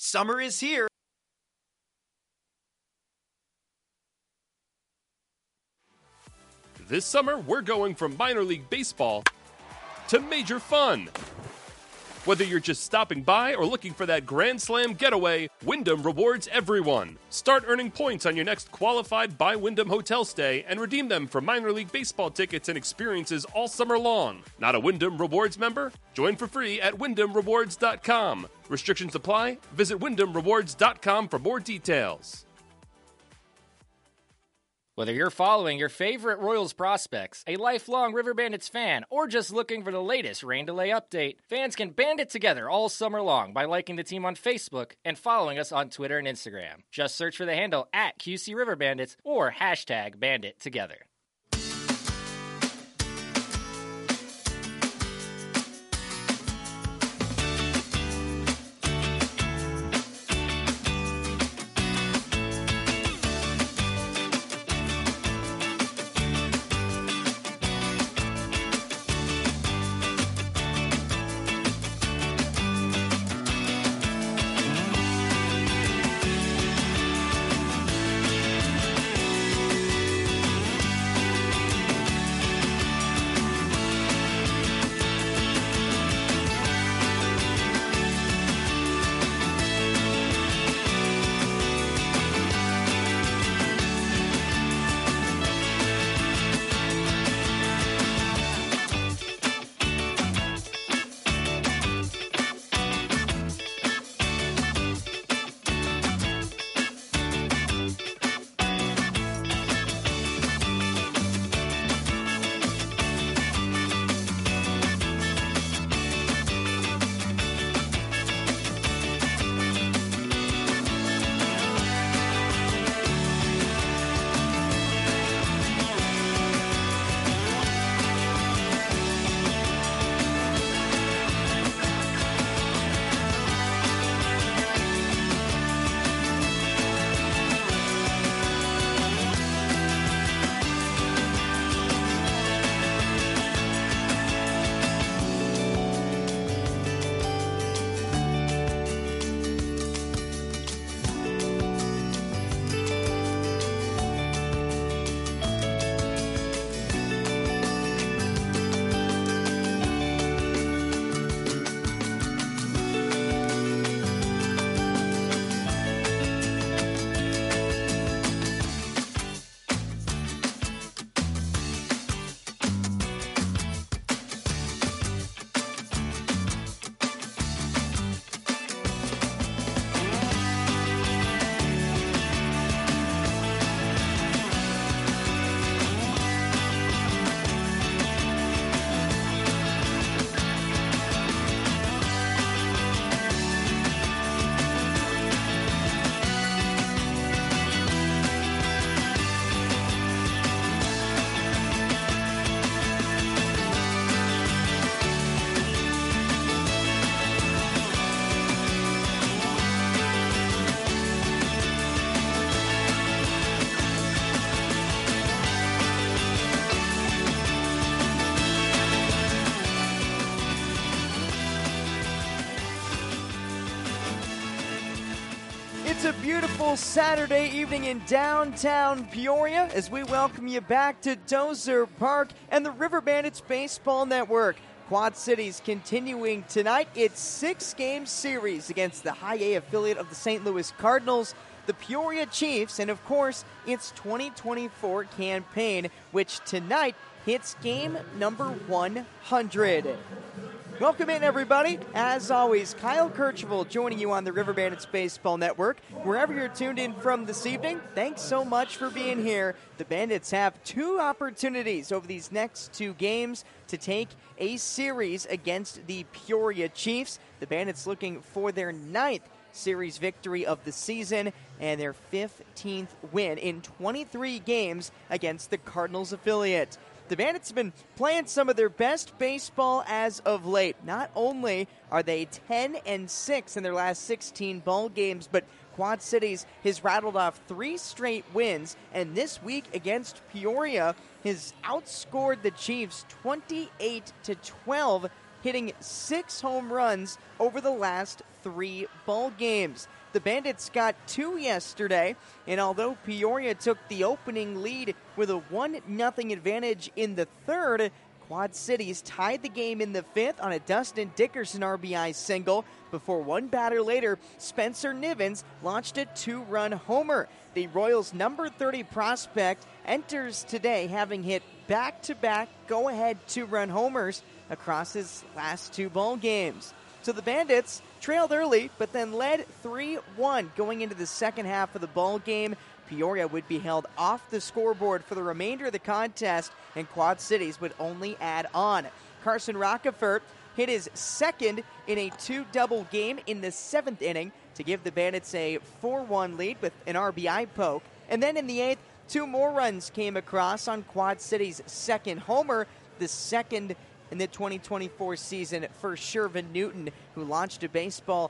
Summer is here. This summer, we're going from minor league baseball to major fun. Whether you're just stopping by or looking for that Grand Slam getaway, Wyndham rewards everyone. Start earning points on your next qualified by Wyndham hotel stay and redeem them for minor league baseball tickets and experiences all summer long. Not a Wyndham Rewards member? Join for free at WyndhamRewards.com. Restrictions apply. Visit WyndhamRewards.com for more details. Whether you're following your favorite Royals prospects, a lifelong River Bandits fan, or just looking for the latest rain delay update, fans can band it together all summer long by liking the team on Facebook and following us on Twitter and Instagram. Just search for the handle at QC River Bandits or hashtag #BanditTogether. It's a beautiful Saturday evening in downtown Peoria as we welcome you back to Dozer Park and the River Bandits Baseball Network. Quad Cities continuing tonight its 6-game series against the High A affiliate of the St. Louis Cardinals, the Peoria Chiefs, and of course its 2024 campaign, which tonight hits game number 100. Welcome in, everybody. As always, Kyle Kercheval joining you on the River Bandits Baseball Network. Wherever you're tuned in from this evening, thanks so much for being here. The Bandits have 2 opportunities over these next 2 games to take a series against the Peoria Chiefs. The Bandits looking for their 9th series victory of the season and their 15th win in 23 games against the Cardinals affiliate. The Bandits have been playing some of their best baseball as of late. Not only are they 10-6 in their last 16 ball games, but Quad Cities has rattled off 3 straight wins, and this week against Peoria has outscored the Chiefs 28-12 hitting 6 home runs over the last 3 ball games. The Bandits got 2 yesterday, and although Peoria took the opening lead with a 1-0 advantage in the third, Quad Cities tied the game in the 5th on a Dustin Dickerson RBI single before one batter later, Spencer Nivens launched a 2-run homer. The Royals' number 30 prospect enters today having hit back-to-back go-ahead 2-run homers across his last 2 ball games. So the Bandits trailed early, but then led 3-1 going into the second half of the ball game. Peoria would be held off the scoreboard for the remainder of the contest, and Quad Cities would only add on. Carson Rockefort hit his second in a 2-double game in the 7th inning to give the Bandits a 4-1 lead with an RBI poke. And then in the 8th, 2 more runs came across on Quad Cities' second homer, the second in the 2024 season for Shervin Newton, who launched a baseball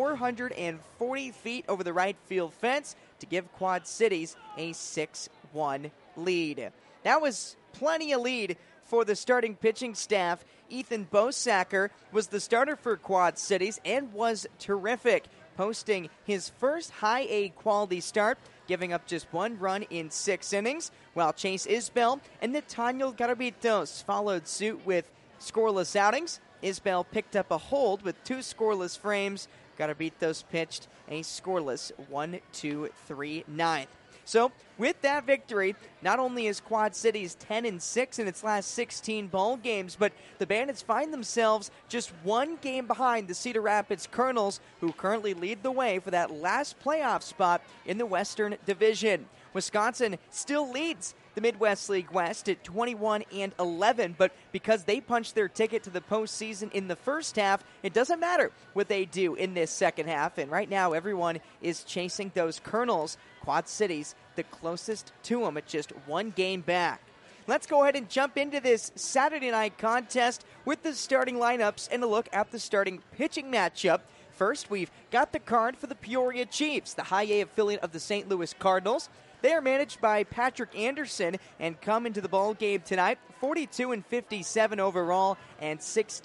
440 feet over the right field fence to give Quad Cities a 6-1 lead. That was plenty of lead for the starting pitching staff. Ethan Bosacker was the starter for Quad Cities and was terrific, posting his first high A quality start, giving up just 1 run in 6 innings, while Chase Isbell and Nathaniel Garabitos followed suit with scoreless outings. Isbell picked up a hold with 2 scoreless frames. Garabitos pitched a scoreless 1-2-3 ninth. So, with that victory, not only is Quad Cities 10-6 in its last 16 ball games, but the Bandits find themselves just 1 game behind the Cedar Rapids Colonels, who currently lead the way for that last playoff spot in the Western Division. Wisconsin still leads the Midwest League West at 21-11, but because they punched their ticket to the postseason in the first half, it doesn't matter what they do in this second half, and right now everyone is chasing those Colonels. Quad Cities the closest to them at just 1 game back. Let's go ahead and jump into this Saturday night contest with the starting lineups and a look at the starting pitching matchup. First, we've got the card for the Peoria Chiefs, the high A affiliate of the St. Louis Cardinals. They are managed by Patrick Anderson and come into the ball game tonight 42-57 overall and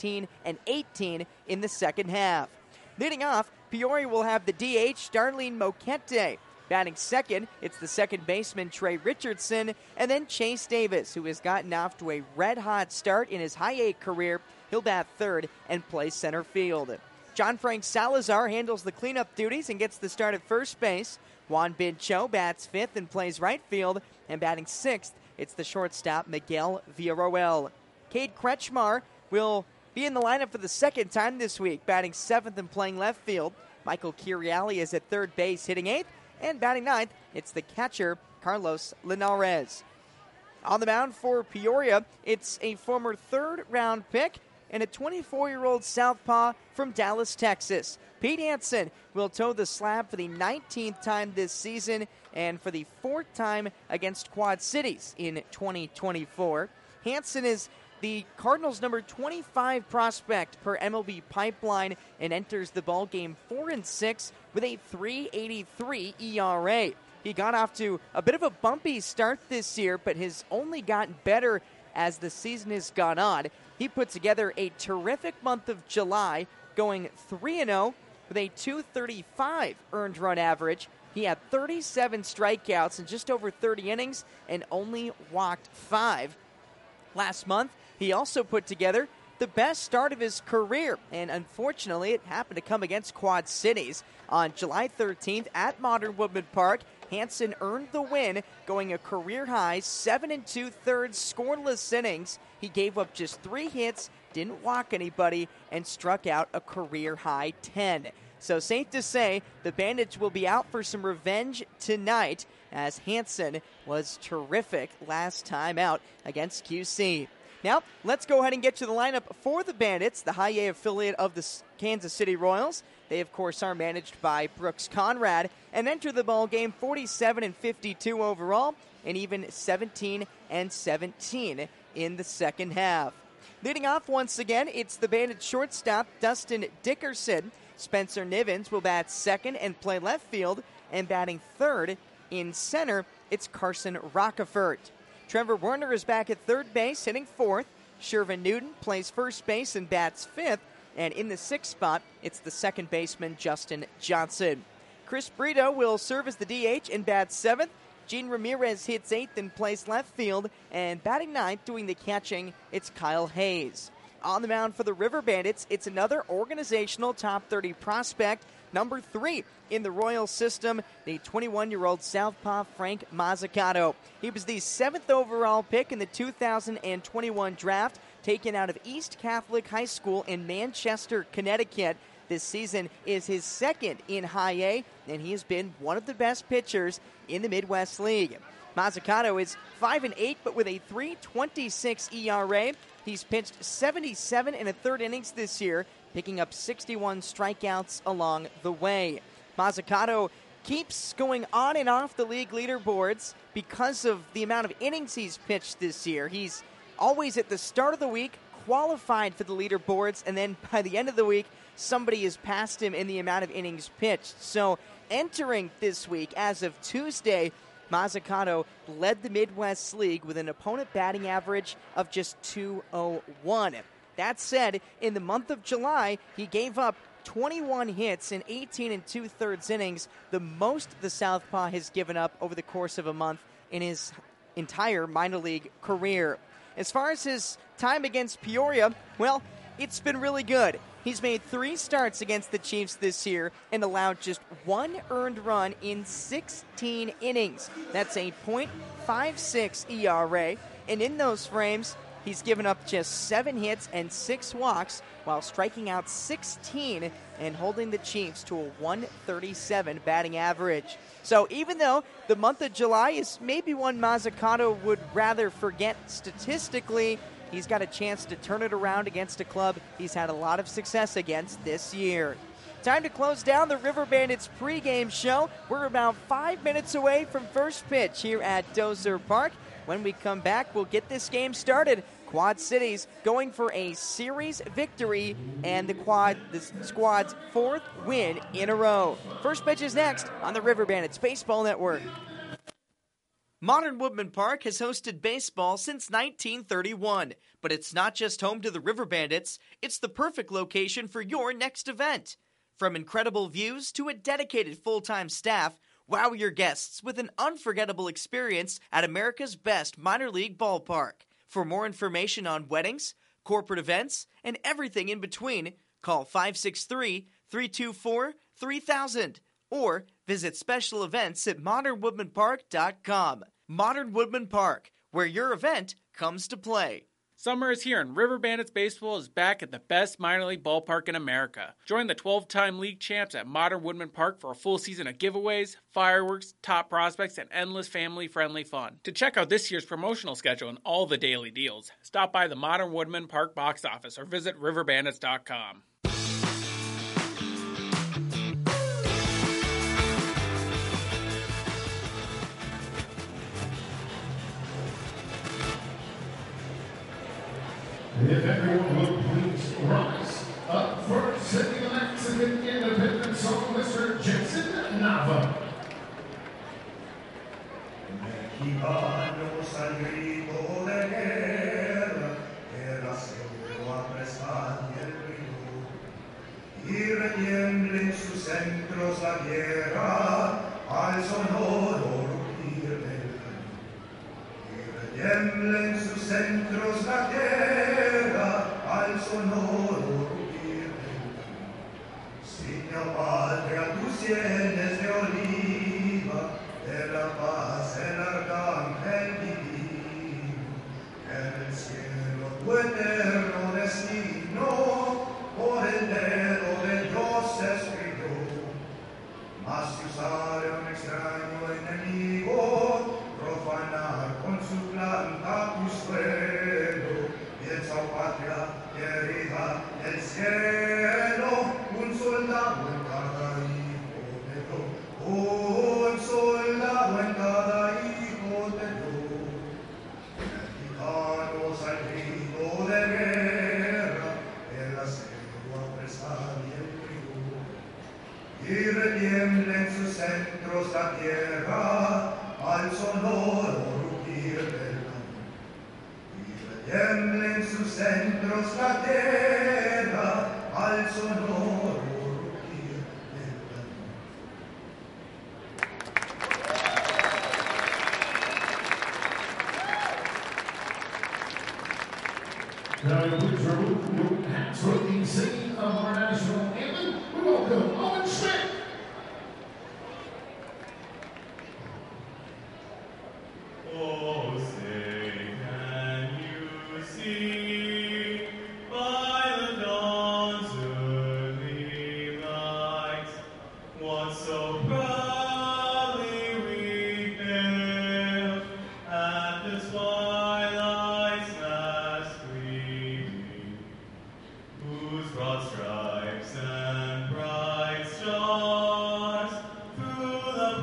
16-18 in the second half. Leading off, Peoria will have the DH Darlene Moquete. Batting second, it's the second baseman Trey Richardson, and then Chase Davis, who has gotten off to a red-hot start in his high A career. He'll bat third and play center field. John Frank Salazar handles the cleanup duties and gets the start at first base. Juan Bin Cho bats fifth and plays right field, and batting sixth, it's the shortstop Miguel Villarroel. Cade Kretschmar will be in the lineup for the second time this week, batting seventh and playing left field. Michael Kiriali is at third base, hitting eighth, and batting ninth, it's the catcher Carlos Linares. On the mound for Peoria, it's a former third-round pick and a 24-year-old southpaw from Dallas, Texas. Pete Hansen will toe the slab for the 19th time this season and for the 4th time against Quad Cities in 2024. Hansen is the Cardinals' number 25 prospect per MLB Pipeline and enters the ballgame 4-6 with a .383 ERA. He got off to a bit of a bumpy start this year, but has only gotten better as the season has gone on. He put together a terrific month of July, going 3-0 with a .235 earned run average. He had 37 strikeouts in just over 30 innings and only walked 5. Last month, he also put together the best start of his career, and unfortunately, it happened to come against Quad Cities. On July 13th at Modern Woodman Park, Hansen earned the win, going a career-high 7 2/3 scoreless innings. He gave up just 3 hits, didn't walk anybody, and struck out a career-high 10. So safe to say, the Bandits will be out for some revenge tonight, as Hansen was terrific last time out against QC. Now, let's go ahead and get to the lineup for the Bandits, the high A affiliate of the Kansas City Royals. They, of course, are managed by Brooks Conrad and enter the ballgame 47-52 overall and even 17-17 in the second half. Leading off once again, it's the Bandits shortstop, Dustin Dickerson. Spencer Nivens will bat second and play left field, and batting third in center, it's Carson Rockefort. Trevor Werner is back at third base, hitting fourth. Shervin Newton plays first base and bats fifth. And in the sixth spot, it's the second baseman, Justin Johnson. Chris Brito will serve as the DH and bat seventh. Gene Ramirez hits eighth and plays left field. And batting ninth, doing the catching, it's Kyle Hayes. On the mound for the River Bandits, it's another organizational top 30 prospect, number 3 in the Royal system, the 21-year-old southpaw Frank Mazzucato. He was the 7th overall pick in the 2021 draft, taken out of East Catholic High School in Manchester, Connecticut. This season is his second in High A, and he has been one of the best pitchers in the Midwest League. Mazzucato is 5-8, but with a 3.26 ERA. He's pitched 77 and a third innings this year, picking up 61 strikeouts along the way. Mazzucato keeps going on and off the league leaderboards because of the amount of innings he's pitched this year. He's always at the start of the week qualified for the leaderboards, and then by the end of the week, somebody has passed him in the amount of innings pitched. So entering this week, as of Tuesday, Mazzucato led the Midwest League with an opponent batting average of just .201. That said, in the month of July, he gave up 21 hits in 18 and 2/3 innings, the most the southpaw has given up over the course of a month in his entire minor league career. As far as his time against Peoria, well, it's been really good. He's made 3 starts against the Chiefs this year and allowed just 1 earned run in 16 innings. That's a .56 ERA, and in those frames, he's given up just 7 hits and 6 walks while striking out 16 and holding the Chiefs to a .137 batting average. So even though the month of July is maybe one Mazzucato would rather forget statistically, he's got a chance to turn it around against a club he's had a lot of success against this year. Time to close down the River Bandits pregame show. We're about 5 minutes away from first pitch here at Dozer Park. When we come back, we'll get this game started. Quad Cities going for a series victory and the squad's 4th win in a row. First pitch is next on the River Bandits Baseball Network. Modern Woodman Park has hosted baseball since 1931, but it's not just home to the River Bandits, it's the perfect location for your next event. From incredible views to a dedicated full-time staff, wow your guests with an unforgettable experience at America's best minor league ballpark. For more information on weddings, corporate events, and everything in between, call 563-324-3000 or visit special events at modernwoodmanpark.com. Modern Woodman Park, where your event comes to play. Summer is here, and River Bandits Baseball is back at the best minor league ballpark in America. Join the 12-time league champs at Modern Woodman Park for a full season of giveaways, fireworks, top prospects, and endless family-friendly fun. To check out this year's promotional schedule and all the daily deals, stop by the Modern Woodman Park box office or visit riverbandits.com. If everyone would please rise up for setting the Mexican independence song, Mr. Jensen Nava. Mexicanos al grito de guerra, era seguro apresar el río, y retiemblen sus centros la guerra al sonoro rugir del cañón. Y retiemblen sus centros la guerra al sonoro rugir del cañón. Signa patria tus sienes de oliva, de la paz el arcángel divino, en el cielo tu eterno destino, por el dedo de Dios se escribió. Mas si usara un extraño enemigo, profanar con su planta tu suelo, piensa, oh patria querida del cielo, un soldado en cada hijo de Dios, un soldado en cada hijo de Dios. Mexicanos al grito de guerra, el acero apresar y el frío, y retiemblen sus centros la tierra al sonoro rugir del cañón. Y tiembla en sus centros la tierra al sonoro rugir del cañón. Now, please remove your hats for the singing of our national anthem. We welcome Owen Schmidt. Oh, say, can you see by the dawn's early light what so proudly we hailed at the twilight's last gleaming, whose broad stripes and bright stars through the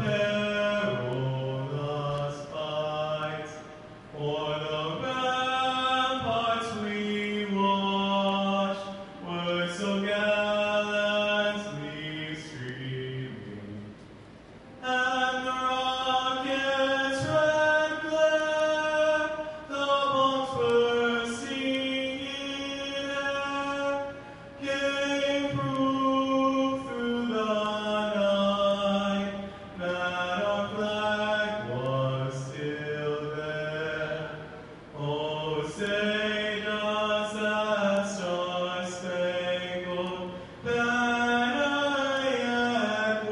perilous fight o'er the ramparts we watched were so gallantly streaming, and the rocket's red glare the bombs were singing in air gave proof through the night that our flag was still there. Oh, say does that star-spangled banner yet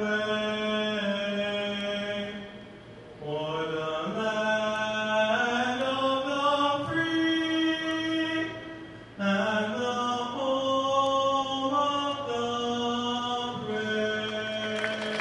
wave o'er the land of the free and the home of the brave?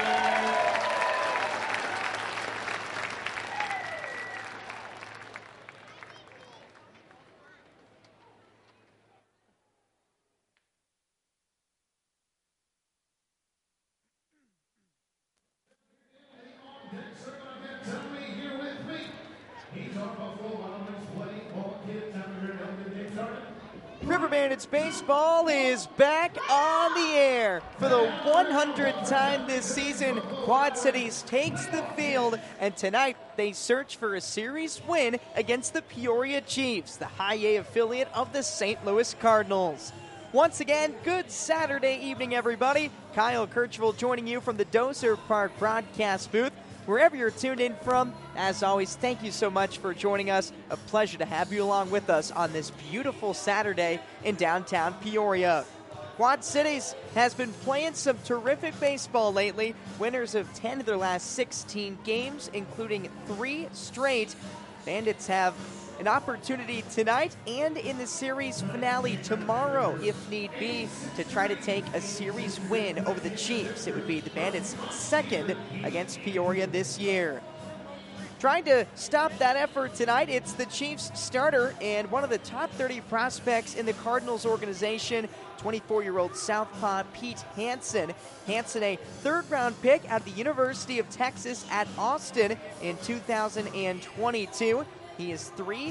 Tell me here with me. He's our Buffalo Wild Wings playing ball kid. Time to hear Elgin James Harden. River Bandits baseball is back on the air. For the 100th time this season, Quad Cities takes the field, and tonight they search for a series win against the Peoria Chiefs, the High A affiliate of the St. Louis Cardinals. Once again, good Saturday evening, everybody. Kyle Kirchville joining you from the Dozer Park broadcast booth. Wherever you're tuned in from, as always, thank you so much for joining us. A pleasure to have you along with us on this beautiful Saturday in downtown Peoria. Quad Cities has been playing some terrific baseball lately. Winners of 10 of their last 16 games, including 3 straight. Bandits have an opportunity tonight and in the series finale tomorrow, if need be, to try to take a series win over the Chiefs. It would be the Bandits' second against Peoria this year. Trying to stop that effort tonight, it's the Chiefs starter and one of the top 30 prospects in the Cardinals organization, 24-year-old southpaw Pete Hansen. Hansen, a third-round pick out of the University of Texas at Austin in 2022. He is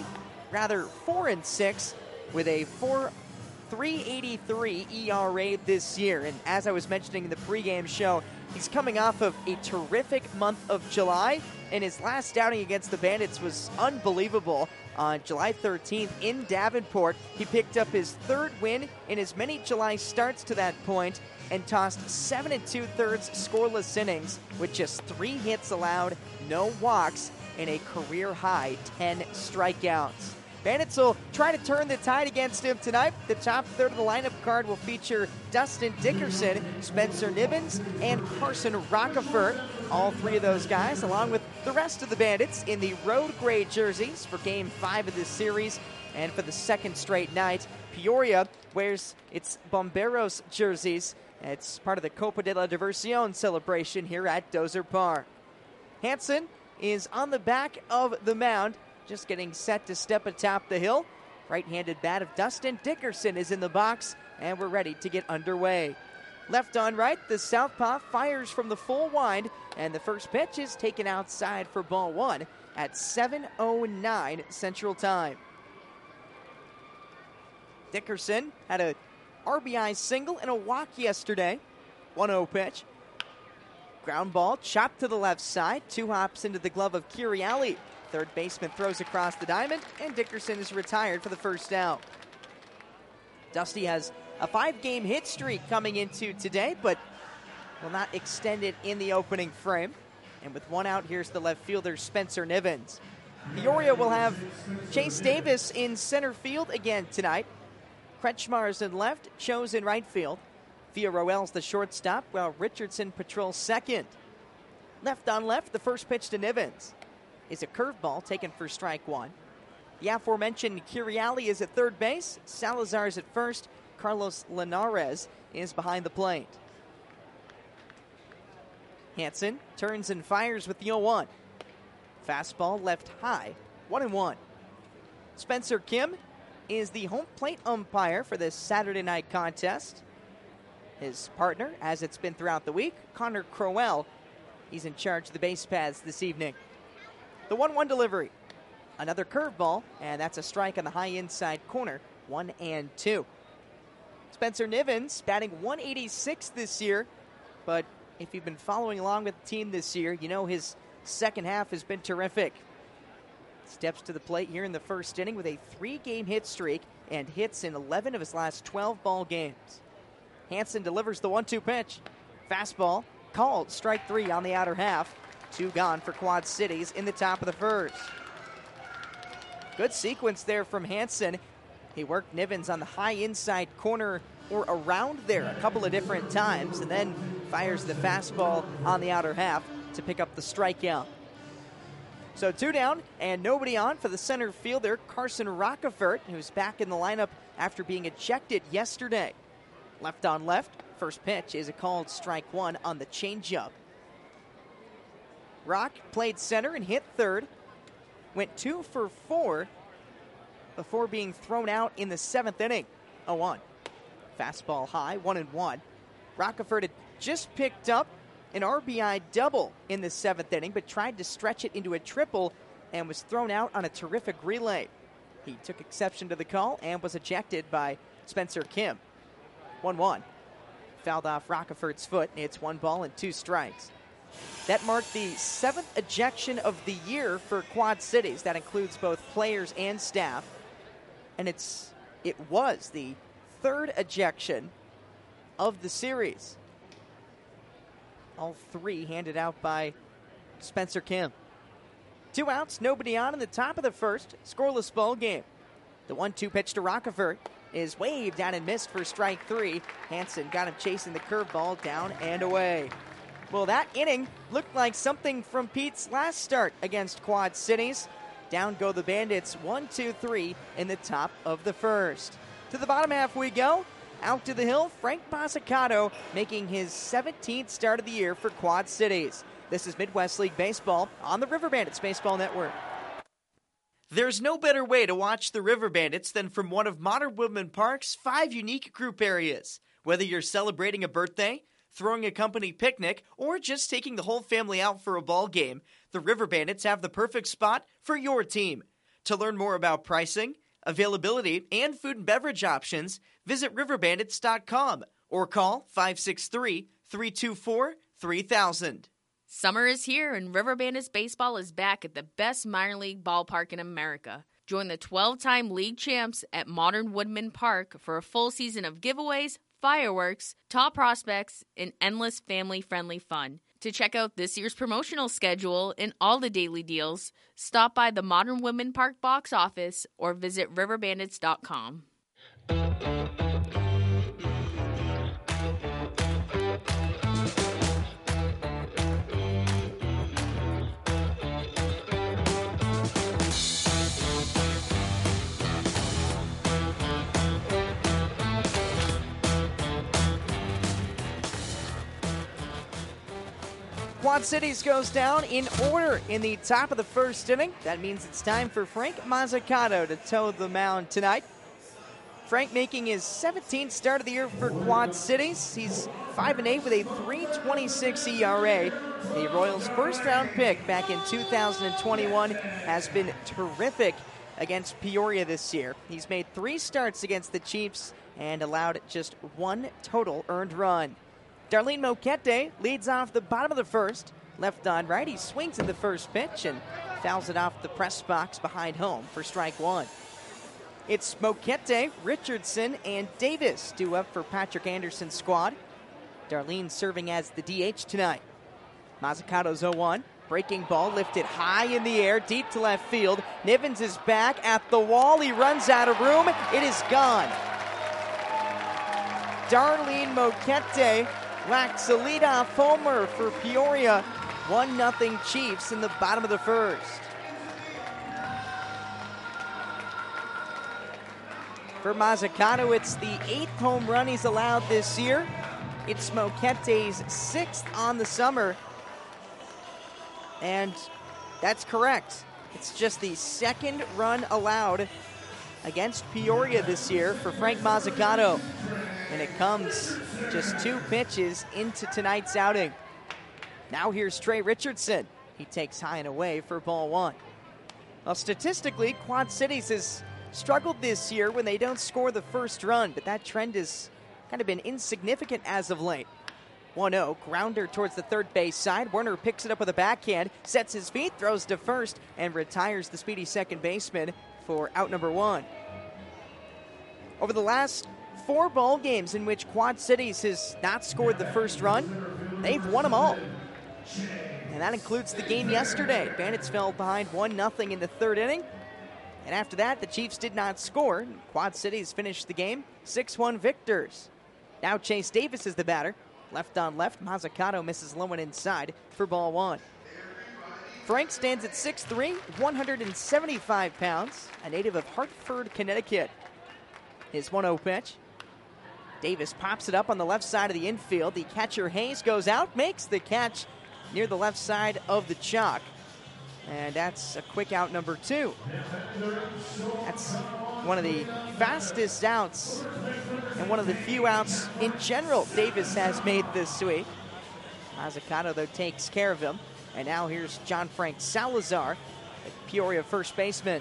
4-6 with a 3.83 ERA this year. And as I was mentioning in the pregame show, he's coming off of a terrific month of July, and his last outing against the Bandits was unbelievable. On July 13th in Davenport, he picked up his 3rd win in as many July starts to that point and tossed 7 2/3 scoreless innings with just 3 hits allowed, no walks, and a career-high 10 strikeouts. Bandits will try to turn the tide against him tonight. The top third of the lineup card will feature Dustin Dickerson, Spencer Nibbins, and Carson Rockefeller. All 3 of those guys, along with the rest of the Bandits, in the road gray jerseys for Game 5 of this series. And for the second straight night, Peoria wears its Bomberos jerseys. It's part of the Copa de la Diversión celebration here at Dozer Park. Hansen is on the back of the mound, just getting set to step atop the hill. Right-handed bat of Dustin Dickerson is in the box, and we're ready to get underway. Left on right, the southpaw fires from the full wind, and the first pitch is taken outside for ball 1 at 7:09 Central Time. Dickerson had a RBI single and a walk yesterday. 1-0 pitch. Ground ball chopped to the left side. 2 hops into the glove of Curielli. Third baseman throws across the diamond, and Dickerson is retired for the first out. Dusty has a 5-game hit streak coming into today, but will not extend it in the opening frame. And with one out, here's the left fielder, Spencer Nivens. Peoria will have Chase Davis in center field again tonight. Kretschmar's in left, Cho's in right field. Via Roel's the shortstop, while Richardson patrols second. Left on left, the first pitch to Nivens is a curveball taken for strike one. The aforementioned Curiali is at third base. Salazar is at first. Carlos Linares is behind the plate. Hansen turns and fires with the 0-1. Fastball left high, 1-1. Spencer Kim is the home plate umpire for this Saturday night contest. His partner, as it's been throughout the week, Connor Crowell, he's in charge of the base paths this evening. The 1-1 delivery. Another curveball, and that's a strike on the high inside corner, 1-2. Spencer Nivens batting 186 this year, but if you've been following along with the team this year, you know his second half has been terrific. Steps to the plate here in the first inning with a 3-game hit streak and hits in 11 of his last 12 ball games. Hansen delivers the 1-2 pitch. Fastball called, strike 3 on the outer half. 2 gone for Quad Cities in the top of the first. Good sequence there from Hansen. He worked Nivens on the high inside corner or around there a couple of different times, and then fires the fastball on the outer half to pick up the strikeout. So 2 down and nobody on for the center fielder, Carson Rockefort, who's back in the lineup after being ejected yesterday. Left on left, first pitch is a called strike 1 on the changeup. Rock played center and hit third, went 2 for 4 before being thrown out in the 7th inning. 0-1. Fastball high, 1-1. Rockefort had just picked up an RBI double in the 7th inning, but tried to stretch it into a triple and was thrown out on a terrific relay. He took exception to the call and was ejected by Spencer Kim. 1-1. Fouled off Rockefort's foot. It's 1 ball and 2 strikes. That marked the 7th ejection of the year for Quad Cities. That includes both players and staff. And it was the 3rd ejection of the series. All 3 handed out by Spencer Kim. 2 outs, nobody on in the top of the first. Scoreless ball game. The 1-2 pitch to Rockefort is waved down and missed for strike 3. Hansen got him chasing the curveball down and away. Well, that inning looked like something from Pete's last start against Quad Cities. Down go the Bandits, 1-2-3 in the top of the first. To the bottom half we go. Out to the hill, Frank Mazzucato making his 17th start of the year for Quad Cities. This is Midwest League Baseball on the River Bandits Baseball Network. There's no better way to watch the River Bandits than from one of Modern Woodmen Park's 5 unique group areas. Whether you're celebrating a birthday, throwing a company picnic, or just taking the whole family out for a ball game, the River Bandits have the perfect spot for your team. To learn more about pricing, availability, and food and beverage options, visit riverbandits.com or call 563-324-3000. Summer is here and River Bandits Baseball is back at the best minor league ballpark in America. Join the 12-time league champs at Modern Woodmen Park for a full season of giveaways, fireworks, top prospects, and endless family-friendly fun. To check out this year's promotional schedule and all the daily deals, stop by the Modern Woodmen Park box office or visit riverbandits.com. Quad Cities goes down in order in the top of the first inning. That means it's time for Frank Mazzucato to toe the mound tonight. Frank making his 17th start of the year for Quad Cities. He's 5-8 with a 3.26 ERA. The Royals' first-round pick back in 2021 has been terrific against Peoria this year. He's made 3 starts against the Chiefs and allowed just 1 total earned run. Darlene Moquete leads off the bottom of the first. Left on right, he swings at the first pitch and fouls it off the press box behind home for strike one. It's Moquete, Richardson, and Davis due up for Patrick Anderson's squad. Darlene serving as the DH tonight. Mazzucato's 0-1. Breaking ball lifted high in the air, deep to left field. Nivens is back at the wall. He runs out of room. It is gone. Darlene Moquete whacks a leadoff homer for Peoria. 1-0 Chiefs in the bottom of the first. For Mazzucato, it's the 8th home run he's allowed this year. It's Moquete's 6th on the summer. And that's correct. It's just the 2nd run allowed against Peoria this year for Frank Mazzucato. And it comes just 2 pitches into tonight's outing. Now here's Trey Richardson. He takes high and away for ball one. Well, statistically, Quad Cities has struggled this year when they don't score the first run, but that trend has kind of been insignificant as of late. 1-0, grounder towards the third base side. Werner picks it up with a backhand, sets his feet, throws to first, and retires the speedy second baseman for out number one. Over the last 4 ball games in which Quad Cities has not scored the first run, they've won them all. And that includes the game yesterday. Bandits fell behind 1-0 in the 3rd inning. And after that, the Chiefs did not score. Quad Cities finished the game 6-1 victors. Now Chase Davis is the batter. Left on left, Mazzucato misses low and inside for ball one. Frank stands at 6'3", 175 pounds, a native of Hartford, Connecticut. His 1-0 pitch. Davis pops it up on the left side of the infield. The catcher Hayes goes out, makes the catch near the left side of the chalk. And that's a quick out number 2. That's one of the fastest outs and one of the few outs in general Davis has made this week. Mazzucato, though, takes care of him. And now here's John Frank Salazar, the Peoria first baseman.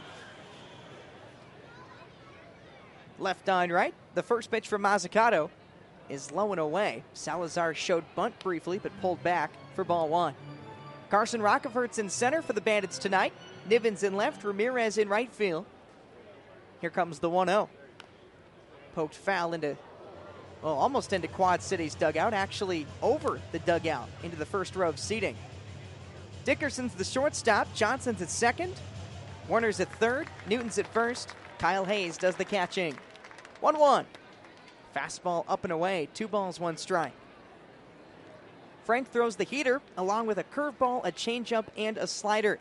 Left on right, the first pitch from Mazzucato is low and away. Salazar showed bunt briefly, but pulled back for ball one. Carson Rockefeller's in center for the Bandits tonight. Nivens in left, Ramirez in right field. Here comes the 1-0. Poked foul into, well, almost into Quad City's dugout, actually over the dugout into the first row of seating. Dickerson's the shortstop, Johnson's at second, Warner's at third, Newton's at first, Kyle Hayes does the catching. 1-1. Fastball up and away, 2 balls, 1 strike. Frank throws the heater along with a curveball, a changeup, and a slider.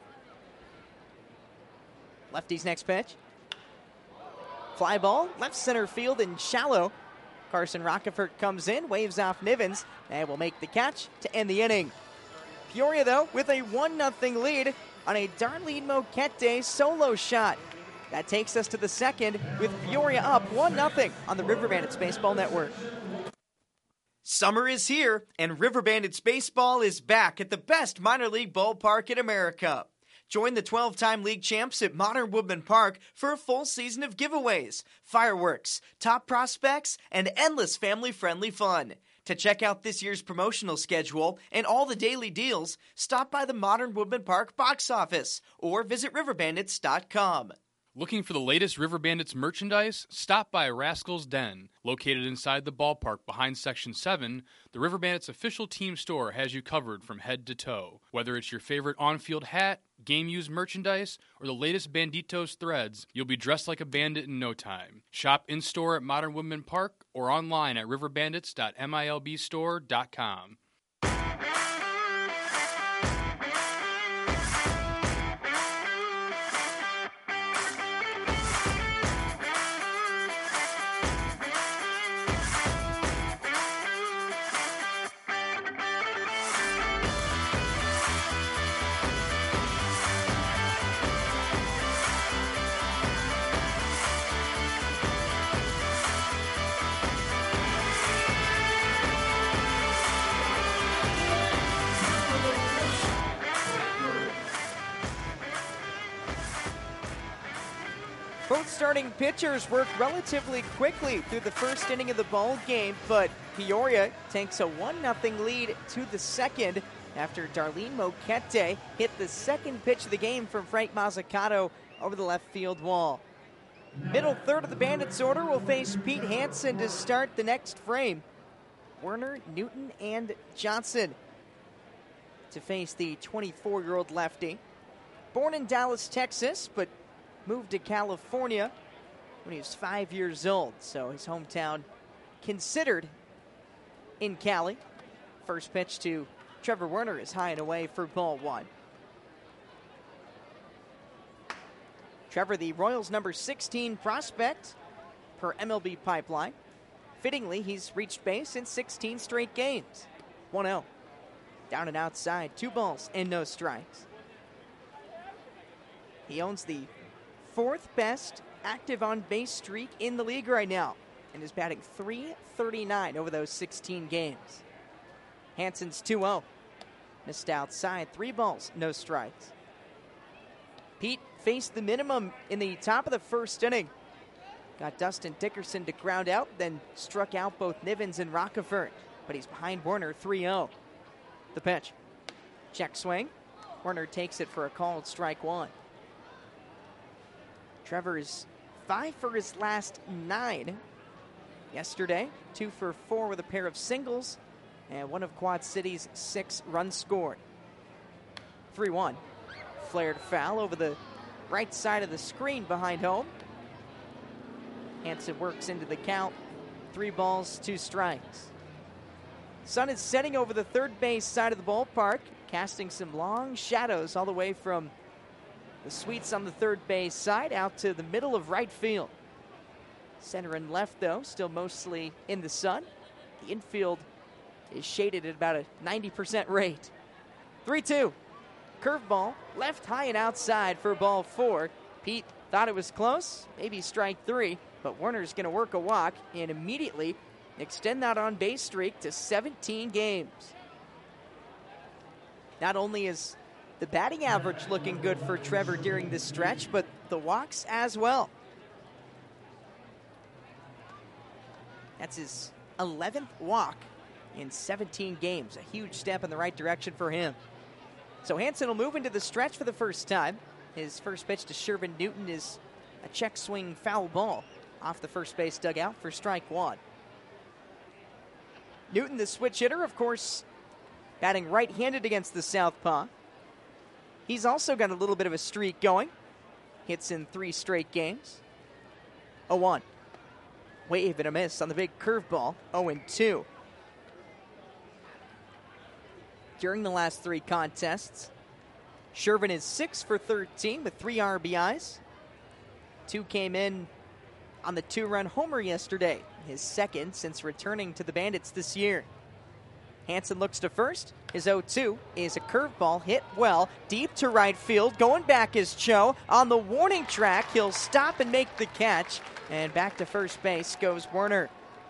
Lefty's next pitch. Fly ball, left center field and shallow. Carson Rockefeller comes in, waves off Nivens, and will make the catch to end the inning. Peoria, though, with a 1-0 lead on a Darlene Moquete solo shot. That takes us to the second with Peoria up 1-0 on the River Bandits Baseball Network. Summer is here, and River Bandits Baseball is back at the best minor league ballpark in America. Join the 12-time league champs at Modern Woodman Park for a full season of giveaways, fireworks, top prospects, and endless family-friendly fun. To check out this year's promotional schedule and all the daily deals, stop by the Modern Woodman Park box office or visit riverbandits.com. Looking for the latest River Bandits merchandise? Stop by Rascal's Den. Located inside the ballpark behind Section 7, the River Bandits official team store has you covered from head to toe. Whether it's your favorite on-field hat, game-used merchandise, or the latest Banditos threads, you'll be dressed like a bandit in no time. Shop in-store at Modern Woodman Park or online at riverbandits.milbstore.com. Both starting pitchers worked relatively quickly through the first inning of the ball game, but Peoria takes a 1-0 lead to the second after Darlene Moquete hit the second pitch of the game from Frank Mazzucato over the left field wall. Middle third of the Bandits order will face Pete Hansen to start the next frame. Werner, Newton, and Johnson to face the 24-year-old lefty. Born in Dallas, Texas, but moved to California when he was 5 years old, so his hometown considered in Cali. First pitch to Trevor Werner is high and away for ball one. Trevor, the Royals' number 16 prospect per MLB Pipeline. Fittingly, he's reached base in 16 straight games. 1-0. Down and outside, 2 balls and no strikes. He owns the 4th best active on base streak in the league right now and is batting .339 over those 16 games. Hansen's 2-0. Missed outside, 3 balls, no strikes. Pete faced the minimum in the top of the first inning. Got Dustin Dickerson to ground out, then struck out both Nivens and Rockefort. But he's behind Werner 3-0. The pitch. Check swing. Werner takes it for a called strike one. Trevor is 5 for his last 9. Yesterday, 2 for 4 with a pair of singles and one of Quad City's 6 runs scored. 3-1. Flared foul over the right side of the screen behind home. Hansen works into the count. 3 balls, 2 strikes. Sun is setting over the third base side of the ballpark, casting some long shadows all the way from the suites on the third base side out to the middle of right field. Center and left, though, still mostly in the sun. The infield is shaded at about a 90% rate. 3-2. Curveball, left high and outside for ball 4. Pete thought it was close, maybe strike 3, but Werner's going to work a walk and immediately extend that on-base streak to 17 games. Not only is the batting average looking good for Trevor during this stretch, but the walks as well. That's his 11th walk in 17 games. A huge step in the right direction for him. So Hansen will move into the stretch for the first time. His first pitch to Shervin Newton is a check swing foul ball off the first base dugout for strike one. Newton, the switch hitter, of course, batting right-handed against the southpaw. He's also got a little bit of a streak going. Hits in 3 straight games. 0-1. Wave and a miss on the big curveball. 0-2. During the last 3 contests, Shervin is 6 for 13 with 3 RBIs. 2 came in on the 2-run homer yesterday, his second since returning to the Bandits this year. Hansen looks to first. His 0-2 is a curveball hit well deep to right field. Going back is Cho. On the warning track, he'll stop and make the catch. And back to first base goes Werner.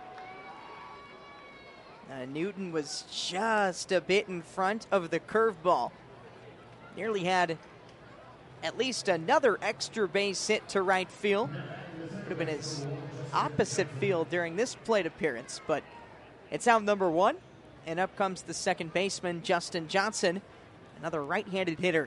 Newton was just a bit in front of the curveball. Nearly had at least another extra base hit to right field. Would have been his opposite field during this plate appearance, but it's out number 1. And up comes the second baseman, Justin Johnson, another right-handed hitter.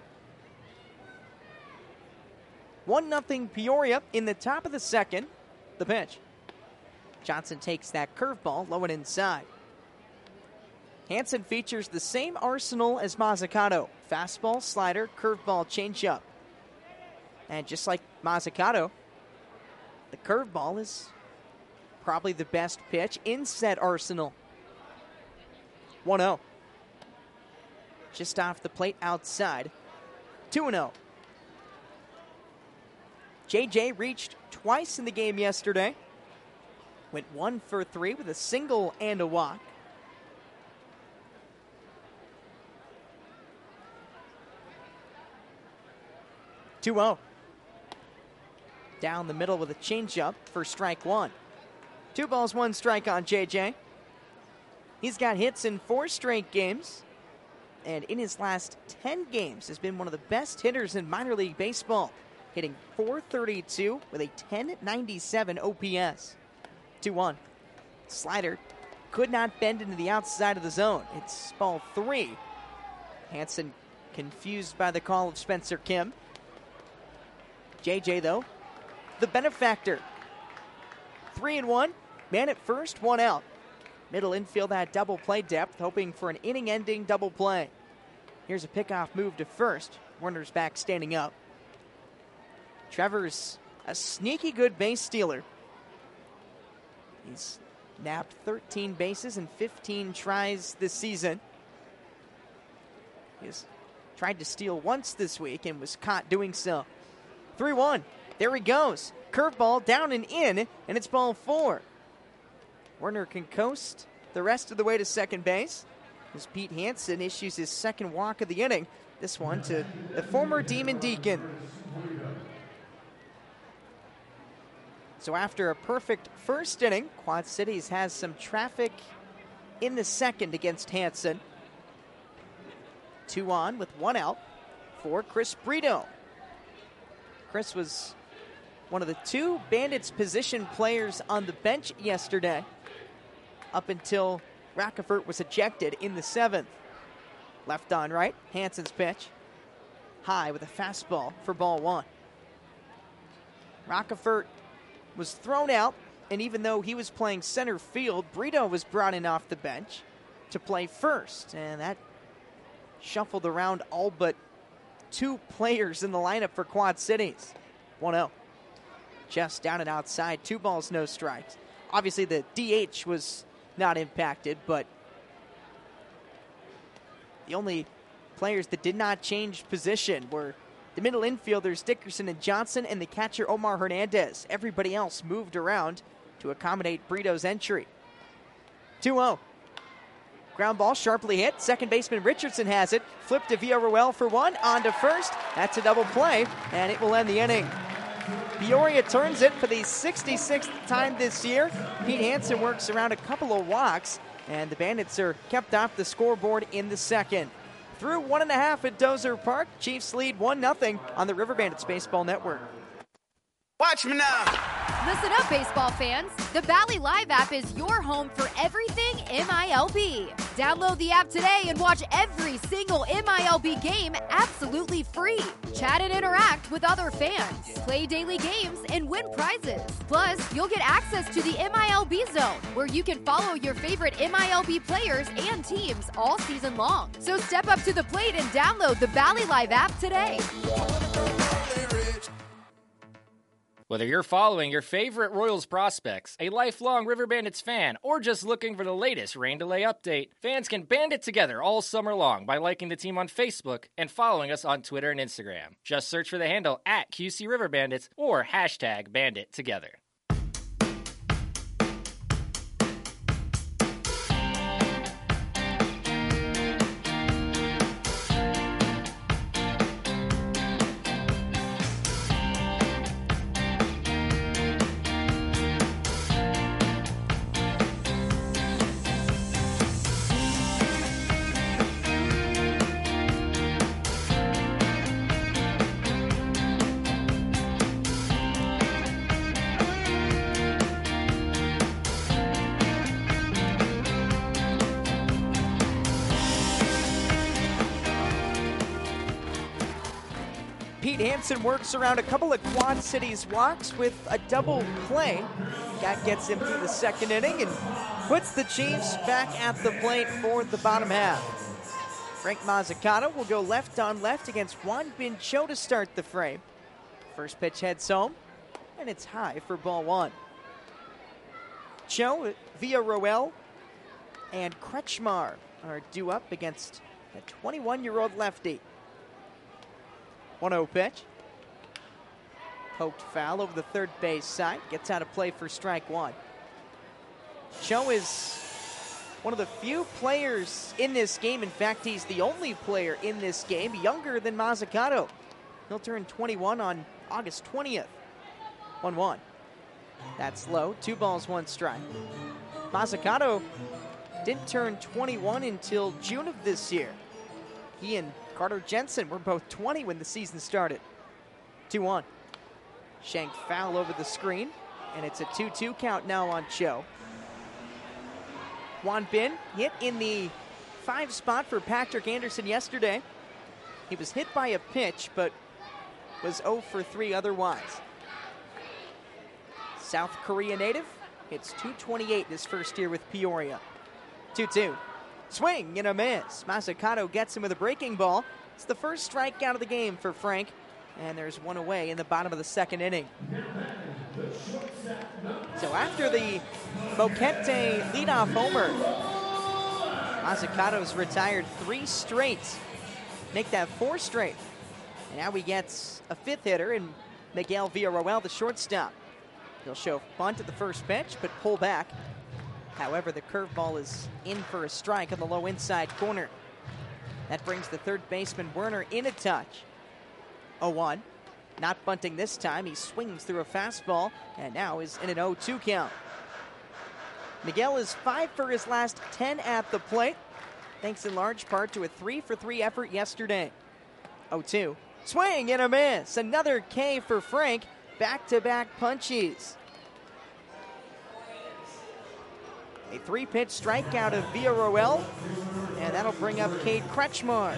1-0 Peoria in the top of the second. The pitch. Johnson takes that curveball low and inside. Hansen features the same arsenal as Mazzucato. Fastball, slider, curveball, changeup. And just like Mazzucato, the curveball is probably the best pitch in said arsenal. 1-0. Just off the plate outside. 2-0. JJ reached twice in the game yesterday. Went 1 for 3 with a single and a walk. Down the middle with a changeup for strike 1. 2 balls, 1 strike on JJ. He's got hits in 4 straight games, and in his last 10 games has been one of the best hitters in minor league baseball, hitting .432 with a .1097 OPS. 2-1. Slider could not bend into the outside of the zone. It's ball 3. Hansen confused by the call of Spencer Kim. JJ, though, the benefactor. 3-1, man at first, one out. Middle infield had double play depth, hoping for an inning-ending double play. Here's a pickoff move to first. Werner's back standing up. Trevor's a sneaky good base stealer. He's nabbed 13 bases and 15 tries this season. He's tried to steal once this week and was caught doing so. 3-1. There he goes. Curveball down and in, and it's ball 4. Werner can coast the rest of the way to second base as Pete Hansen issues his second walk of the inning. This one to the former Demon Deacon. So after a perfect first inning, Quad Cities has some traffic in the second against Hansen. 2 on with 1 out for Chris Brito. Chris was one of the 2 Bandits position players on the bench yesterday up until Rackefeller was ejected in the 7th. Left on right, Hansen's pitch. High with a fastball for ball 1. Rackefeller was thrown out, and even though he was playing center field, Brito was brought in off the bench to play first, and that shuffled around all but 2 players in the lineup for Quad Cities. 1-0. Just down and outside, 2 balls, no strikes. Obviously the DH was not impacted, but the only players that did not change position were the middle infielders Dickerson and Johnson and the catcher Omar Hernandez. Everybody else moved around to accommodate Brito's entry. 2-0. Ground ball sharply hit. Second baseman Richardson has it. Flip to Villarroel for 1. On to first. That's a double play, and it will end the inning. Peoria turns it for the 66th time this year. Pete Hansen works around a couple of walks, and the Bandits are kept off the scoreboard in the second. Through 1.5 at Dozer Park, Chiefs lead 1-0 on the River Bandits Baseball Network. Watch me now. Listen up, baseball fans. The Bally Live app is your home for everything MILB. Download the app today and watch every single MILB game absolutely free. Chat and interact with other fans. Play daily games and win prizes. Plus, you'll get access to the MILB Zone, where you can follow your favorite MILB players and teams all season long. So step up to the plate and download the Bally Live app today. Whether you're following your favorite Royals prospects, a lifelong River Bandits fan, or just looking for the latest rain delay update, fans can band it together all summer long by liking the team on Facebook and following us on Twitter and Instagram. Just search for the handle @QC River Bandits or #BanditTogether. Pete Hansen works around a couple of Quad Cities walks with a double play. That gets him through the second inning and puts the Chiefs back at the plate for the bottom half. Frank Mazzucato will go left on left against Juan Bin Cho to start the frame. First pitch heads home, and it's high for ball 1. Cho, Villarroel, and Kretschmar are due up against a 21-year-old lefty. 1-0 pitch. Poked foul over the third base side. Gets out of play for strike 1. Cho is one of the few players in this game. In fact, he's the only player in this game younger than Mazzucato. He'll turn 21 on August 20th. 1-1. That's low. 2 balls, 1 strike. Mazzucato didn't turn 21 until June of this year. He and Carter Jensen were both 20 when the season started. 2-1. Shanked foul over the screen, and it's a 2-2 count now on Cho. Juan Bin hit in the 5 spot for Patrick Anderson yesterday. He was hit by a pitch, but was 0 for 3 otherwise. South Korea native hits .228 in his first year with Peoria. 2-2. Swing and a miss. Mazzucato gets him with a breaking ball. It's the first strikeout of the game for Frank, and there's one away in the bottom of the second inning. So after the Moquete leadoff homer, Mazzucato's retired 3 straight. Make that 4 straight. And now he gets a 5th hitter in Miguel Villarroel, the shortstop. He'll show bunt at the first pitch, but pull back. However, the curveball is in for a strike on the low inside corner. That brings the third baseman Werner in a touch. 0-1. Not bunting this time. He swings through a fastball and now is in an 0-2 count. Miguel is 5 for his last 10 at the plate, thanks in large part to a 3 for 3 effort yesterday. 0-2. Swing and a miss. Another K for Frank. Back-to-back punchies. A 3-pitch strikeout of Villarroel, and that'll bring up Cade Kretschmar.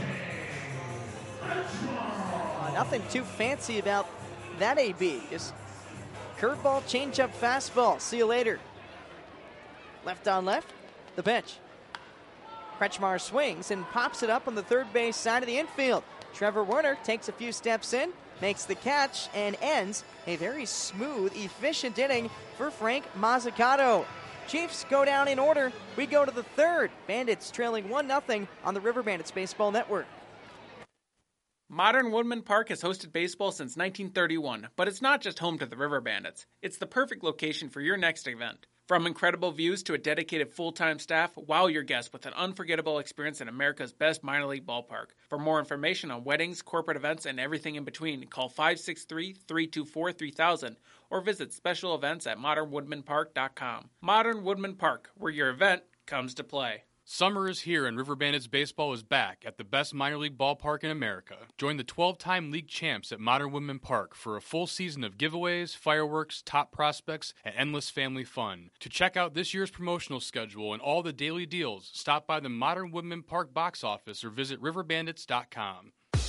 Nothing too fancy about that AB. Just curveball, changeup, fastball. See you later. Left on left, the pitch. Kretschmar swings and pops it up on the third base side of the infield. Trevor Werner takes a few steps in, makes the catch, and ends a very smooth, efficient inning for Frank Mazzucato. Chiefs go down in order. We go to the third. Bandits trailing 1-0 on the River Bandits Baseball Network. Modern Woodman Park has hosted baseball since 1931, but it's not just home to the River Bandits. It's the perfect location for your next event. From incredible views to a dedicated full-time staff, wow your guests with an unforgettable experience in America's best minor league ballpark. For more information on weddings, corporate events, and everything in between, call 563-324-3000 or visit special events at modernwoodmanpark.com. Modern Woodman Park, where your event comes to play. Summer is here and River Bandits baseball is back at the best minor league ballpark in America. Join the 12-time league champs at Modern Woodman Park for a full season of giveaways, fireworks, top prospects, and endless family fun. To check out this year's promotional schedule and all the daily deals, stop by the Modern Woodman Park box office or visit riverbandits.com.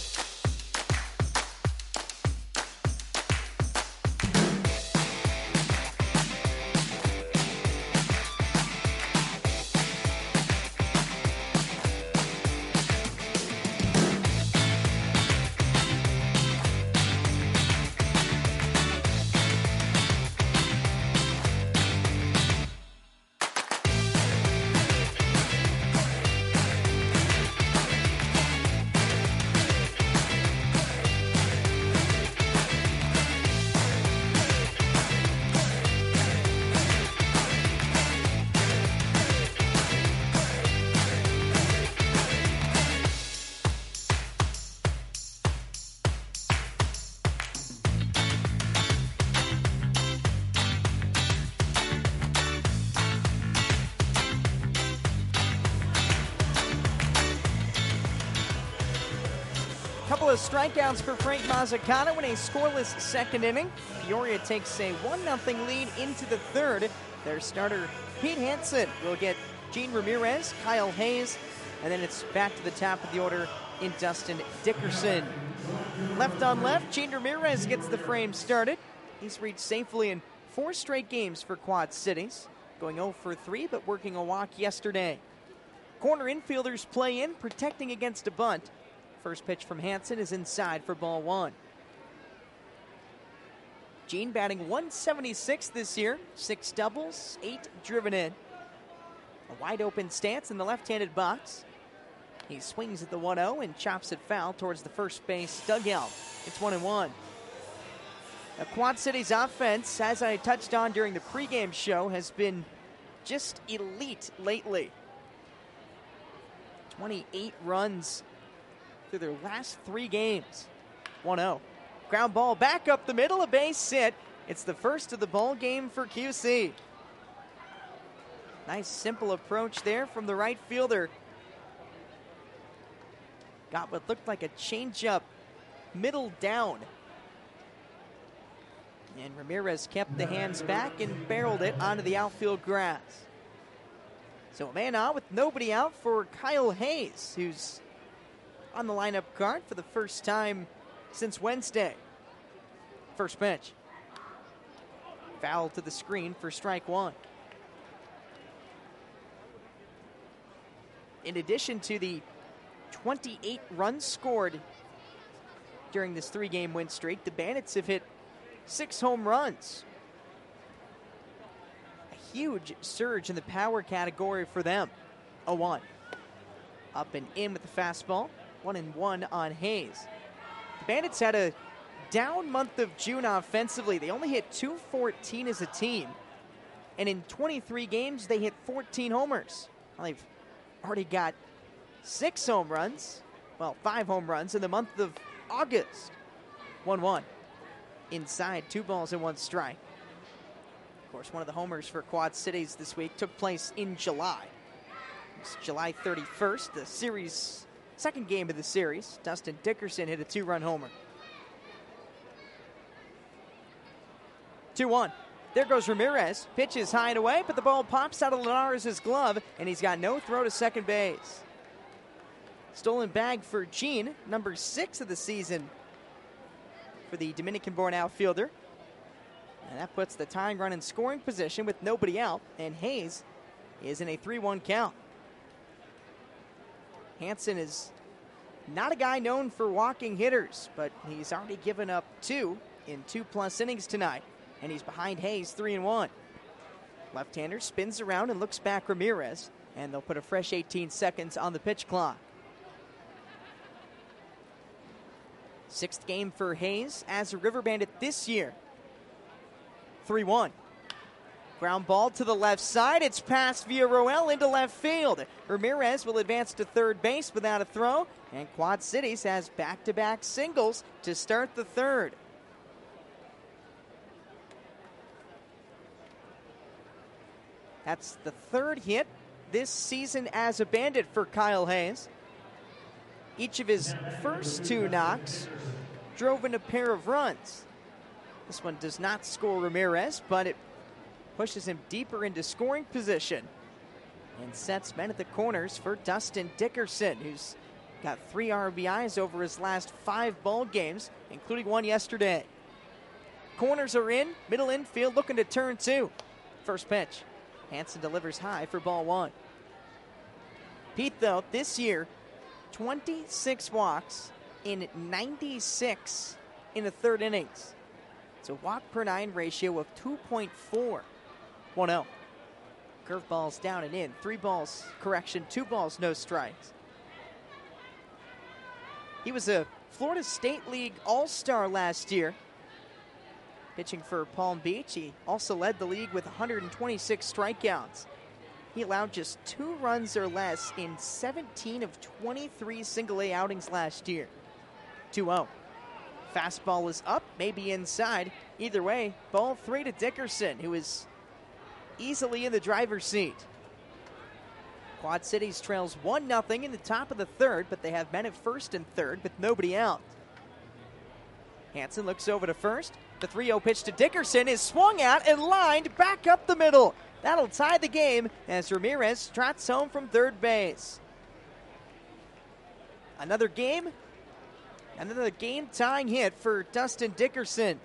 Couple of strikeouts for Frank Mazzucato in a scoreless second inning. Peoria takes a 1-0 lead into the third. Their starter, Pete Hansen, will get Gene Ramirez, Kyle Hayes, and then it's back to the top of the order in Dustin Dickerson. Left on left, Gene Ramirez gets the frame started. He's reached safely in 4 straight games for Quad Cities, going 0 for 3, but working a walk yesterday. Corner infielders play in, protecting against a bunt. First pitch from Hansen is inside for ball 1. Gene batting .176 this year, 6 doubles, 8 driven in. A wide open stance in the left-handed box. He swings at the 1-0 and chops it foul towards the first base dugout. It's 1-1. The Quad Cities offense, as I touched on during the pregame show, has been just elite lately. 28 runs through their last 3 games. 1-0. Ground ball back up the middle, a base hit. It's the first of the ball game for QC. Nice simple approach there from the right fielder. Got what looked like a changeup, middle down. And Ramirez kept the hands back and barreled it onto the outfield grass. So a man on with nobody out for Kyle Hayes, who's on the lineup card for the first time since Wednesday. First pitch. Foul to the screen for strike one. In addition to the 28 runs scored during this 3-game win streak, the Bandits have hit 6 home runs. A huge surge in the power category for them. 0-1. Up and in with the fastball. 1-1 on Hayes. The Bandits had a down month of June offensively. They only hit .214 as a team. And in 23 games, they hit 14 homers. Well, they've already got 6 home runs. Well, 5 home runs in the month of August. 1-1. Inside, 2 balls and 1 strike. Of course, one of the homers for Quad Cities this week took place in July. It's July 31st, the series, second game of the series. Dustin Dickerson hit a 2-run homer. 2-1. There goes Ramirez. Pitch is high and away, but the ball pops out of Linares' glove, and he's got no throw to second base. Stolen bag for Gene, number 6 of the season for the Dominican-born outfielder. And that puts the tying run in scoring position with nobody out, and Hayes is in a 3-1 count. Hansen is not a guy known for walking hitters, but he's already given up 2 in 2+ innings tonight, and he's behind Hayes 3-1. Left-hander spins around and looks back Ramirez, and they'll put a fresh 18 seconds on the pitch clock. 6th game for Hayes as a River Bandit this year. 3-1. Ground ball to the left side. It's passed via Roel into left field. Ramirez will advance to third base without a throw, and Quad Cities has back-to-back singles to start the third. That's the 3rd hit this season as a Bandit for Kyle Hayes. Each of his first 2 knocks drove in a pair of runs. This one does not score Ramirez, but it pushes him deeper into scoring position and sets men at the corners for Dustin Dickerson, who's got 3 RBIs over his last 5 ball games, including one yesterday. Corners are in, middle infield looking to turn 2. First pitch. Hansen delivers high for ball 1. Pete, though, this year, 26 walks in 96 in the 3rd innings. It's a walk per 9 ratio of 2.4. 1-0. Curveballs down and in. 2 balls, no strikes. He was a Florida State League All-Star last year, pitching for Palm Beach. He also led the league with 126 strikeouts. He allowed just 2 runs or less in 17 of 23 single-A outings last year. 2-0. Fastball is up, maybe inside. Either way, ball 3 to Dickerson, who is easily in the driver's seat. Quad Cities trails 1-0 in the top of the 3rd, but they have men at first and third with nobody out. Hansen looks over to first. The 3-0 pitch to Dickerson is swung at and lined back up the middle. That'll tie the game as Ramirez trots home from third base. Another game-tying hit for Dustin Dickerson.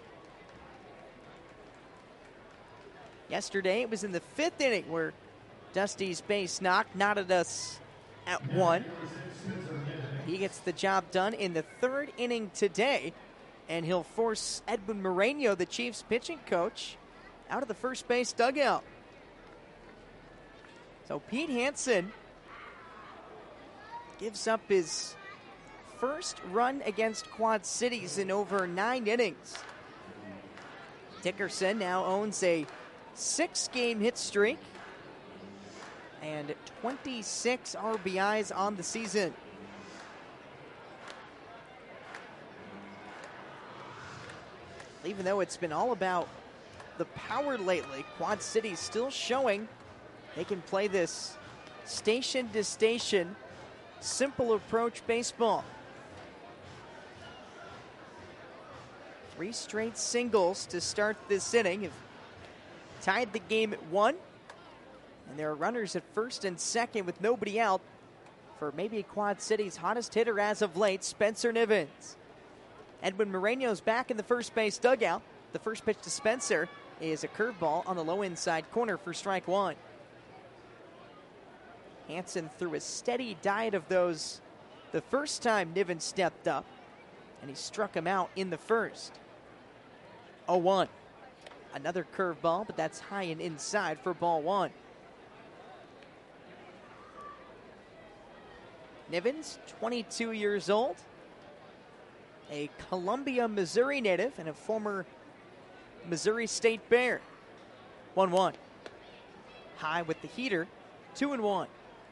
Yesterday, it was in the 5th inning where Dusty's base knock knotted us at 1. He gets the job done in the 3rd inning today, and he'll force Edwin Moreno, the Chiefs pitching coach, out of the first base dugout. So Pete Hansen gives up his first run against Quad Cities in over 9 innings. Dickerson now owns a 6-game hit streak and 26 RBIs on the season. Even though it's been all about the power lately, Quad City's still showing they can play this station-to-station, simple approach baseball. 3 straight singles to start this inning have tied the game at 1. And there are runners at first and second with nobody out for maybe Quad City's hottest hitter as of late, Spencer Nivens. Edwin Moreno's back in the first base dugout. The first pitch to Spencer is a curveball on the low inside corner for strike one. Hansen threw a steady diet of those the first time Niven stepped up, and he struck him out in the first. 0-1. Another curveball, but that's high and inside for ball one. Nivens, 22 years old, a Columbia, Missouri native, and a former Missouri State Bear. 1-1. High with the heater, 2-1.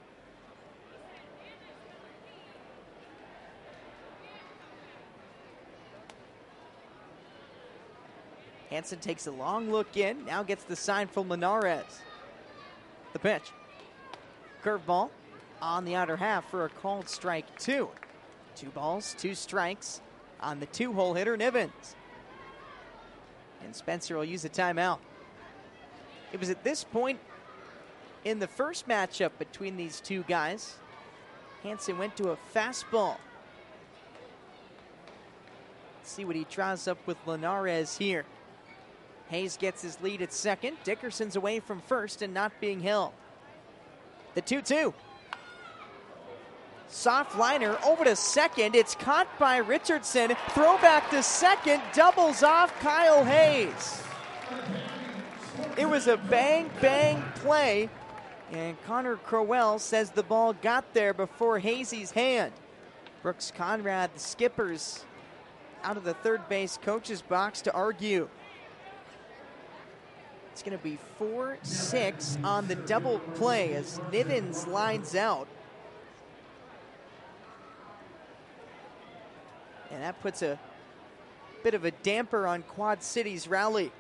Hansen takes a long look in, now gets the sign from Linares. The pitch. Curveball on the outer half for a called strike two. 2 balls, 2 strikes on the 2-hole hitter, Nivens. And Spencer will use a timeout. It was at this point in the first matchup between these two guys, Hansen went to a fastball. Let's see what he draws up with Linares here. Hayes gets his lead at second. Dickerson's away from first and not being held. The 2-2. Soft liner over to second. It's caught by Richardson. Throwback to second. Doubles off Kyle Hayes. It was a bang play. And Connor Crowell says the ball got there before Hazy's hand. Brooks Conrad, the skipper's out of the third base coach's box to argue. It's going to be 4-6 on the double play as Nivens lines out. And that puts a bit of a damper on Quad City's rally.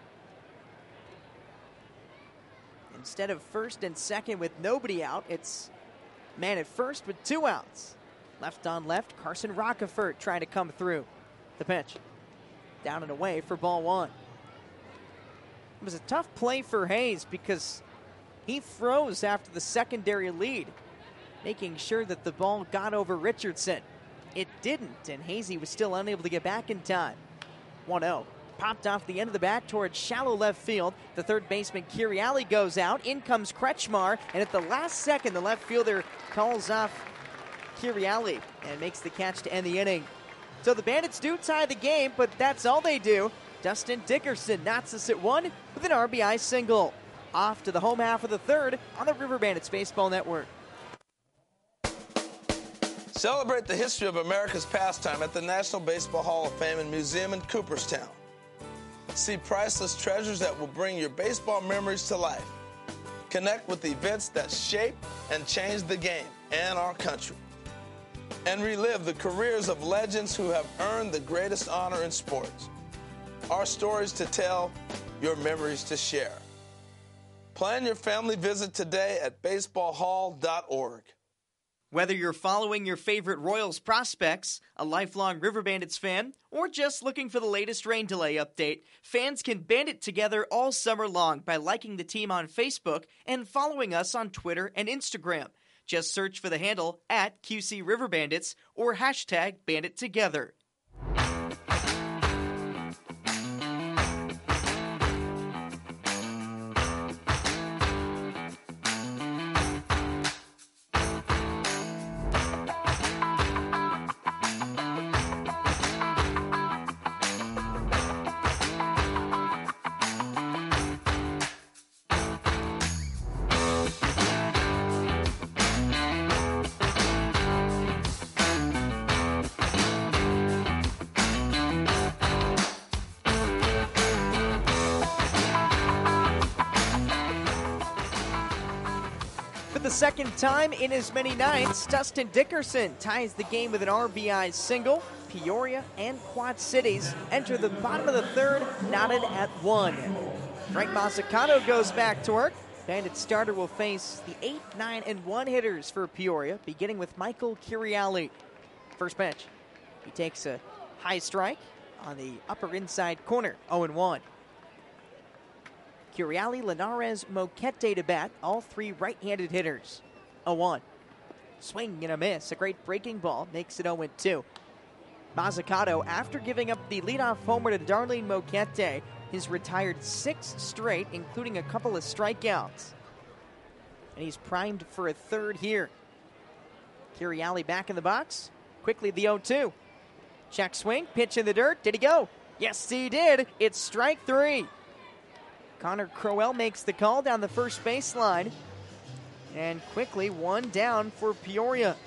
Instead of first and second with nobody out, it's man at first with 2 outs. Left on left, Carson Rockefort trying to come through. The pitch. Down and away for ball one. It was a tough play for Hayes because he froze after the secondary lead, making sure that the ball got over Richardson. It didn't, and Hazy was still unable to get back in time. 1-0. Popped off the end of the bat towards shallow left field. The third baseman, Kiriali, goes out. In comes Kretschmar, and at the last second, the left fielder calls off Kiriali and makes the catch to end the inning. So the Bandits do tie the game, but that's all they do. Dustin Dickerson knots us at 1 with an RBI single. Off to the home half of the third on the River Bandits Baseball Network. Celebrate the history of America's pastime at the National Baseball Hall of Fame and Museum in Cooperstown. See priceless treasures that will bring your baseball memories to life. Connect with the events that shaped and changed the game and our country. And relive the careers of legends who have earned the greatest honor in sports. Our stories to tell, your memories to share. Plan your family visit today at baseballhall.org. Whether you're following your favorite Royals prospects, a lifelong River Bandits fan, or just looking for the latest rain delay update, fans can band it together all summer long by liking the team on Facebook and following us on Twitter and Instagram. Just search for the handle at QC River Bandits or hashtag BanditTogether. The second time in as many nights, Dustin Dickerson ties the game with an RBI single. Peoria and Quad Cities enter the bottom of the third, knotted at 1. Frank Mazzucato goes back to work. Bandit starter will face the 8, 9, and 1 hitters for Peoria, beginning with Michael Kiriali. First pitch. He takes a high strike on the upper inside corner, 0-1. Curiali, Linares, Moquete to bat, all three right-handed hitters. 0-1. Swing and a miss. A great breaking ball makes it 0-2. Mazzucato, after giving up the leadoff homer to Darlene Moquete, has retired 6 straight, including a couple of strikeouts. And he's primed for a third here. Curiali back in the box. Quickly the 0-2. Check swing, pitch in the dirt. Did he go? Yes, he did. It's strike 3. Connor Crowell makes the call down the first baseline. And quickly, one down for Peoria.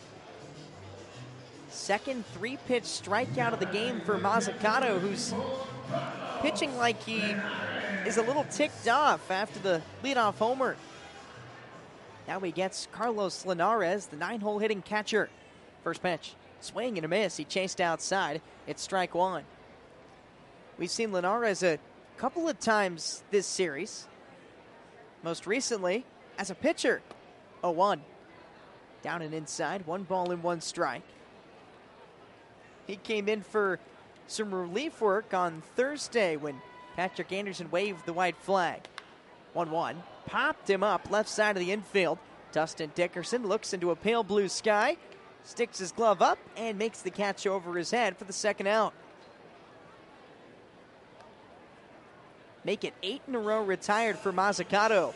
Second 3-pitch strikeout of the game for Mazzucato, who's pitching like he is a little ticked off after the leadoff homer. Now he gets Carlos Linares, the 9-hole hitting catcher. First pitch, swing and a miss. He chased outside. It's strike 1. We've seen Linares a couple of times this series. Most recently as a pitcher. 0-1. Down and inside. 1 ball and 1 strike. He came in for some relief work on Thursday when Patrick Anderson waved the white flag. 1-1. Popped him up left side of the infield. Dustin Dickerson looks into a pale blue sky, sticks his glove up, and makes the catch over his head for the second out. Make it 8 in a row retired for Mazzucato.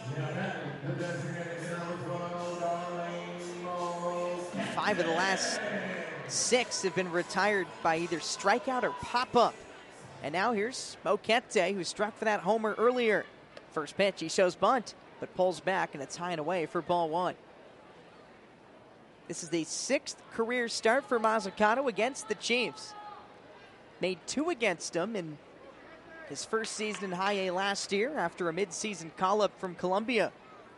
5 of the last 6 have been retired by either strikeout or pop-up. And now here's Moquete, who struck for that homer earlier. First pitch, he shows bunt, but pulls back, and it's high and away for ball 1. This is the 6th career start for Mazzucato against the Chiefs. Made 2 against them in his first season in High A last year after a midseason call-up from Columbia.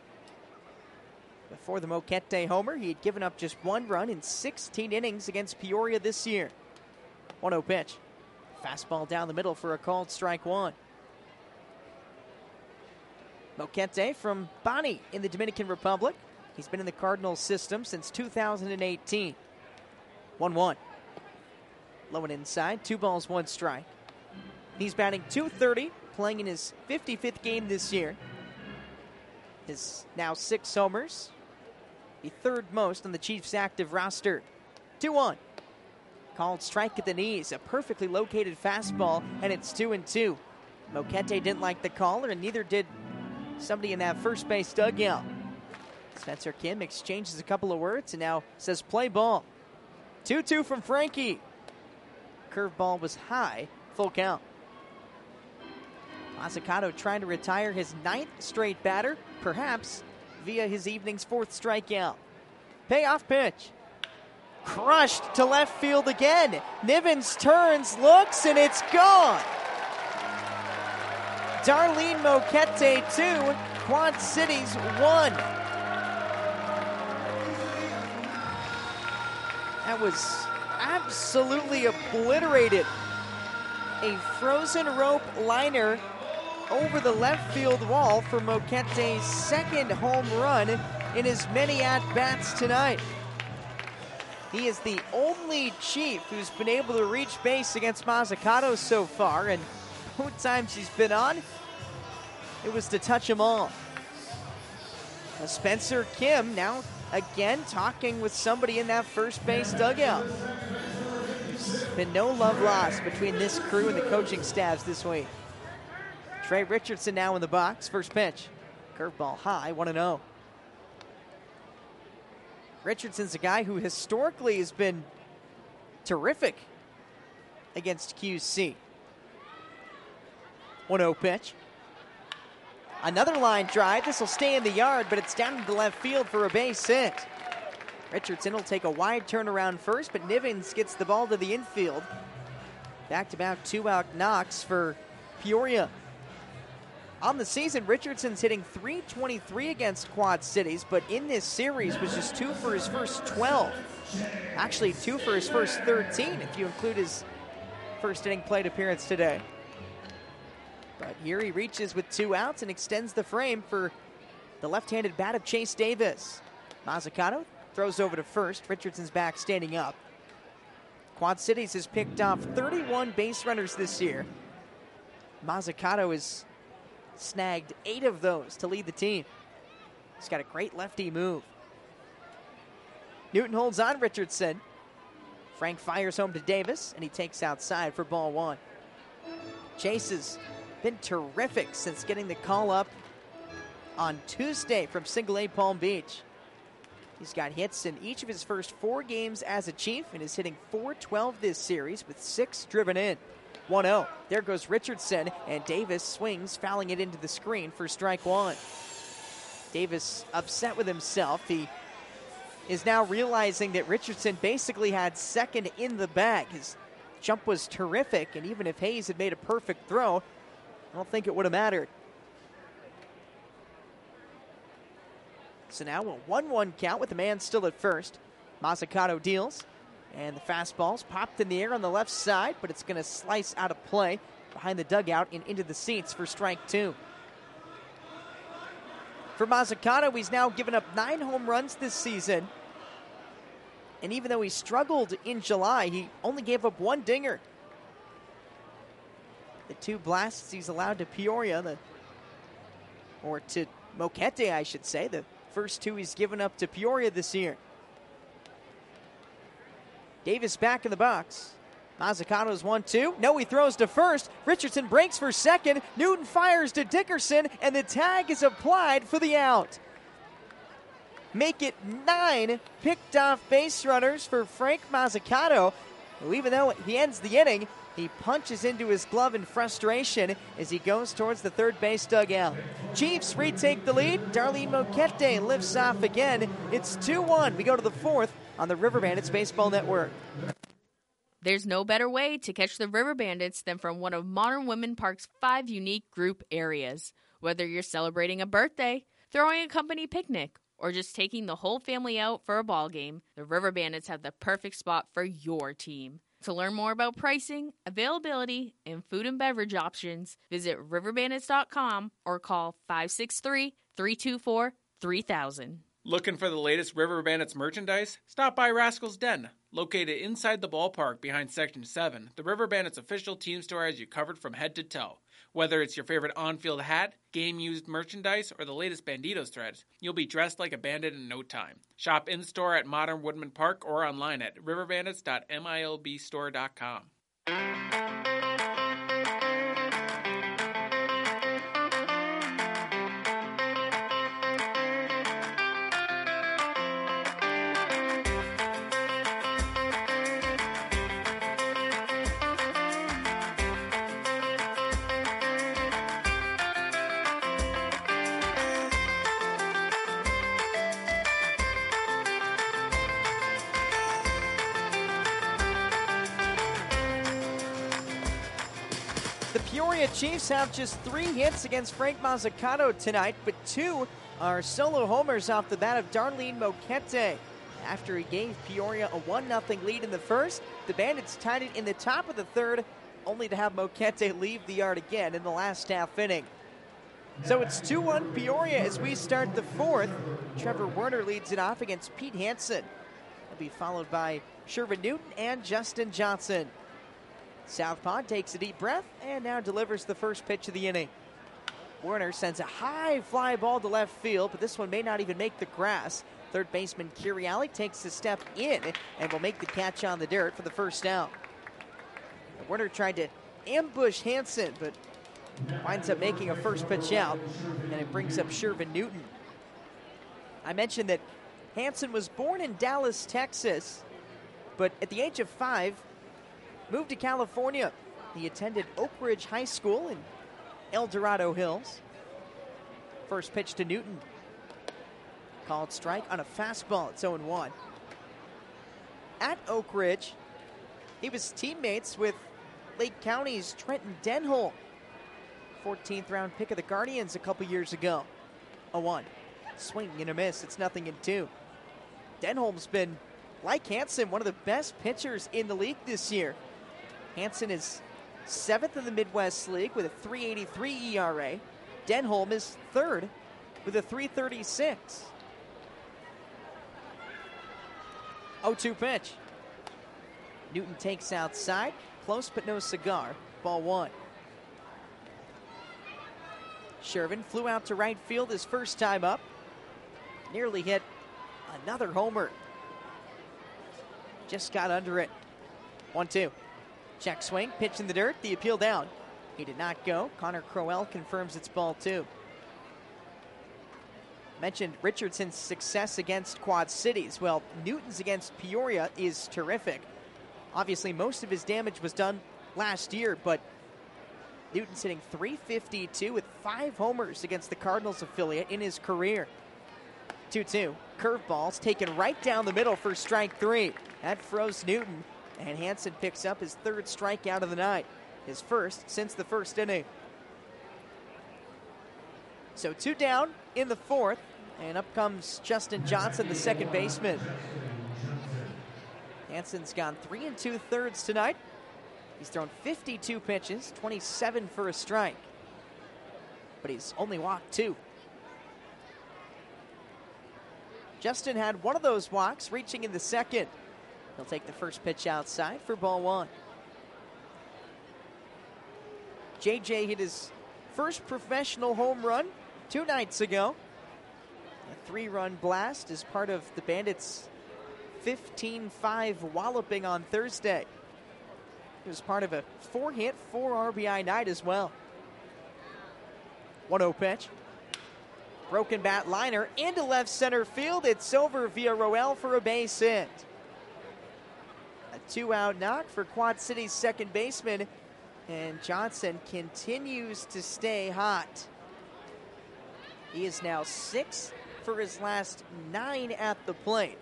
Before the Moquete homer, he had given up just 1 run in 16 innings against Peoria this year. 1-0 pitch. Fastball down the middle for a called strike 1. Moquete from Bani in the Dominican Republic. He's been in the Cardinals system since 2018. 1-1. Low and inside, 2 balls, 1 strike. He's batting .230, playing in his 55th game this year. His now 6 homers, the 3rd most on the Chiefs' active roster. 2-1. Called strike at the knees, a perfectly located fastball, and it's 2-2. Moquete didn't like the caller, and neither did somebody in that first base dugout. Spencer Kim exchanges a couple of words and now says play ball. 2-2 from Frankie. Curveball was high, full count. Mazzucato trying to retire his 9th straight batter, perhaps via his evening's 4th strikeout. Payoff pitch. Crushed to left field again. Nivens turns, looks, and it's gone. Darlene Moquete 2, Quad Cities 1. That was absolutely obliterated. A frozen rope liner over the left field wall for Moquete's 2nd home run in his many at-bats tonight. He is the only Chief who's been able to reach base against Mazzucato so far, and both times he's been on, it was to touch them all. Spencer Kim now again talking with somebody in that first base dugout. There's been no love lost between this crew and the coaching staffs this week. Trey Richardson now in the box. First pitch. Curveball high, 1-0. Richardson's a guy who historically has been terrific against QC. 1-0 pitch. Another line drive. This will stay in the yard, but it's down to the left field for a base hit. Richardson will take a wide turnaround first, but Nivens gets the ball to the infield. Back-to-back 2-out knocks for Peoria. On the season, Richardson's hitting .323 against Quad Cities, but in this series was just 2 for his first 12. Actually, 2 for his first 13, if you include his first inning plate appearance today. But here he reaches with 2 outs and extends the frame for the left-handed bat of Chase Davis. Mazzucato throws over to first. Richardson's back standing up. Quad Cities has picked off 31 base runners this year. Mazzucato is snagged 8 of those to lead the team. He's got a great lefty move. Newton holds on Richardson. Frank fires home to Davis, and he takes outside for ball 1. Chase has been terrific since getting the call up on Tuesday from Single A Palm Beach. He's got hits in each of his first 4 games as a Chief and is hitting .412 this series with 6 driven in. 1-0. There goes Richardson, and Davis swings, fouling it into the screen for strike 1. Davis upset with himself. He is now realizing that Richardson basically had second in the bag. His jump was terrific, and even if Hayes had made a perfect throw, I don't think it would have mattered. So now a 1-1 count with the man still at first. Mazzucato deals, and the fastball's popped in the air on the left side, but it's going to slice out of play behind the dugout and into the seats for strike 2. For Mazzucato, he's now given up 9 home runs this season. And even though he struggled in July, he only gave up 1 dinger. The 2 blasts he's allowed to Peoria, or to Moquete, I should say. The first 2 he's given up to Peoria this year. Davis back in the box. Mazzucato's 1-2. No, he throws to first. Richardson breaks for second. Newton fires to Dickerson, and the tag is applied for the out. Make it 9 picked off base runners for Frank Mazzucato, who, even though he ends the inning, he punches into his glove in frustration as he goes towards the third base dugout. Chiefs retake the lead. Darlene Moquete lifts off again. It's 2-1. We go to the 4th on the River Bandits Baseball Network. There's no better way to catch the River Bandits than from one of Modern Woodmen Park's 5 unique group areas. Whether you're celebrating a birthday, throwing a company picnic, or just taking the whole family out for a ball game, the River Bandits have the perfect spot for your team. To learn more about pricing, availability, and food and beverage options, visit riverbandits.com or call 563-324-3000. Looking for the latest River Bandits merchandise? Stop by Rascal's Den. Located inside the ballpark behind Section 7, the River Bandits official team store has you covered from head to toe. Whether it's your favorite on-field hat, game-used merchandise, or the latest Banditos threads, you'll be dressed like a bandit in no time. Shop in-store at Modern Woodmen Park or online at riverbandits.milbstore.com. Peoria Chiefs have just 3 hits against Frank Mazzucato tonight, but 2 are solo homers off the bat of Darlene Moquete. After he gave Peoria a 1-0 lead in the first, the Bandits tied it in the top of the 3rd, only to have Moquete leave the yard again in the last half inning. So it's 2-1 Peoria as we start the 4th. Trevor Werner leads it off against Pete Hansen. He'll be followed by Shervin Newton and Justin Johnson. Southpaw takes a deep breath and now delivers the first pitch of the inning. Werner sends a high fly ball to left field, but this one may not even make the grass. Third baseman Kiriali takes a step in and will make the catch on the dirt for the first out. Werner tried to ambush Hansen, but winds up making a first pitch out, and it brings up Shervin Newton. I mentioned that Hansen was born in Dallas, Texas, but at the age of 5, moved to California. He attended Oak Ridge High School in El Dorado Hills. First pitch to Newton. Called strike on a fastball. It's 0-1. At Oak Ridge, he was teammates with Lake County's Trenton Denholm, 14th round pick of the Guardians a couple years ago. 0-1. Swing and a miss. It's 0-2. Denholm's been, like Hansen, one of the best pitchers in the league this year. Hansen is 7th in the Midwest League with a .383 ERA. Denholm is 3rd with a .336. 0-2 pitch. Newton takes outside. Close but no cigar. Ball 1. Shervin flew out to right field his first time up. Nearly hit another homer. Just got under it. 1-2. Check swing, pitch in the dirt, the appeal down. He did not go. Connor Crowell confirms it's ball 2. Mentioned Richardson's success against Quad Cities. Well, Newton's against Peoria is terrific. Obviously, most of his damage was done last year, but Newton's hitting .352 with 5 homers against the Cardinals affiliate in his career. 2-2. Curveballs taken right down the middle for strike 3. That froze Newton, and Hansen picks up his 3rd strikeout of the night. His first since the first inning. So 2 down in the 4th, and up comes Justin Johnson, the second baseman. Hansen's gone 3 2/3 tonight. He's thrown 52 pitches, 27 for a strike, but he's only walked 2. Justin had one of those walks reaching in the second. He'll take the first pitch outside for ball 1. JJ hit his first professional home run 2 nights ago. A 3-run blast as part of the Bandits' 15-5 walloping on Thursday. It was part of a 4-hit, 4 RBI night as well. 1-0 pitch. Broken bat liner into left center field. It's over via Roel for a base hit. A 2-out knock for Quad City's second baseman, and Johnson continues to stay hot. He is now 6 for his last 9 at the plate.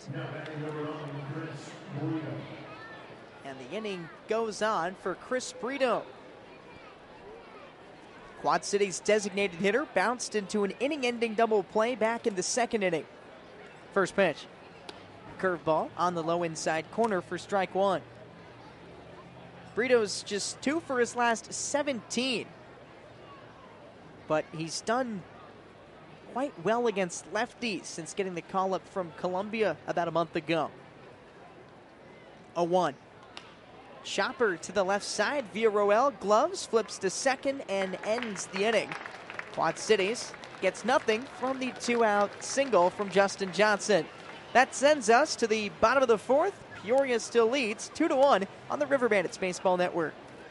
And the inning goes on for Chris Brito. Quad City's designated hitter bounced into an inning-ending double play back in the second inning. First pitch. Curveball on the low inside corner for strike 1. Brito's just 2 for his last 17. But he's done quite well against lefties since getting the call-up from Columbia about a month ago. 0-1. Chopper to the left side via Roel. Gloves, flips to second, and ends the inning. Quad Cities gets nothing from the 2-out single from Justin Johnson. That sends us to the bottom of the 4th. Peoria still leads 2-1 on the River Bandits Baseball Network.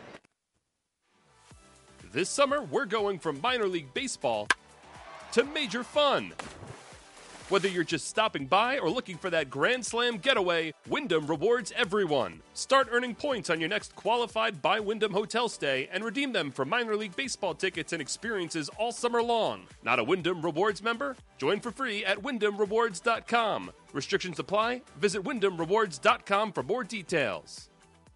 This summer, we're going from minor league baseball to major fun. Whether you're just stopping by or looking for that Grand Slam getaway, Wyndham rewards everyone. Start earning points on your next qualified by Wyndham hotel stay and redeem them for minor league baseball tickets and experiences all summer long. Not a Wyndham Rewards member? Join for free at WyndhamRewards.com. Restrictions apply. Visit WyndhamRewards.com for more details.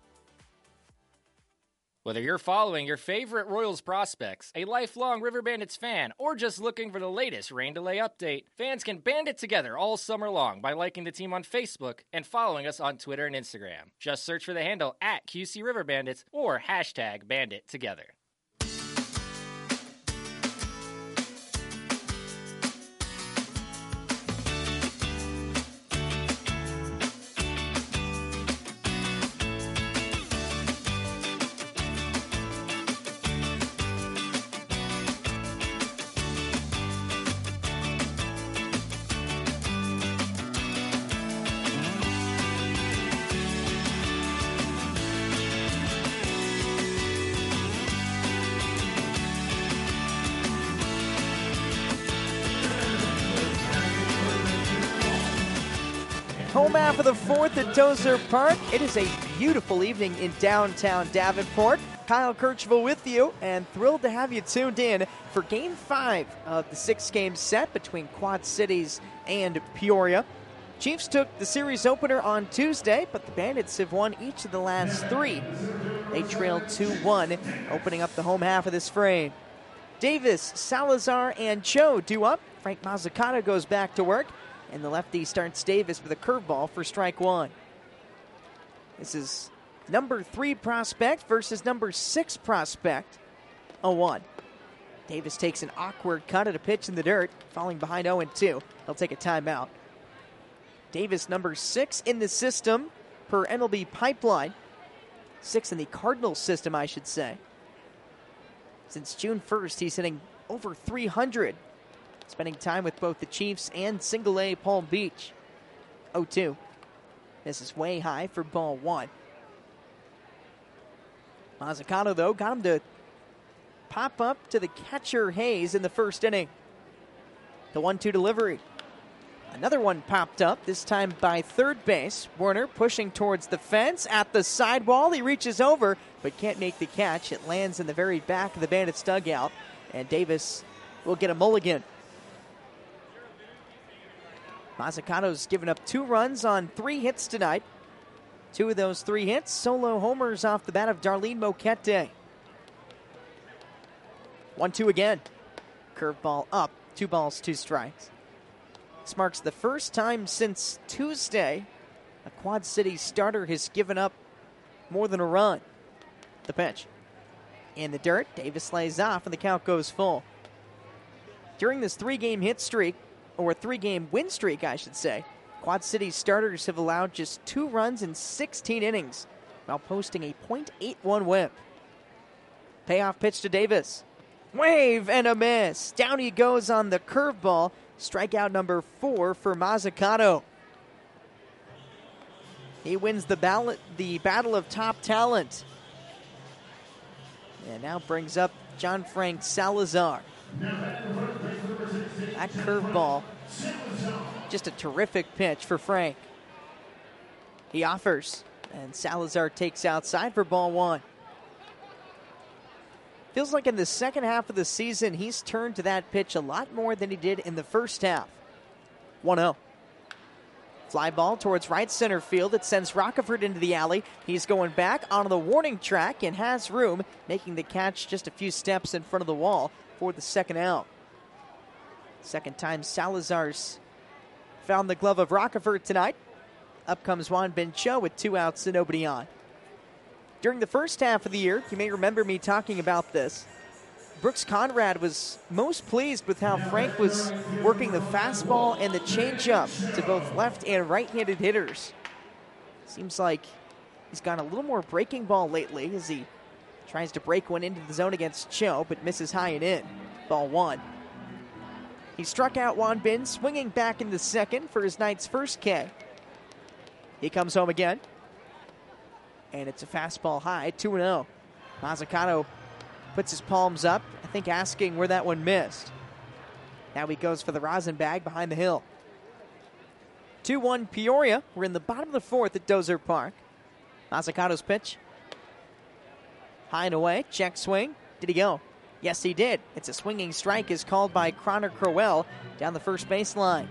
Whether you're following your favorite Royals prospects, a lifelong River Bandits fan, or just looking for the latest rain delay update, fans can band it together all summer long by liking the team on Facebook and following us on Twitter and Instagram. Just search for the handle at QC River Bandits or hashtag #BanditTogether. Home half of the 4th at Tozer Park. It is a beautiful evening in downtown Davenport. Kyle Kirchville with you, and thrilled to have you tuned in for Game 5 of the 6-game set between Quad Cities and Peoria. Chiefs took the series opener on Tuesday, but the Bandits have won each of the last 3. They trailed 2-1, opening up the home half of this frame. Davis, Salazar, and Cho due up. Frank Mazzucato goes back to work, and the lefty starts Davis with a curveball for strike 1. This is number 3 prospect versus number 6 prospect. 0-1. Davis takes an awkward cut at a pitch in the dirt, falling behind 0-2. He'll take a timeout. Davis, number 6 in the system per MLB Pipeline. 6 in the Cardinals system, I should say. Since June 1st, he's hitting over 300, spending time with both the Chiefs and single-A Palm Beach. 0-2. This is way high for ball one. Mazzucato, though, got him to pop up to the catcher Hayes in the first inning. The 1-2 delivery. Another one popped up, this time by third base. Werner pushing towards the fence at the sidewall. He reaches over, but can't make the catch. It lands in the very back of the Bandits dugout, and Davis will get a mulligan. Mazzucato's given up 2 runs on 3 hits tonight. 2 of those 3 hits, solo homers off the bat of Darlene Moquete. 1-2 again. Curveball up, 2 balls, 2 strikes. This marks the first time since Tuesday a Quad City starter has given up more than a run. The pitch. In the dirt, Davis lays off and the count goes full. During this 3-game hit streak, or 3-game win streak, I should say, Quad City starters have allowed just 2 runs in 16 innings while posting a .81 whip. Payoff pitch to Davis. Wave and a miss. Down he goes on the curveball. Strikeout number 4 for Mazzucato. He wins the battle of top talent. And now brings up John Frank Salazar. That curveball, just a terrific pitch for Frank. He offers, and Salazar takes outside for ball 1. Feels like in the second half of the season, he's turned to that pitch a lot more than he did in the first half. 1-0. Fly ball towards right center field. It sends Rockefort into the alley. He's going back onto the warning track and has room, making the catch just a few steps in front of the wall for the second out. Second time Salazar's found the glove of Rockefort tonight. Up comes Juan Bencho with 2 outs and nobody on. During the first half of the year, you may remember me talking about this, Brooks Conrad was most pleased with how Frank was working the fastball and the changeup to both left and right-handed hitters. Seems like he's got a little more breaking ball lately as he tries to break one into the zone against Cho, but misses high and in. Ball 1. He struck out Juan Bin, swinging back in the second for his night's first K. He comes home again. And it's a fastball high, 2-0. Mazzucato puts his palms up, I think asking where that one missed. Now he goes for the rosin bag behind the hill. 2-1 Peoria. We're in the bottom of the 4th at Dozer Park. Mazzucato's pitch. High and away, check swing. Did he go? Yes, he did. It's a swinging strike is called by Connor Crowell down the first baseline.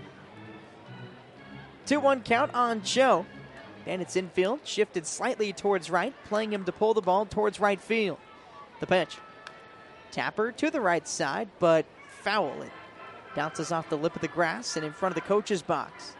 2-1 count on Cho. And it's infield, shifted slightly towards right, playing him to pull the ball towards right field. The pitch. Tapper to the right side, but foul. It bounces off the lip of the grass and in front of the coach's box.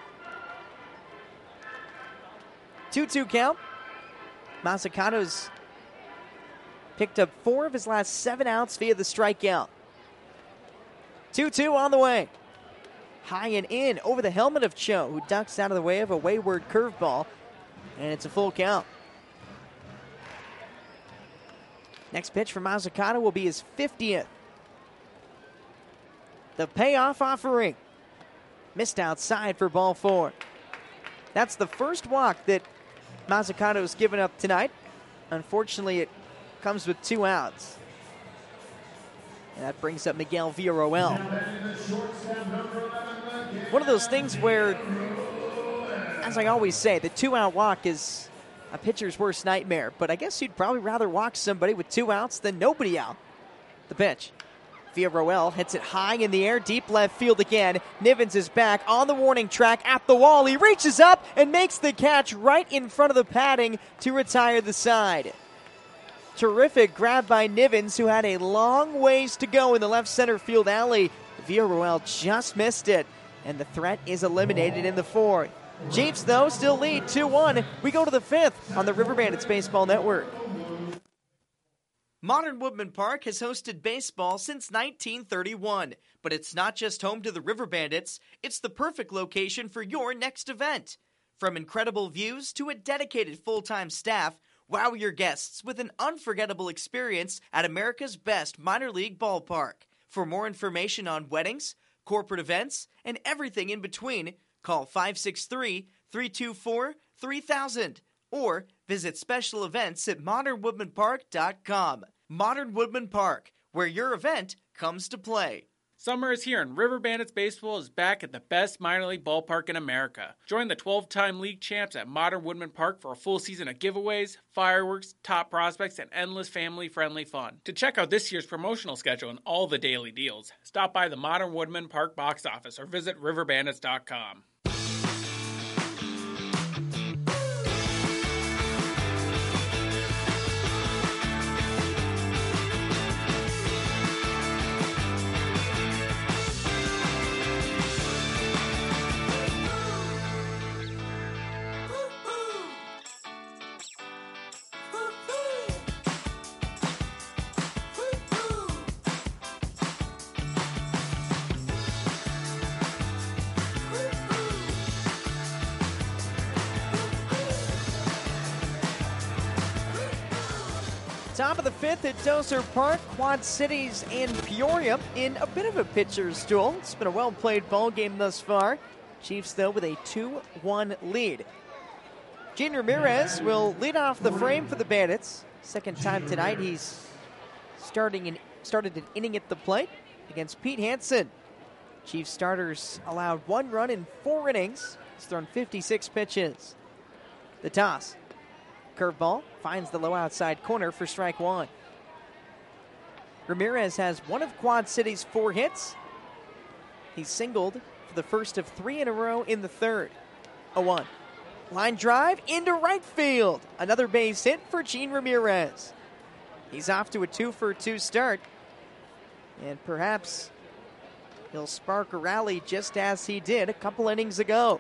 2-2 count. Mazzucato's picked up 4 of his last 7 outs via the strikeout. 2-2 on the way. High and in over the helmet of Cho, who ducks out of the way of a wayward curveball, and it's a full count. Next pitch for Mazzucato will be his 50th. The payoff offering. Missed outside for ball 4. That's the first walk that Mazzucato's given up tonight. Unfortunately, it comes with 2 outs. And that brings up Miguel Villarroel. One of those things where, as I always say, the 2-out walk is a pitcher's worst nightmare. But I guess you'd probably rather walk somebody with 2 outs than nobody out. The pitch. Villarroel hits it high in the air, deep left field again. Nivens is back on the warning track at the wall. He reaches up and makes the catch right in front of the padding to retire the side. Terrific grab by Nivens, who had a long ways to go in the left center field alley. Villarroel just missed it, and the threat is eliminated in the 4th. Chiefs, though, still lead 2-1. We go to the 5th on the River Bandits Baseball Network. Modern Woodman Park has hosted baseball since 1931, but it's not just home to the River Bandits, it's the perfect location for your next event. From incredible views to a dedicated full-time staff, wow your guests with an unforgettable experience at America's best minor league ballpark. For more information on weddings, corporate events, and everything in between, call 563-324-3000 or visit special events at modernwoodmanpark.com. Modern Woodman Park, where your event comes to play. Summer is here and River Bandits Baseball is back at the best minor league ballpark in America. Join the 12-time league champs at Modern Woodman Park for a full season of giveaways, fireworks, top prospects, and endless family-friendly fun. To check out this year's promotional schedule and all the daily deals, stop by the Modern Woodman Park box office or visit riverbandits.com. Top of the fifth at Dozer Park, Quad Cities and Peoria in a bit of a pitcher's duel. It's been a well-played ball game thus far. Chiefs, though, with a 2-1 lead. Gene Ramirez will lead off the frame for the Bandits. Second time tonight, he's started an inning at the plate against Pete Hansen. Chiefs starters allowed 1 run in 4 innings. He's thrown 56 pitches. The toss. Curveball finds the low outside corner for strike 1. Ramirez has one of Quad City's 4 hits. He's singled for the first of 3 in a row in the third. 0-1. Line drive into right field. Another base hit for Gene Ramirez. He's off to a 2-for-2 start. And perhaps he'll spark a rally just as he did a couple innings ago.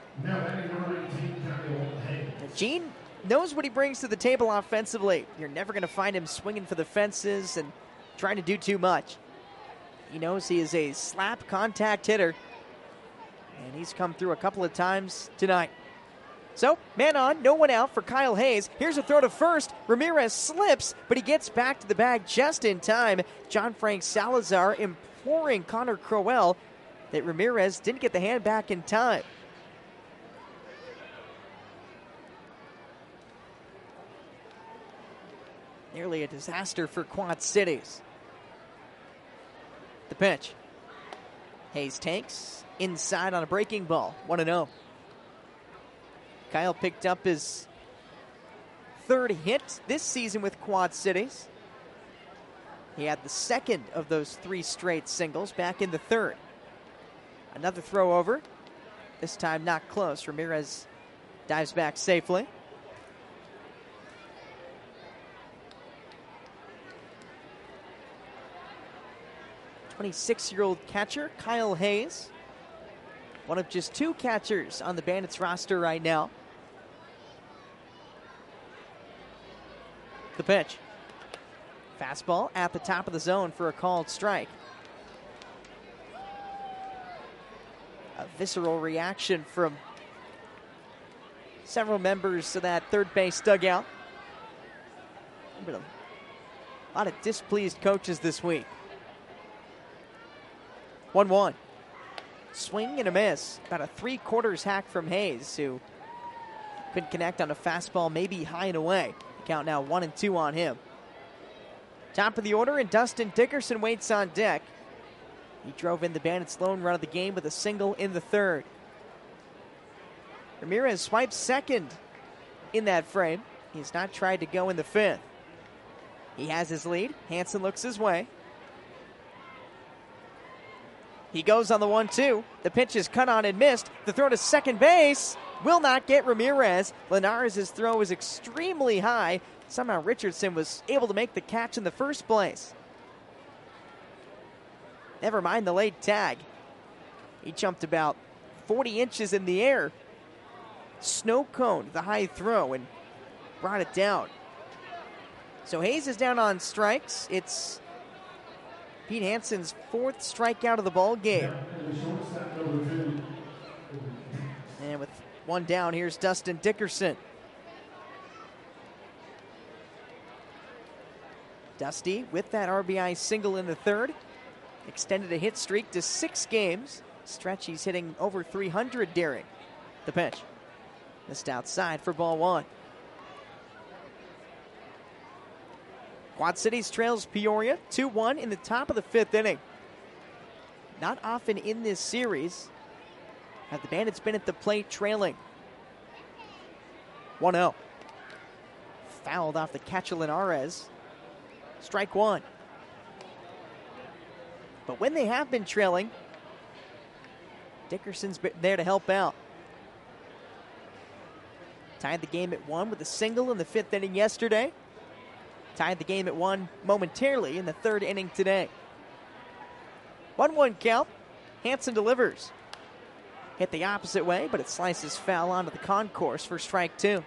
Gene knows what he brings to the table offensively. You're never going to find him swinging for the fences and trying to do too much. He knows he is a slap contact hitter, and he's come through a couple of times tonight. So, man on, no one out for Kyle Hayes. Here's a throw to first. Ramirez slips, but he gets back to the bag just in time. John Frank Salazar imploring Connor Crowell that Ramirez didn't get the hand back in time. Nearly a disaster for Quad Cities. The pitch. Hayes takes inside on a breaking ball. 1-0. Kyle picked up his 3rd hit this season with Quad Cities. He had the second of those 3 straight singles back in the 3rd. Another throw over. This time not close. Ramirez dives back safely. 26-year-old catcher Kyle Hayes, one of just 2 catchers on the Bandits roster right now. The pitch. Fastball at the top of the zone for a called strike. A visceral reaction from several members of that third base dugout. A lot of displeased coaches this week. 1-1. Swing and a miss. About a 3/4 hack from Hayes, who couldn't connect on a fastball, maybe high and away. The count now 1-2 on him. Top of the order, and Dustin Dickerson waits on deck. He drove in the Bandits' lone run of the game with a single in the 3rd. Ramirez swipes second in that frame. He has not tried to go in the 5th. He has his lead. Hansen looks his way. He goes on the 1-2. The pitch is cut on and missed. The throw to second base will not get Ramirez. Linares' throw is extremely high. Somehow Richardson was able to make the catch in the first place. Never mind the late tag. He jumped about 40 inches in the air. Snow coned the high throw and brought it down. So Hayes is down on strikes. It's Pete Hansen's 4th strikeout of the ball game. And with 1 down, here's Dustin Dickerson. Dusty with that RBI single in the 3rd extended a hit streak to 6 games. Stretch, he's hitting over 300 during the pitch. Missed outside for ball 1. Quad Cities trails Peoria 2-1 in the top of the 5th inning. Not often in this series have the Bandits been at the plate trailing. 1-0. Fouled off the catcher Linares. Strike 1. But when they have been trailing, Dickerson's been there to help out. Tied the game at 1 with a single in the 5th inning yesterday. Tied the game at 1 momentarily in the 3rd inning today. 1-1 count. Hansen delivers. Hit the opposite way, but it slices foul onto the concourse for strike 2.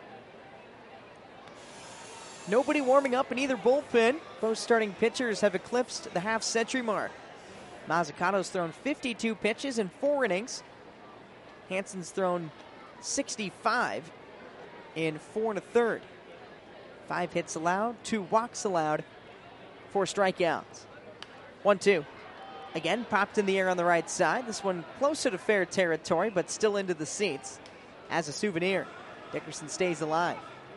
Nobody warming up in either bullpen. Both starting pitchers have eclipsed the half-century mark. Mazzucato's thrown 52 pitches in 4 innings. Hansen's thrown 65 in 4 1/3. 5 hits allowed, 2 walks allowed, 4 strikeouts. 1-2. Again, popped in the air on the right side. This one closer to fair territory, but still into the seats. As a souvenir, Dickerson stays alive.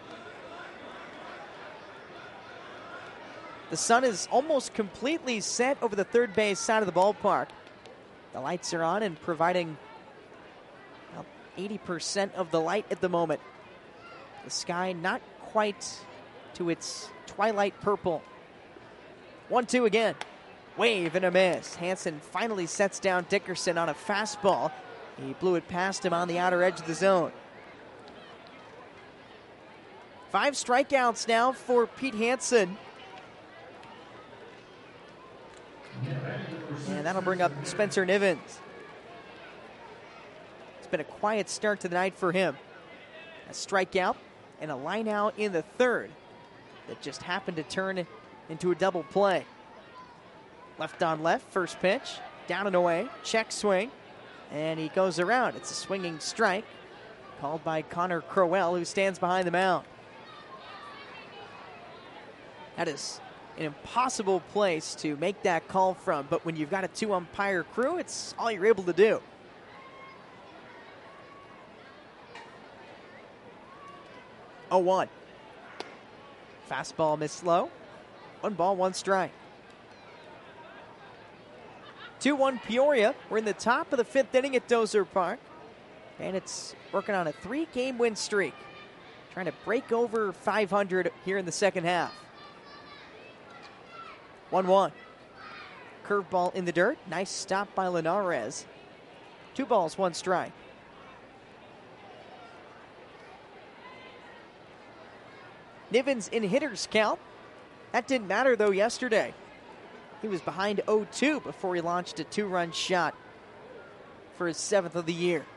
The sun is almost completely set over the third base side of the ballpark. The lights are on and providing about 80% of the light at the moment. The sky not quite to its twilight purple. 1-2 again. Wave and a miss. Hansen finally sets down Dickerson on a fastball. He blew it past him on the outer edge of the zone. 5 strikeouts now for Pete Hansen. And that'll bring up Spencer Nivens. It's been a quiet start to the night for him. A strikeout and a line out in the 3rd that just happened to turn into a double play. Left on left, first pitch, down and away, check swing, and he goes around. It's a swinging strike called by Connor Crowell, who stands behind the mound. That is an impossible place to make that call from, but when you've got a 2-umpire crew, it's all you're able to do. Oh, 1. Fastball missed low. 1 ball, 1 strike. 2-1 Peoria. We're in the top of the 5th inning at Dozer Park. And it's working on a 3-game win streak. Trying to break over 500 here in the second half. 1-1. Curveball in the dirt. Nice stop by Linares. 2 balls, 1 strike. Nivens in hitter's count. That didn't matter, though, yesterday. He was behind 0-2 before he launched a 2-run shot for his 7th of the year.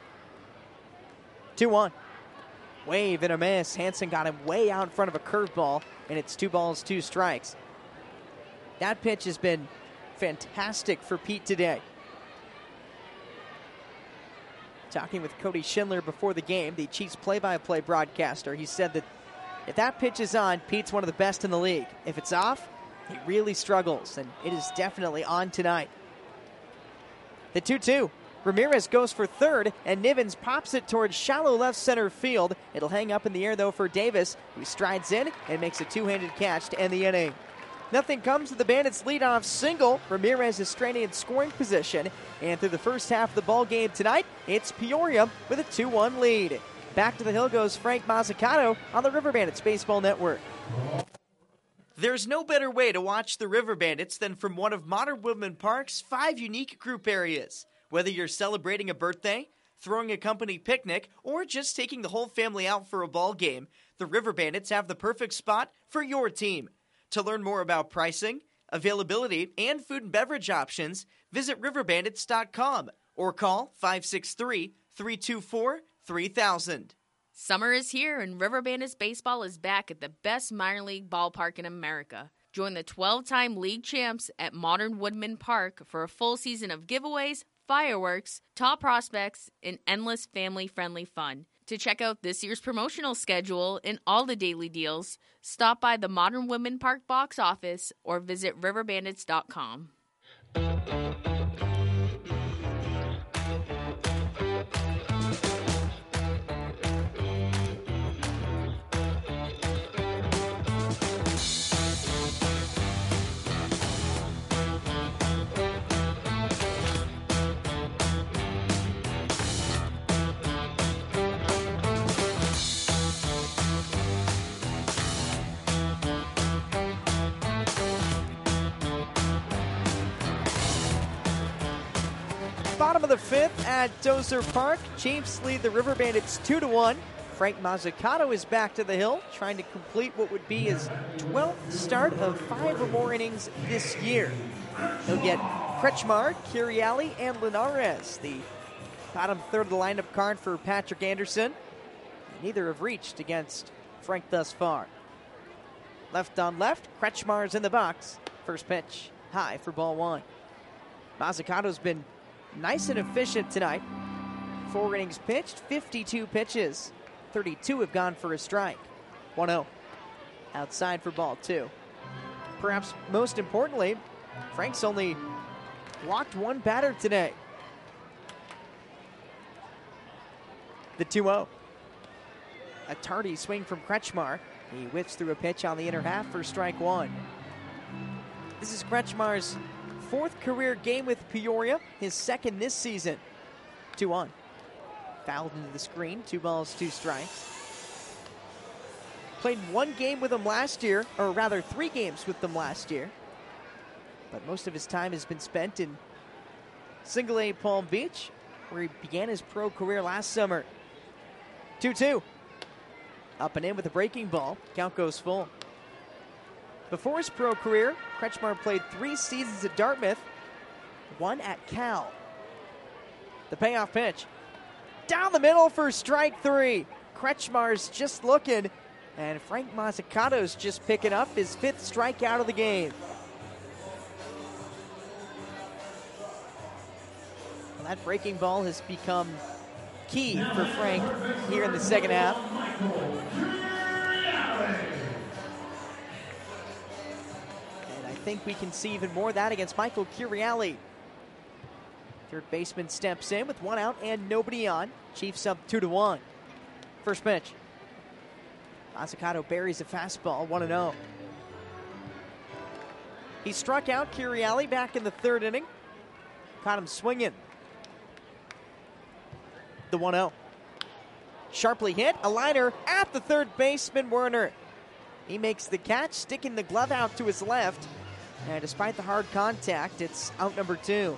2-1. Wave and a miss. Hansen got him way out in front of a curveball, and it's 2 balls, 2 strikes. That pitch has been fantastic for Pete today. Talking with Cody Schindler before the game, the Chiefs play-by-play broadcaster, he said that if that pitch is on, Pete's one of the best in the league. If it's off, he really struggles, and it is definitely on tonight. The 2-2. Ramirez goes for third, and Nivens pops it towards shallow left center field. It'll hang up in the air, though, for Davis, who strides in and makes a 2-handed catch to end the inning. Nothing comes to the Bandits' leadoff single. Ramirez is straining in scoring position, and through the first half of the ball game tonight, it's Peoria with a 2-1 lead. Back to the hill goes Frank Mazzucato on the River Bandits Baseball Network. There's no better way to watch the River Bandits than from one of Modern Woodmen Park's 5 unique group areas. Whether you're celebrating a birthday, throwing a company picnic, or just taking the whole family out for a ball game, the River Bandits have the perfect spot for your team. To learn more about pricing, availability, and food and beverage options, visit riverbandits.com or call 563-324-3000. Summer is here, and River Bandits Baseball is back at the best minor league ballpark in America. Join the 12-time league champs at Modern Woodmen Park for a full season of giveaways, fireworks, top prospects, and endless family-friendly fun. To check out this year's promotional schedule and all the daily deals, stop by the Modern Woodmen Park box office or visit riverbandits.com. Bottom of the fifth at Dozer Park. Chiefs lead the River Bandits 2-1. Frank Mazzucato is back to the hill, trying to complete what would be his 12th start of 5 or more innings this year. He'll get Kretschmar, Curiali, and Linares, the bottom third of the lineup card for Patrick Anderson. Neither have reached against Frank thus far. Left on left, Kretschmar's in the box. First pitch, high for ball 1. Mazzucato's been nice and efficient tonight. 4 innings pitched, 52 pitches. 32 have gone for a strike. 1-0. Outside for ball 2. Perhaps most importantly, Frank's only walked 1 batter today. The 2-0. A tardy swing from Kretschmar. He whips through a pitch on the inner half for strike 1. This is Kretschmar's 4th career game with Peoria, his 2nd this season. 2-1. Fouled into the screen, 2 balls, 2 strikes. Played 1 game with him last year, or rather 3 games with them last year. But most of his time has been spent in Single A Palm Beach, where he began his pro career last summer. 2-2. Up and in with a breaking ball. Count goes full. Before his pro career, Kretschmar played 3 seasons at Dartmouth, 1 at Cal. The payoff pitch. Down the middle for strike 3. Kretschmar's just looking, and Frank Mazzucato's just picking up his 5th strikeout of the game. Well, that breaking ball has become key for Frank here in the second half. I think we can see even more of that against Michael Curiali. Third baseman steps in with 1 out and nobody on. Chiefs up 2-1. First pitch. Mazzucato buries a fastball, 1-0. He struck out Curiali back in the 3rd inning. Caught him swinging. The 1-0. Sharply hit, a liner at the third baseman, Werner. He makes the catch, sticking the glove out to his left. And despite the hard contact, it's out number 2.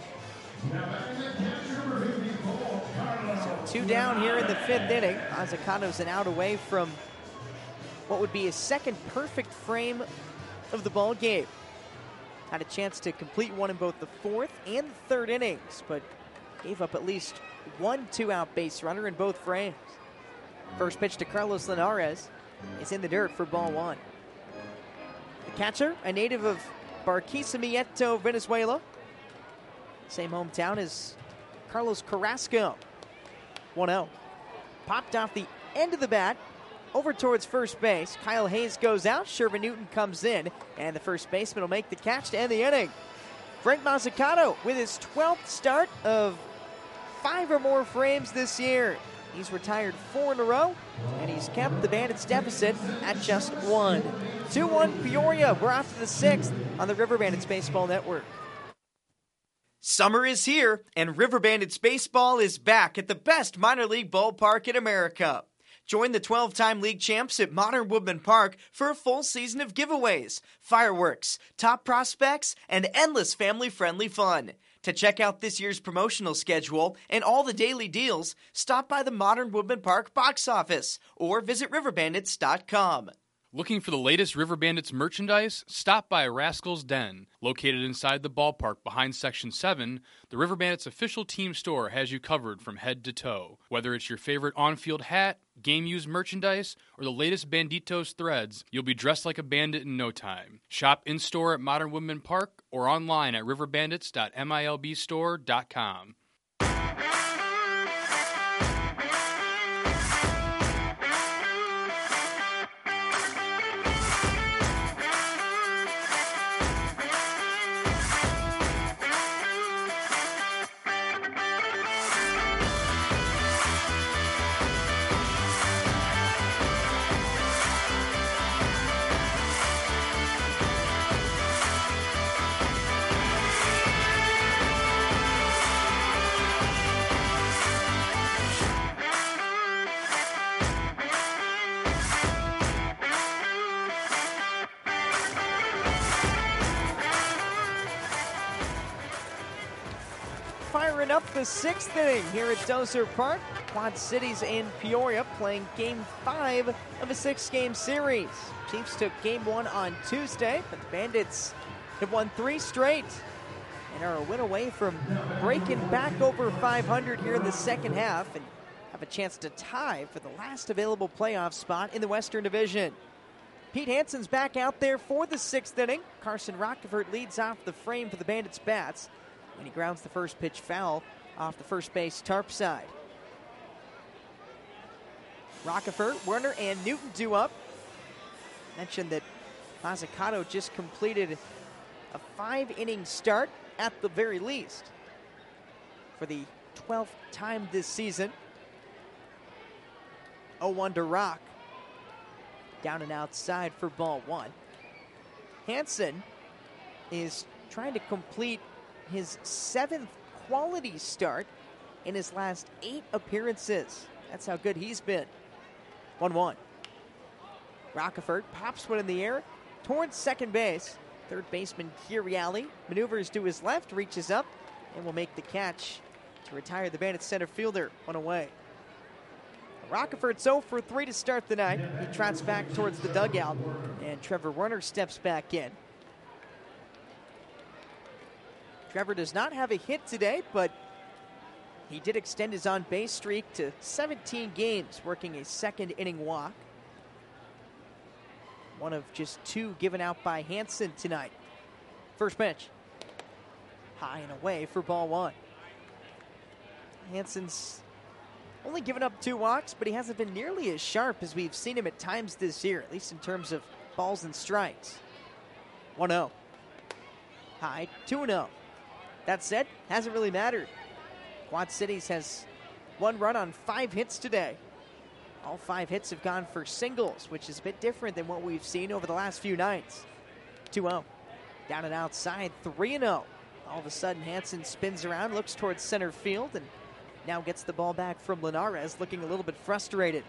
So 2 down here in the 5th inning. Mazzucato's an out away from what would be his 2nd perfect frame of the ball game. Had a chance to complete one in both the 4th and the 3rd innings, but gave up at least 1 2-out base runner in both frames. First pitch to Carlos Linares is in the dirt for ball 1. The catcher, a native of Barquisimeto, Venezuela. Same hometown as Carlos Carrasco. 1-0. Popped off the end of the bat over towards first base. Kyle Hayes goes out. Shervin Newton comes in. And the first baseman will make the catch to end the inning. Frank Mazzucato with his 12th start of 5 or more frames this year. He's retired 4 in a row, and he's kept the Bandits' deficit at just 1. 2-1 Peoria. We're off to the 6th on the River Bandits Baseball Network. Summer is here, and River Bandits Baseball is back at the best minor league ballpark in America. Join the 12-time league champs at Modern Woodman Park for a full season of giveaways, fireworks, top prospects, and endless family-friendly fun. To check out this year's promotional schedule and all the daily deals, stop by the Modern Woodman Park box office or visit riverbandits.com. Looking for the latest River Bandits merchandise? Stop by Rascal's Den. Located inside the ballpark behind Section 7, the River Bandits official team store has you covered from head to toe. Whether it's your favorite on-field hat, game-used merchandise, or the latest Banditos threads, you'll be dressed like a bandit in no time. Shop in-store at Modern Woodman Park or online at riverbandits.milbstore.com. firing up the 6th inning here at Dozer Park. Quad Cities and Peoria playing Game 5 of a 6-game series. Chiefs took Game 1 on Tuesday, but the Bandits have won 3 straight and are a win away from breaking back over 500 here in the second half and have a chance to tie for the last available playoff spot in the Western Division. Pete Hansen's back out there for the 6th inning. Carson Rockefort leads off the frame for the Bandits' bats, and he grounds the first pitch foul off the first base tarp side. Rockefort, Werner, and Newton due up. Mentioned that Mazzucato just completed a 5-inning start at the very least for the 12th time this season. 0-1 to Rock. Down and outside for ball 1. Hansen is trying to complete his 7th quality start in his last 8 appearances. That's how good he's been. 1-1. Rockefort pops one in the air towards second base. Third baseman Kiriali maneuvers to his left, reaches up, and will make the catch to retire the Bandits center fielder. One away. Rockefort's 0 for 3 to start the night. He trots back towards the dugout, and Trevor Werner steps back in. Trevor does not have a hit today, but he did extend his on-base streak to 17 games, working a 2nd inning walk. One of just 2 given out by Hansen tonight. First pitch. High and away for ball 1. Hansen's only given up 2 walks, but he hasn't been nearly as sharp as we've seen him at times this year, at least in terms of balls and strikes. 1-0. High, 2-0. That said, hasn't really mattered. Quad Cities has 1 run on 5 hits today. All 5 hits have gone for singles, which is a bit different than what we've seen over the last few nights. 2-0. Down and outside, 3-0. All of a sudden, Hansen spins around, looks towards center field, and now gets the ball back from Linares, looking a little bit frustrated.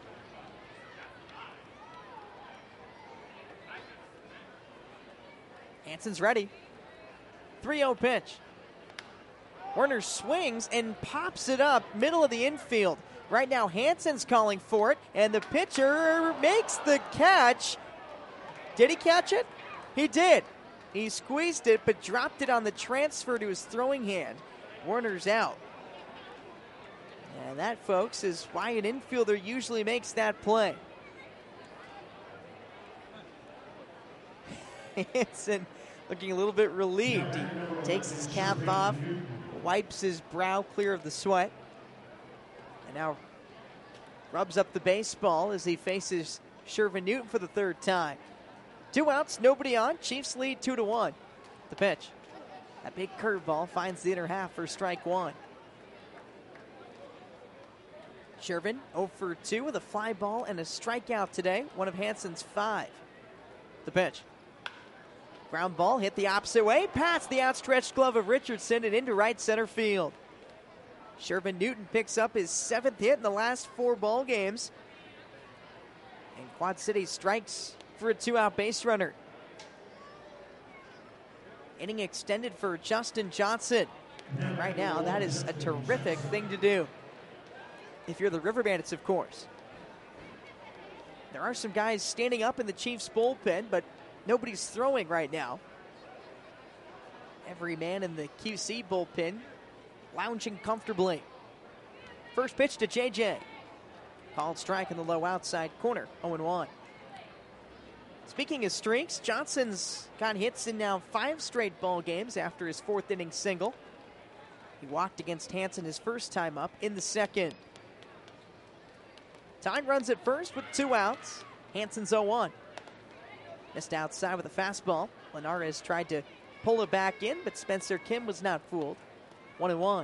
Hansen's ready. 3-0 pitch. Werner swings and pops it up, middle of the infield. Right now, Hansen's calling for it, and the pitcher makes the catch. Did he catch it? He did. He squeezed it, but dropped it on the transfer to his throwing hand. Werner's out. And that, folks, is why an infielder usually makes that play. Hansen looking a little bit relieved. He takes his cap off, wipes his brow clear of the sweat, and now rubs up the baseball as he faces Shervin Newton for the 3rd time. 2 outs, nobody on. Chiefs lead 2-1. The pitch. That big curveball finds the inner half for strike 1. Shervin 0 for 2 with a fly ball and a strikeout today, one of Hansen's 5. The pitch. Ground ball hit the opposite way, past the outstretched glove of Richardson and into right center field. Shervin Newton picks up his 7th hit in the last 4 ball games. And Quad City strikes for a 2-out base runner. Inning extended for Justin Johnson. And right now, that is a terrific thing to do. If you're the River Bandits, of course. There are some guys standing up in the Chiefs bullpen, but nobody's throwing right now. Every man in the QC bullpen lounging comfortably. First pitch to JJ. Called strike in the low outside corner, 0-1. Speaking of streaks, Johnson's got hits in now 5 straight ball games after his 4th inning single. He walked against Hansen his first time up in the 2nd. Time runs at first with 2 outs. Hansen's 0-1. Missed outside with a fastball. Linares tried to pull it back in, but Spencer Kim was not fooled. 1-1.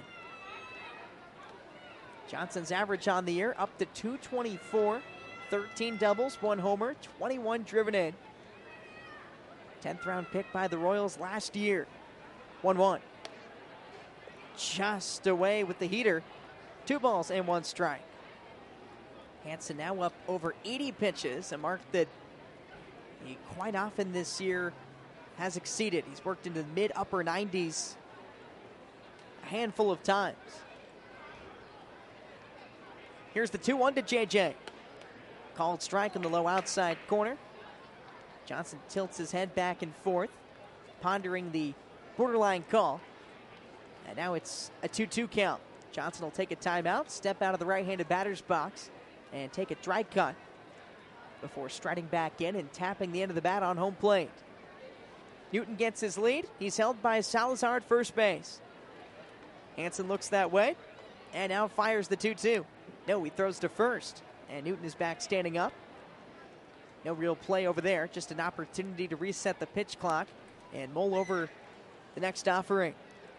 Johnson's average on the year up to .224. 13 doubles, 1 homer, 21 driven in. 10th round pick by the Royals last year. 1-1. Just away with the heater. 2 balls and 1 strike. Hansen now up over 80 pitches, a mark that he quite often this year has exceeded. He's worked into the mid-upper 90s a handful of times. Here's the 2-1 to JJ. Called strike in the low outside corner. Johnson tilts his head back and forth, pondering the borderline call. And now it's a 2-2 count. Johnson will take a timeout, step out of the right-handed batter's box, and take a dry cut before striding back in and tapping the end of the bat on home plate. Newton gets his lead. He's held by Salazar at first base. Hansen looks that way and now fires the 2-2. No, he throws to first, and Newton is back standing up. No real play over there, just an opportunity to reset the pitch clock and mull over the next offering.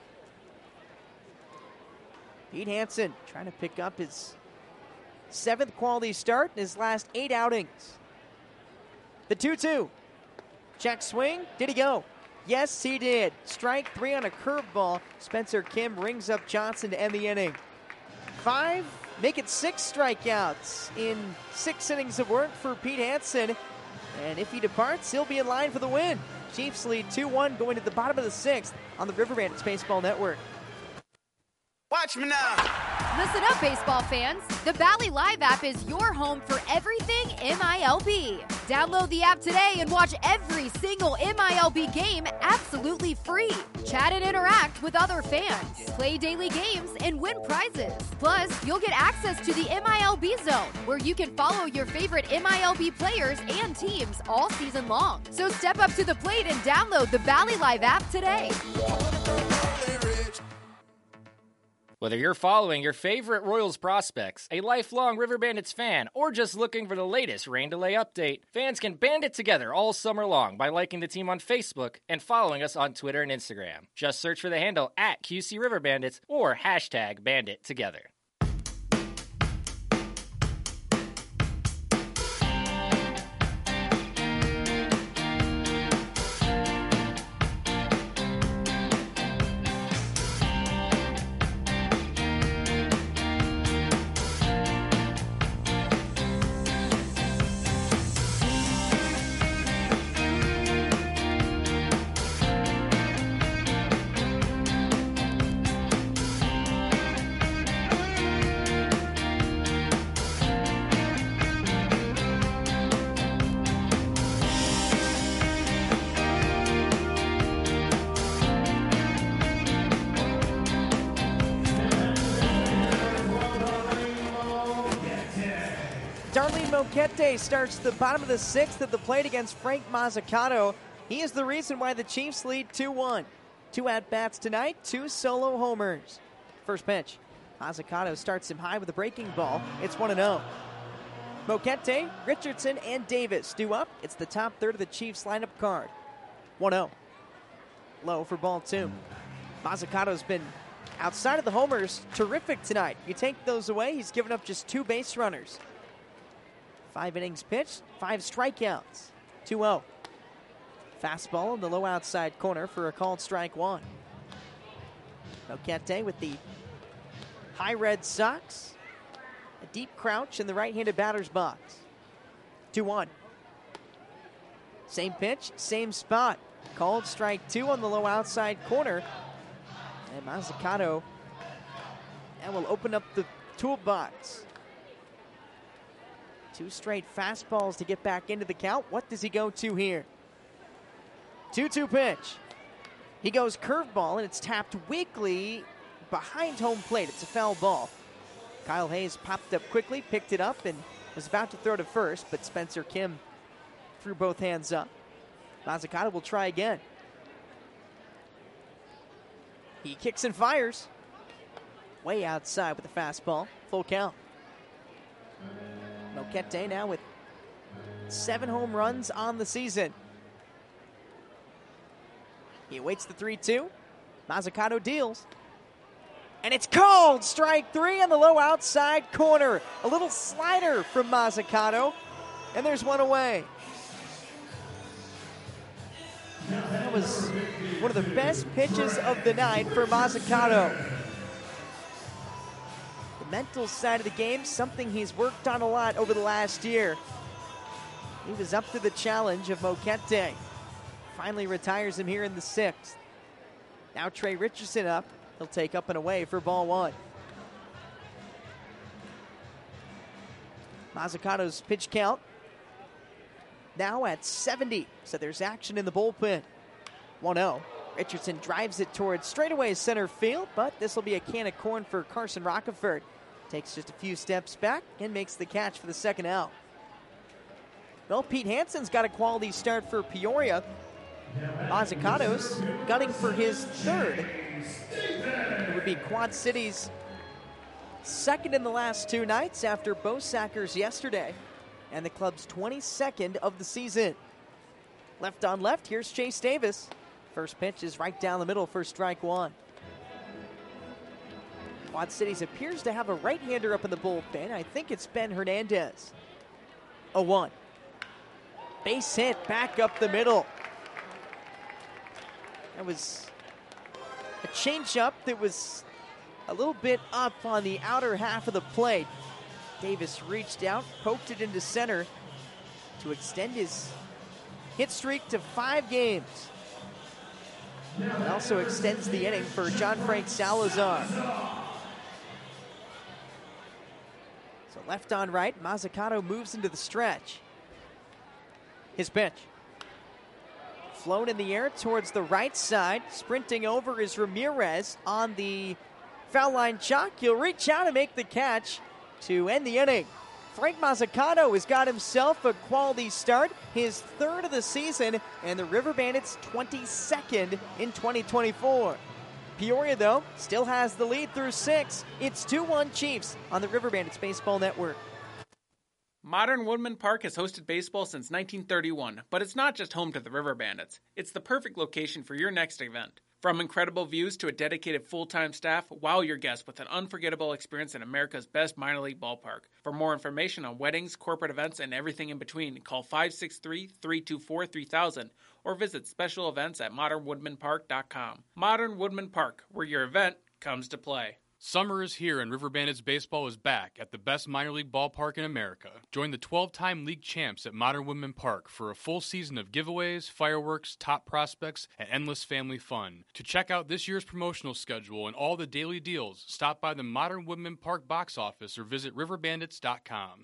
Pete Hansen trying to pick up his 7th quality start in his last 8 outings. The 2-2. Check swing. Did he go? Yes, he did. Strike 3 on a curveball. Spencer Kim rings up Johnson to end the inning. 5, make it 6 strikeouts in 6 innings of work for Pete Hansen. And if he departs, he'll be in line for the win. Chiefs lead 2-1 going to the bottom of the 6th on the River Bandits Baseball Network. Watch me now. Listen up, baseball fans. The Bally Live app is your home for everything MILB. Download the app today and watch every single MILB game absolutely free. Chat and interact with other fans. Play daily games and win prizes. Plus, you'll get access to the MILB Zone, where you can follow your favorite MILB players and teams all season long. So step up to the plate and download the Bally Live app today. Whether you're following your favorite Royals prospects, a lifelong River Bandits fan, or just looking for the latest rain delay update, fans can band it together all summer long by liking the team on Facebook and following us on Twitter and Instagram. Just search for the handle @QC River Bandits or #BanditTogether. Darlene Moquete starts the bottom of the 6th at the plate against Frank Mazzucato. He is the reason why the Chiefs lead 2-1. 2 at-bats tonight, 2 solo homers. First pitch. Mazzucato starts him high with a breaking ball. It's 1-0. Moquete, Richardson, and Davis due up. It's the top third of the Chiefs lineup card. 1-0. Low for ball 2. Mazzucato's been outside of the homers terrific tonight. You take those away, he's given up just 2 base runners. 5 innings pitched, 5 strikeouts. 2-0. Fastball in the low outside corner for a called strike 1. Moquete with the high red socks. A deep crouch in the right-handed batter's box. 2-1. Same pitch, same spot. Called strike 2 on the low outside corner. And Mazzucato will open up the toolbox. 2 straight fastballs to get back into the count. What does he go to here? 2-2 pitch. He goes curveball, and it's tapped weakly behind home plate. It's a foul ball. Kyle Hayes popped up quickly, picked it up, and was about to throw to first, but Spencer Kim threw both hands up. Mazzucato will try again. He kicks and fires. Way outside with the fastball. Full count. Moquete now with 7 home runs on the season. He awaits the 3-2. Mazzucato deals. And it's called strike 3 on the low outside corner. A little slider from Mazzucato. And there's one away. That was one of the best pitches of the night for Mazzucato. The mental side of the game, something he's worked on a lot over the last year. He was up to the challenge of Moquete. Finally retires him here in the 6th. Now Trey Richardson up. He'll take up and away for ball one. Mazzucato's pitch count now at 70, so there's action in the bullpen. 1-0. Richardson drives it towards straightaway center field, but this will be a can of corn for Carson Rockefort. Takes just a few steps back and makes the catch for the second out. Well, Pete Hansen's got a quality start for Peoria. Mazzucato's gunning for his third. It would be Quad City's second in the last 2 nights after Bosacker's yesterday, and the club's 22nd of the season. Left on left, here's Chase Davis. First pitch is right down the middle for strike one. Quad Cities appears to have a right-hander up in the bullpen. I think it's Ben Hernandez. 0-1. Base hit back up the middle. That was a changeup that was a little bit up on the outer half of the plate. Davis reached out, poked it into center to extend his hit streak to 5 games. It also extends the inning for John Frank Salazar. So left on right, Mazzucato moves into the stretch. His pitch. Flown in the air towards the right side. Sprinting over is Ramirez on the foul line chalk. He'll reach out and make the catch to end the inning. Frank Mazzucato has got himself a quality start, his third of the season, and the River Bandits 22nd in 2024. Peoria, though, still has the lead through 6. It's 2-1 Chiefs on the River Bandits Baseball Network. Modern Woodman Park has hosted baseball since 1931, but it's not just home to the River Bandits. It's the perfect location for your next event. From incredible views to a dedicated full-time staff, wow your guests with an unforgettable experience in America's best minor league ballpark. For more information on weddings, corporate events, and everything in between, call 563-324-3000 or visit special events at modernwoodmanpark.com. Modern Woodman Park, where your event comes to play. Summer is here and River Bandits baseball is back at the best minor league ballpark in America. Join the 12-time league champs at Modern Woodman Park for a full season of giveaways, fireworks, top prospects, and endless family fun. To check out this year's promotional schedule and all the daily deals, stop by the Modern Woodman Park box office or visit riverbandits.com.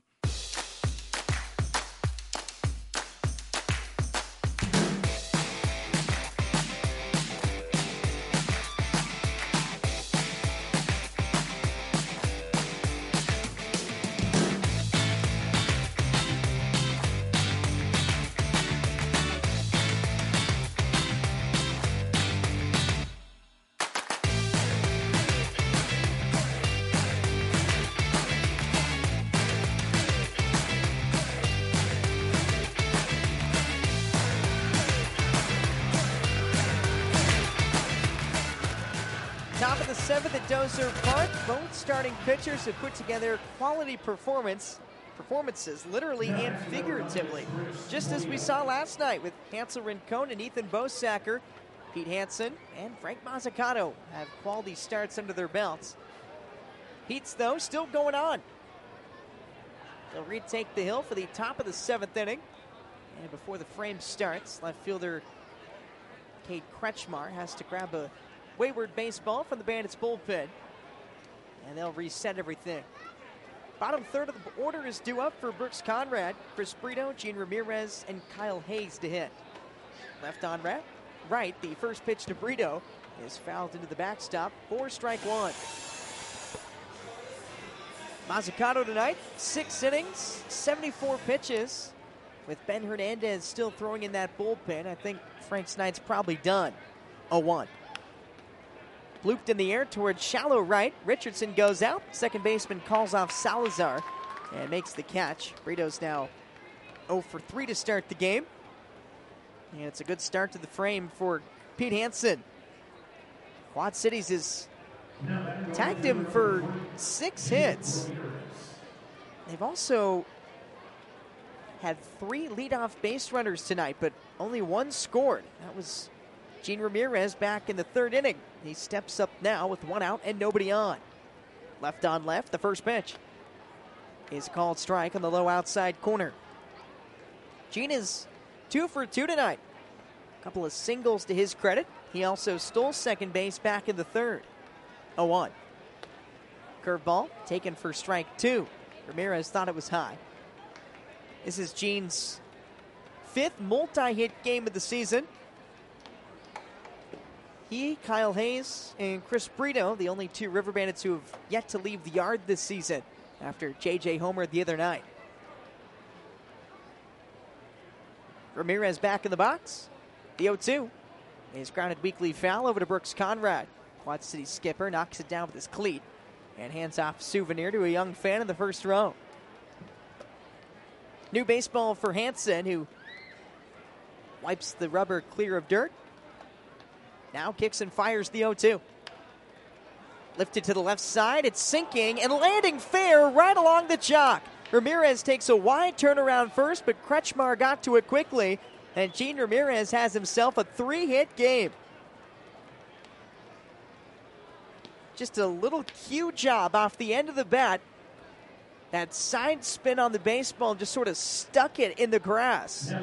Top of the 7th at Dozer Park. Both starting pitchers have put together quality performances, literally and figuratively. Just as we saw last night with Hansel Rincon and Ethan Bosacker. Pete Hansen and Frank Mazzucato have quality starts under their belts. Heats, though, still going on. They'll retake the hill for the top of the 7th inning. And before the frame starts, left fielder Cade Kretschmar has to grab a wayward baseball from the Bandits bullpen, and they'll reset everything. Bottom third of the order is due up for Brooks Conrad, Chris Brito, Gene Ramirez, and Kyle Hayes to hit. Left on right, the first pitch to Brito is fouled into the backstop for strike one. Mazzucato tonight, 6 innings, 74 pitches. With Ben Hernandez still throwing in that bullpen, I think Frank's night's probably done. 0-1. Looped in the air towards shallow right. Richardson goes out. Second baseman calls off Salazar and makes the catch. Brito's now 0 for 3 to start the game. And it's a good start to the frame for Pete Hansen. Quad Cities has tagged him for 6 hits. They've also had 3 leadoff base runners tonight, but only 1 scored. That was Gene Ramirez back in the 3rd inning. He steps up now with 1 out and nobody on. Left on left, the first pitch is called strike on the low outside corner. Gene is 2 for 2 tonight. A couple of singles to his credit. He also stole second base back in the 3rd. 0-1. Curveball taken for strike 2. Ramirez thought it was high. This is Gene's 5th multi-hit game of the season. He, Kyle Hayes, and Chris Brito, the only 2 River Bandits who have yet to leave the yard this season after J.J. homered the other night. Ramirez back in the box. The 0-2. His grounded weekly foul over to Brooks Conrad. Quad City skipper knocks it down with his cleat and hands off a souvenir to a young fan in the first row. New baseball for Hansen, who wipes the rubber clear of dirt. Now kicks and fires the 0-2. Lifted to the left side, it's sinking and landing fair right along the chalk. Ramirez takes a wide turnaround first, but Kretschmar got to it quickly, and Gene Ramirez has himself a 3-hit game. Just a little cue job off the end of the bat. That side spin on the baseball just sort of stuck it in the grass.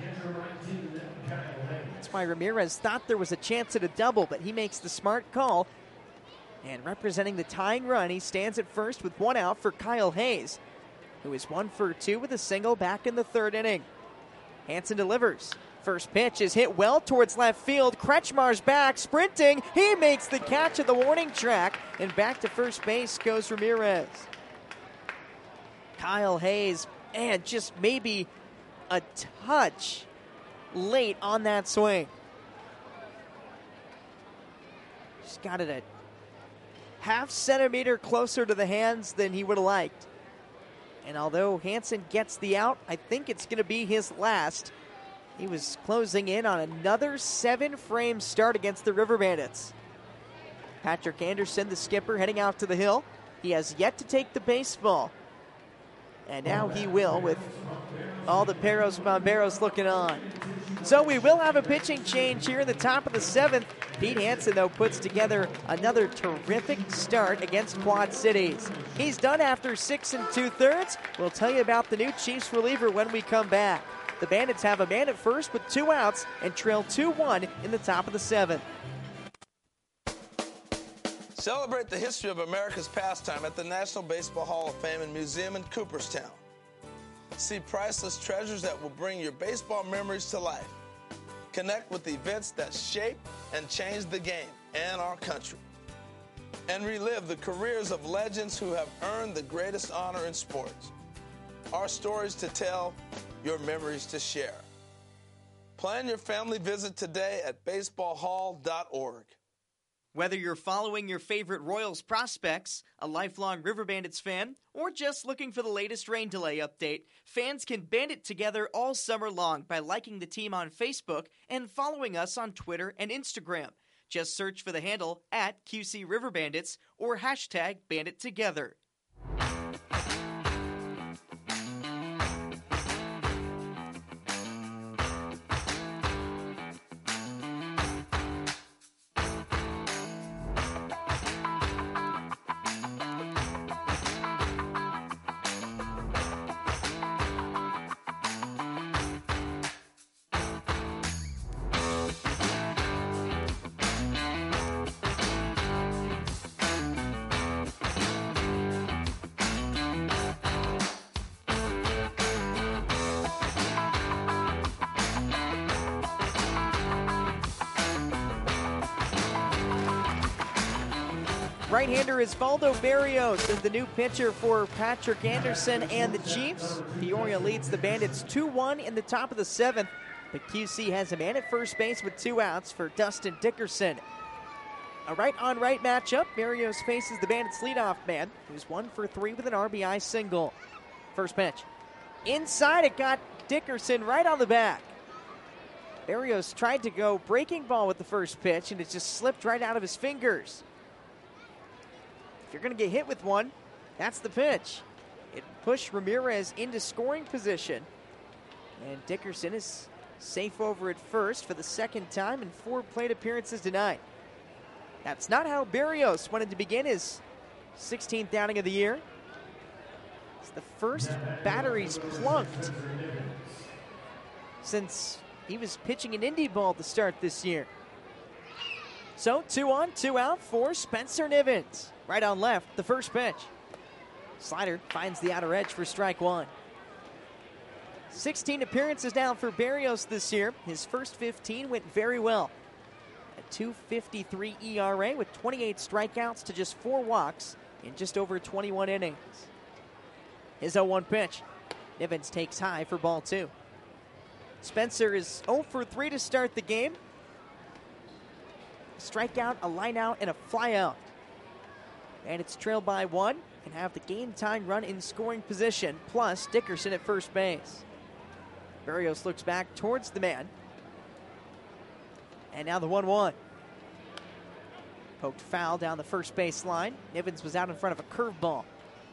That's why Ramirez thought there was a chance at a double, but he makes the smart call. And representing the tying run, he stands at first with 1 out for Kyle Hayes, who is 1 for 2 with a single back in the 3rd inning. Hansen delivers. First pitch is hit well towards left field. Kretschmar's back, sprinting. He makes the catch at the warning track, and back to first base goes Ramirez. Kyle Hayes, and just maybe a touch late on that swing. Just got it a half centimeter closer to the hands than he would have liked. And although Hansen gets the out, I think it's going to be his last. He was closing in on another 7-frame start against the River Bandits. Patrick Anderson, the skipper, heading out to the hill. He has yet to take the baseball. And now he will, with all the Perros Bomberos looking on. So we will have a pitching change here in the top of the 7th. Pete Hansen, though, puts together another terrific start against Quad Cities. He's done after 6 2/3. We'll tell you about the new Chiefs reliever when we come back. The Bandits have a man at first with 2 outs and trail 2-1 in the top of the 7th. Celebrate the history of America's pastime at the National Baseball Hall of Fame and Museum in Cooperstown. See priceless treasures that will bring your baseball memories to life. Connect with events that shape and change the game and our country. And relive the careers of legends who have earned the greatest honor in sports. Our stories to tell, your memories to share. Plan your family visit today at baseballhall.org. Whether you're following your favorite Royals prospects, a lifelong River Bandits fan, or just looking for the latest rain delay update, fans can band it together all summer long by liking the team on Facebook and following us on Twitter and Instagram. Just search for the handle at QC River Bandits or hashtag BanditTogether. Right-hander Osvaldo Berrios is the new pitcher for Patrick Anderson and the Chiefs. Peoria leads the Bandits 2-1 in the top of the 7th, but QC has a man at first base with 2 outs for Dustin Dickerson. A right-on-right matchup. Berrios faces the Bandits' leadoff man, who's 1 for 3 with an RBI single. First pitch. Inside, it got Dickerson right on the back. Berrios tried to go breaking ball with the first pitch, and it just slipped right out of his fingers. If you're going to get hit with one, that's the pitch. It pushed Ramirez into scoring position. And Dickerson is safe over at first for the second time in 4 plate appearances tonight. That's not how Berrios wanted to begin his 16th outing of the year. It's the first batter he's plunked since he was pitching an indie ball to start this year. So 2 on, 2 out for Spencer Nivens. Right on left, the first pitch. Slider finds the outer edge for strike one. 16 appearances now for Berrios this year. His first 15 went very well. A 2.53 ERA with 28 strikeouts to just 4 walks in just over 21 innings. His 0-1 pitch. Nivens takes high for ball 2. Spencer is 0 for 3 to start the game. Strikeout, a line out, and a fly out. And it's trailed by 1 and have the game time run in scoring position, plus Dickerson at first base. Berrios looks back towards the man. And now the 1-1. Poked foul down the first base line. Nivens was out in front of a curveball.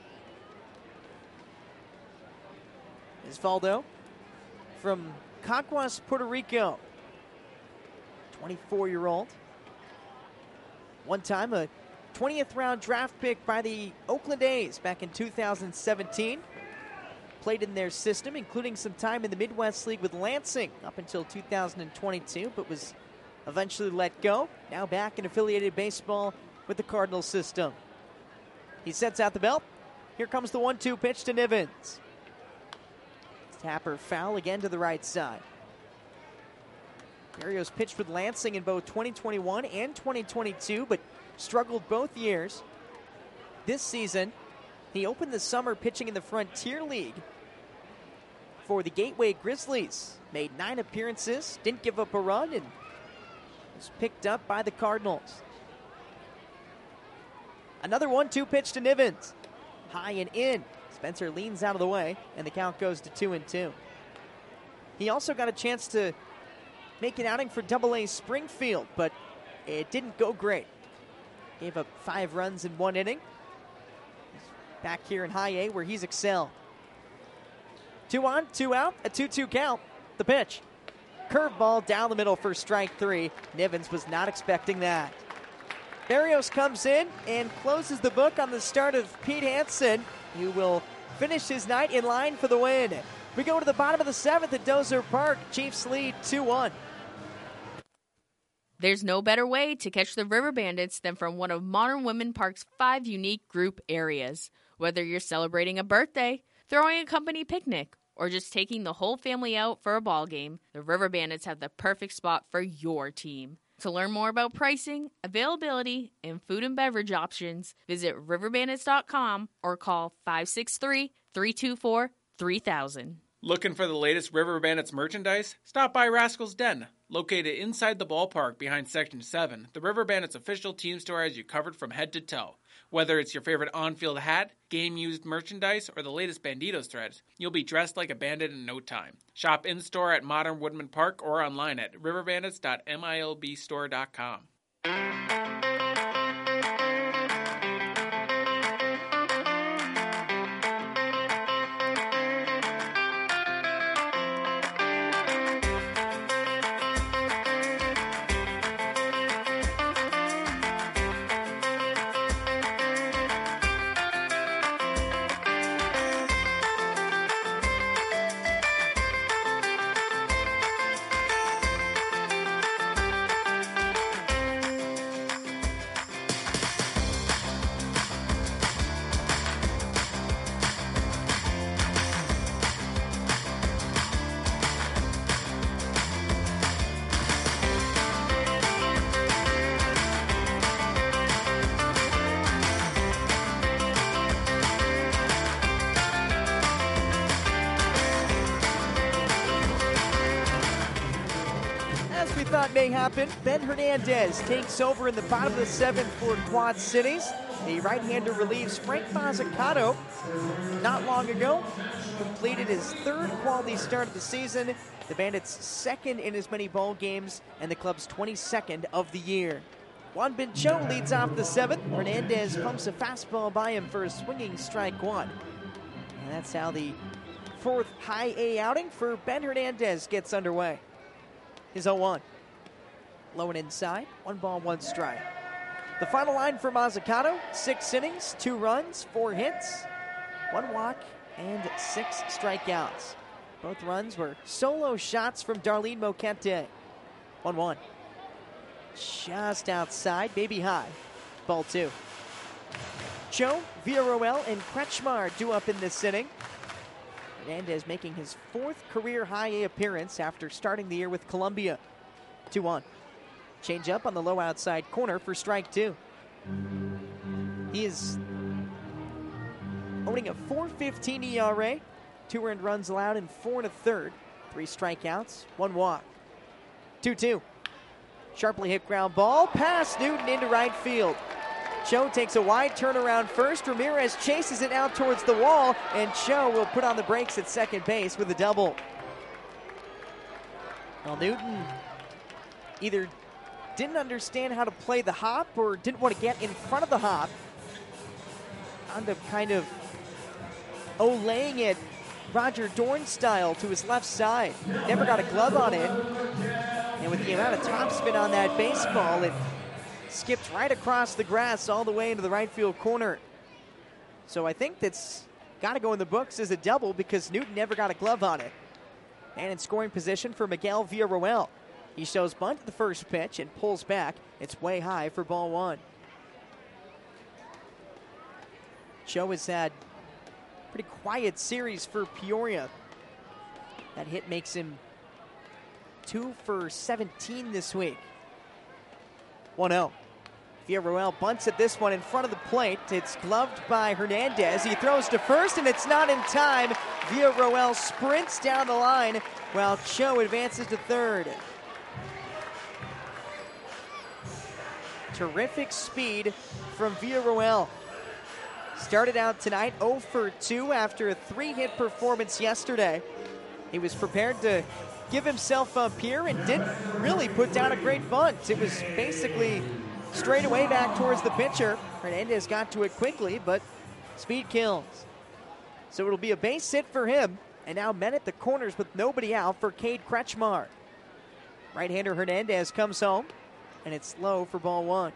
Osvaldo from Caguas, Puerto Rico. 24-year-old. One time a 20th round draft pick by the Oakland A's back in 2017. Played in their system, including some time in the Midwest League with Lansing up until 2022, but was eventually let go. Now back in affiliated baseball with the Cardinals system. He sets out the belt. Here comes the 1-2 pitch to Nivens. Tapper foul again to the right side. Berrios pitched with Lansing in both 2021 and 2022, but struggled both years. This season, he opened the summer pitching in the Frontier League for the Gateway Grizzlies. Made 9 appearances, didn't give up a run, and was picked up by the Cardinals. Another 1-2 pitch to Nivens. High and in. Spencer leans out of the way, and the count goes to 2-2. He also got a chance to make an outing for Double-A Springfield, but it didn't go great. Gave up 5 runs in 1 inning. He's back here in High A where he's excelled. 2 on, 2 out, a 2-2 count. The pitch. Curveball down the middle for strike 3. Nivens was not expecting that. Berrios comes in and closes the book on the start of Pete Hansen, who will finish his night in line for the win. We go to the bottom of the 7th at Dozer Park. Chiefs lead 2-1. There's no better way to catch the River Bandits than from one of Modern Woodmen Park's 5 unique group areas. Whether you're celebrating a birthday, throwing a company picnic, or just taking the whole family out for a ball game, the River Bandits have the perfect spot for your team. To learn more about pricing, availability, and food and beverage options, visit riverbandits.com or call 563-324-3000. Looking for the latest River Bandits merchandise? Stop by Rascal's Den. Located inside the ballpark behind Section 7, the River Bandits official team store has you covered from head to toe. Whether it's your favorite on-field hat, game-used merchandise, or the latest Banditos threads, you'll be dressed like a bandit in no time. Shop in-store at Modern Woodmen Park or online at riverbandits.milbstore.com. Thought may happen. Ben Hernandez takes over in the bottom of the 7th for Quad Cities. The right-hander relieves Frank Mazzucato not long ago. Completed his 3rd quality start of the season. The Bandits' 2nd in as many ball games and the club's 22nd of the year. Juan Bincho leads off the 7th. Hernandez pumps a fastball by him for a swinging strike 1. And that's how the 4th High A outing for Ben Hernandez gets underway. His 0-1. Low and inside, 1 ball, 1 strike. The final line for Mazzucato, 6 innings, 2 runs, 4 hits, 1 walk, and 6 strikeouts. Both runs were solo shots from Darlene Moquete. 1-1. just outside, maybe high. Ball 2. Cho, Villarroel, and Kretschmar due up in this inning. Hernandez making his 4th career high A appearance after starting the year with Columbia. 2-1. Change up on the low outside corner for strike 2. He is owning a .415 ERA, 2 earned runs allowed in 4 1/3, 3 strikeouts, 1 walk. 2-2. Sharply hit ground ball, past Newton into right field. Cho takes a wide turnaround first. Ramirez chases it out towards the wall, and Cho will put on the brakes at second base with a double. Well, Newton either didn't understand how to play the hop or didn't want to get in front of the hop. Wound up kind of olaying it Roger Dorn style to his left side. Never got a glove on it. And with the amount of topspin on that baseball, it skipped right across the grass all the way into the right field corner. So I think that's got to go in the books as a double because Newton never got a glove on it. And in scoring position for Miguel Villarroel. He shows bunt at the first pitch and pulls back. It's way high for ball 1. Cho has had a pretty quiet series for Peoria. That hit makes him 2 for 17 this week. 1-0. Villarroel bunts at this one in front of the plate. It's gloved by Hernandez. He throws to first, and it's not in time. Villarroel sprints down the line while Cho advances to third. Terrific speed from Villarroel. Started out tonight 0 for 2 after a 3-hit performance yesterday. He was prepared to give himself up here and didn't really put down a great bunt. It was basically straight away back towards the pitcher. Hernandez got to it quickly, but speed kills. So it'll be a base hit for him, and now men at the corners with nobody out for Cade Kretschmar. Right-hander Hernandez comes home, and it's low for ball 1.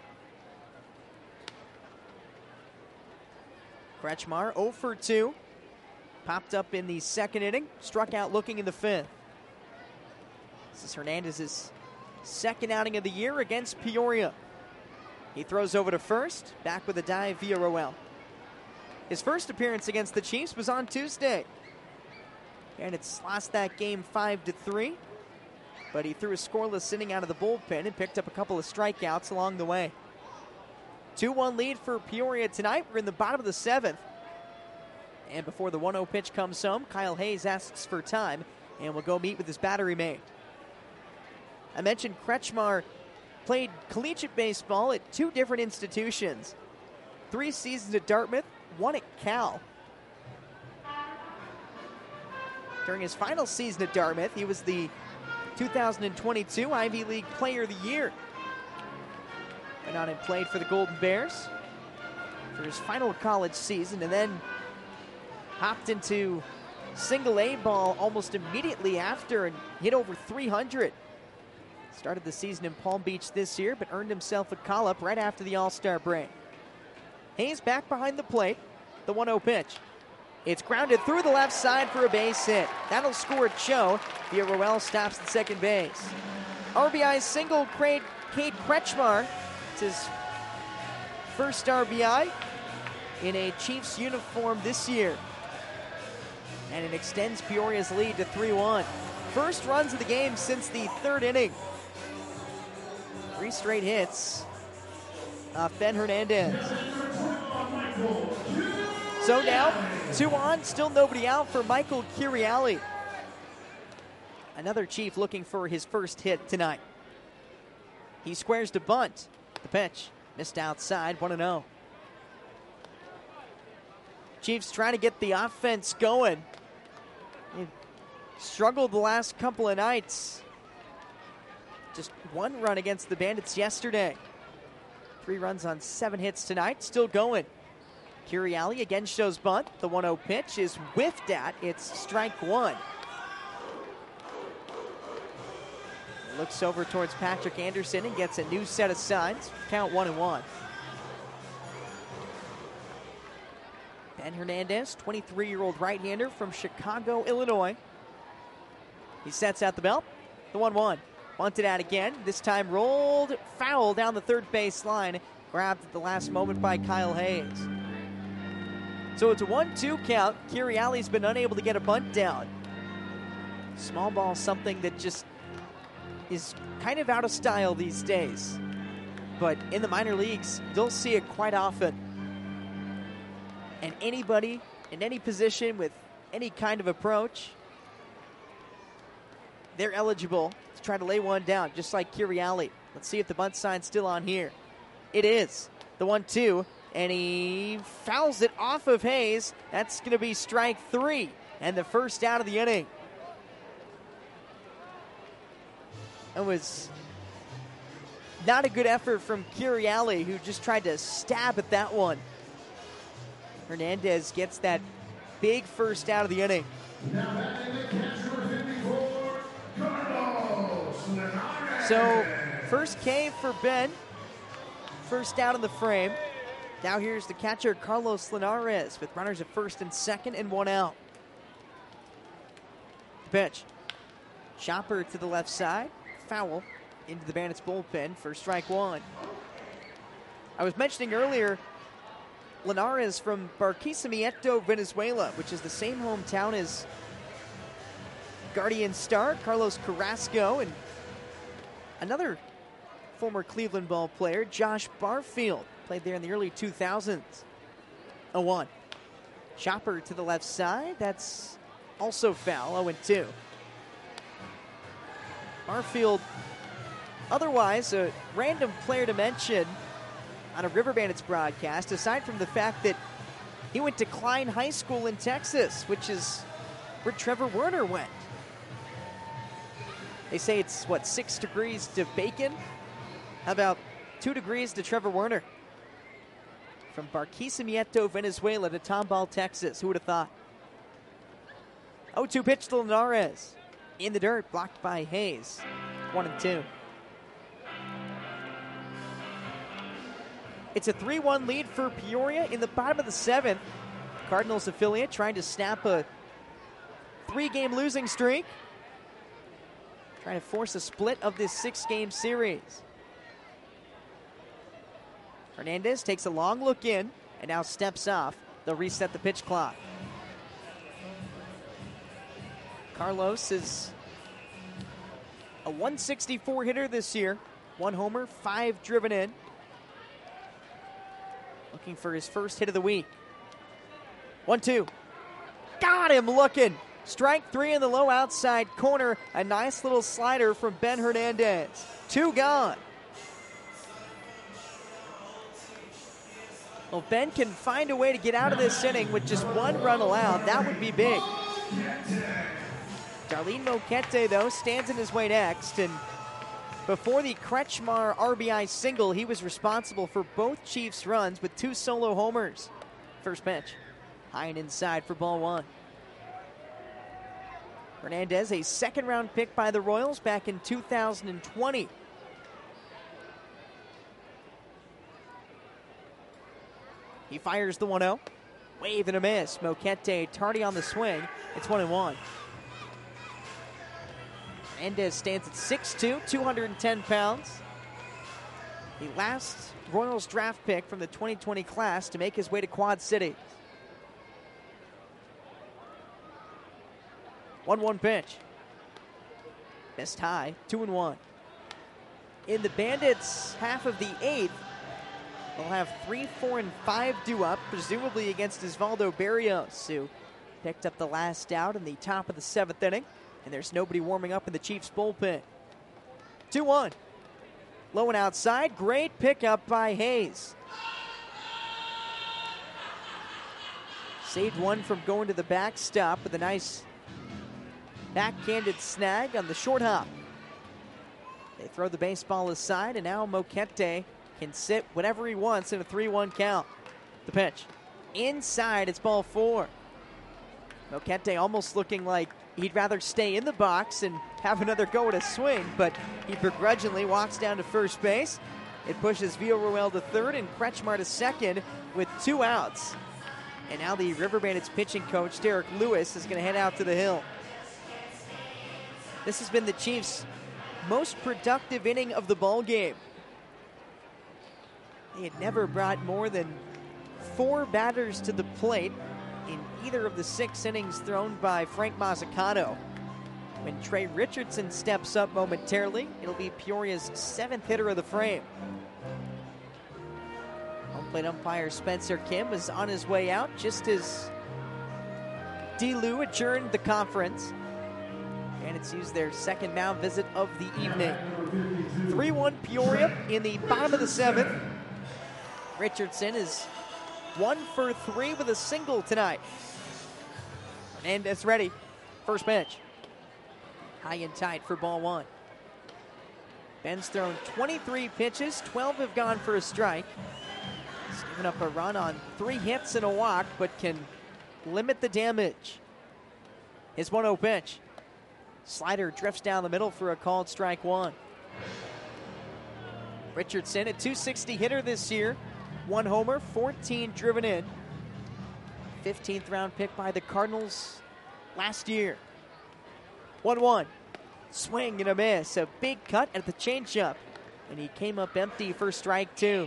Kretschmar 0 for 2. Popped up in the second inning, struck out looking in the 5th. This is Hernandez's second outing of the year against Peoria. He throws over to first, back with a dive Villarroel. His first appearance against the Chiefs was on Tuesday. And it's lost that game 5-3. But he threw a scoreless inning out of the bullpen and picked up a couple of strikeouts along the way. 2-1 lead for Peoria tonight. We're in the bottom of the 7th. And before the 1-0 pitch comes home, Kyle Hayes asks for time and will go meet with his battery mate. I mentioned Kretschmar played collegiate baseball at 2 different institutions. 3 seasons at Dartmouth, 1 at Cal. During his final season at Dartmouth, he was the 2022 Ivy League Player of the Year. Went on and played for the Golden Bears for his final college season, and then hopped into single A ball almost immediately after and hit over 300. Started the season in Palm Beach this year, but earned himself a call-up right after the All-Star break. Hayes back behind the plate, the 1-0 pitch. It's grounded through the left side for a base hit. That'll score Cho. Villarroel stops at second base. RBI single, Cade Kretschmar. It's his first RBI in a Chiefs uniform this year. And it extends Peoria's lead to 3-1. First runs of the game since the 3rd inning. 3 straight hits off Ben Hernandez. So now, 2 on, still nobody out for Michael Curiali. Another Chief looking for his first hit tonight. He squares to bunt. The pitch missed outside, 1-0. Chiefs trying to get the offense going. They struggled the last couple of nights. Just 1 run against the Bandits yesterday. 3 runs on 7 hits tonight, still going. Curiali again shows bunt. The 1-0 pitch is whiffed at. It's strike 1. Looks over towards Patrick Anderson and gets a new set of signs. Count 1-1. Ben Hernandez, 23-year-old right-hander from Chicago, Illinois. He sets out the belt. The 1-1. Bunted out again. This time rolled foul down the third base line. Grabbed at the last moment by Kyle Hayes. So it's a 1-2 count. Kiriali's been unable to get a bunt down. Small ball, something that just is kind of out of style these days. But in the minor leagues, you'll see it quite often. And anybody in any position with any kind of approach, they're eligible to try to lay one down, just like Kiriali. Let's see if the bunt sign's still on here. It is. The 1-2, and he fouls it off of Hayes. That's going to be strike 3, and the first out of the inning. It was not a good effort from Kiriali, who just tried to stab at that one. Hernandez gets that big first out of the inning. So, first K for Ben. First out in the frame. Now here's the catcher, Carlos Linares, with runners at first and second and one out. The pitch. Chopper to the left side. Foul into the Bandits bullpen for strike 1. I was mentioning earlier, Linares from Barquisimeto, Venezuela, which is the same hometown as Guardian star Carlos Carrasco and another former Cleveland ball player, Josh Barfield, played there in the early 2000s. 0-1. Chopper to the left side. That's also foul. 0-2. Barfield, otherwise a random player to mention on a River Bandits broadcast, aside from the fact that he went to Klein High School in Texas, which is where Trevor Werner went. They say it's, 6 degrees to Bacon? How about 2 degrees to Trevor Werner? From Barquisimeto, Venezuela to Tomball, Texas. Who would have thought? 0-2 pitch to Linares. In the dirt, blocked by Hayes. 1-2. It's a 3-1 lead for Peoria in the bottom of the 7th. Cardinals affiliate trying to snap a 3-game losing streak. Trying to force a split of this 6-game series. Hernandez takes a long look in and now steps off. They'll reset the pitch clock. Carlos is a 164 hitter this year. 1 homer, 5 driven in. Looking for his first hit of the week. 1-2. Got him looking. Strike 3 in the low outside corner. A nice little slider from Ben Hernandez. 2 gone. Well, Ben can find a way to get out of this inning with just 1 run allowed. That would be big. Darlene Moquete, though, stands in his way next. And before the Kretschmar RBI single, he was responsible for both Chiefs' runs with 2 solo homers. First pitch. High and inside for ball 1. Hernandez, a second-round pick by the Royals back in 2020. He fires the 1-0. Wave and a miss. Moquete tardy on the swing. It's 1-1. Hernandez stands at 6'2", 210 pounds. The last Royals draft pick from the 2020 class to make his way to Quad Cities. 1-1 pitch. Missed high, 2-1. In the Bandits' half of the 8th, they'll have 3, 4, and 5 due up, presumably against Osvaldo Berrios, who picked up the last out in the top of the 7th inning. And there's nobody warming up in the Chiefs' bullpen. 2-1. Low and outside. Great pickup by Hayes. Saved one from going to the backstop with a nice backhanded snag on the short hop. They throw the baseball aside, and now Moquete can sit whatever he wants in a 3-1 count. The pitch. Inside, it's ball 4. Moquete almost looking like he'd rather stay in the box and have another go at a swing, but he begrudgingly walks down to first base. It pushes Villarroel to third and Kretschmar to second with 2 outs. And now the River Bandits pitching coach, Derek Lewis, is going to head out to the hill. This has been the Chiefs' most productive inning of the ball game. They had never brought more than 4 batters to the plate in either of the 6 innings thrown by Frank Mazzucato. When Trey Richardson steps up momentarily, it'll be Peoria's 7th hitter of the frame. Home plate umpire Spencer Kim was on his way out just as D-Lou adjourned the conference. And it's used their second mound visit of the evening. 3-1 Peoria in the bottom of the 7th. Richardson is 1 for 3 with a single tonight. And it's ready. First pitch. High and tight for ball 1. Ben's thrown 23 pitches, 12 have gone for a strike. He's given up a run on 3 hits and a walk, but can limit the damage. His 1-0 pitch. Slider drifts down the middle for a called strike 1. Richardson, a .260 hitter this year. 1 homer, 14 driven in. 15th round pick by the Cardinals last year. 1-1. Swing and a miss. A big cut at the changeup. And he came up empty for strike 2.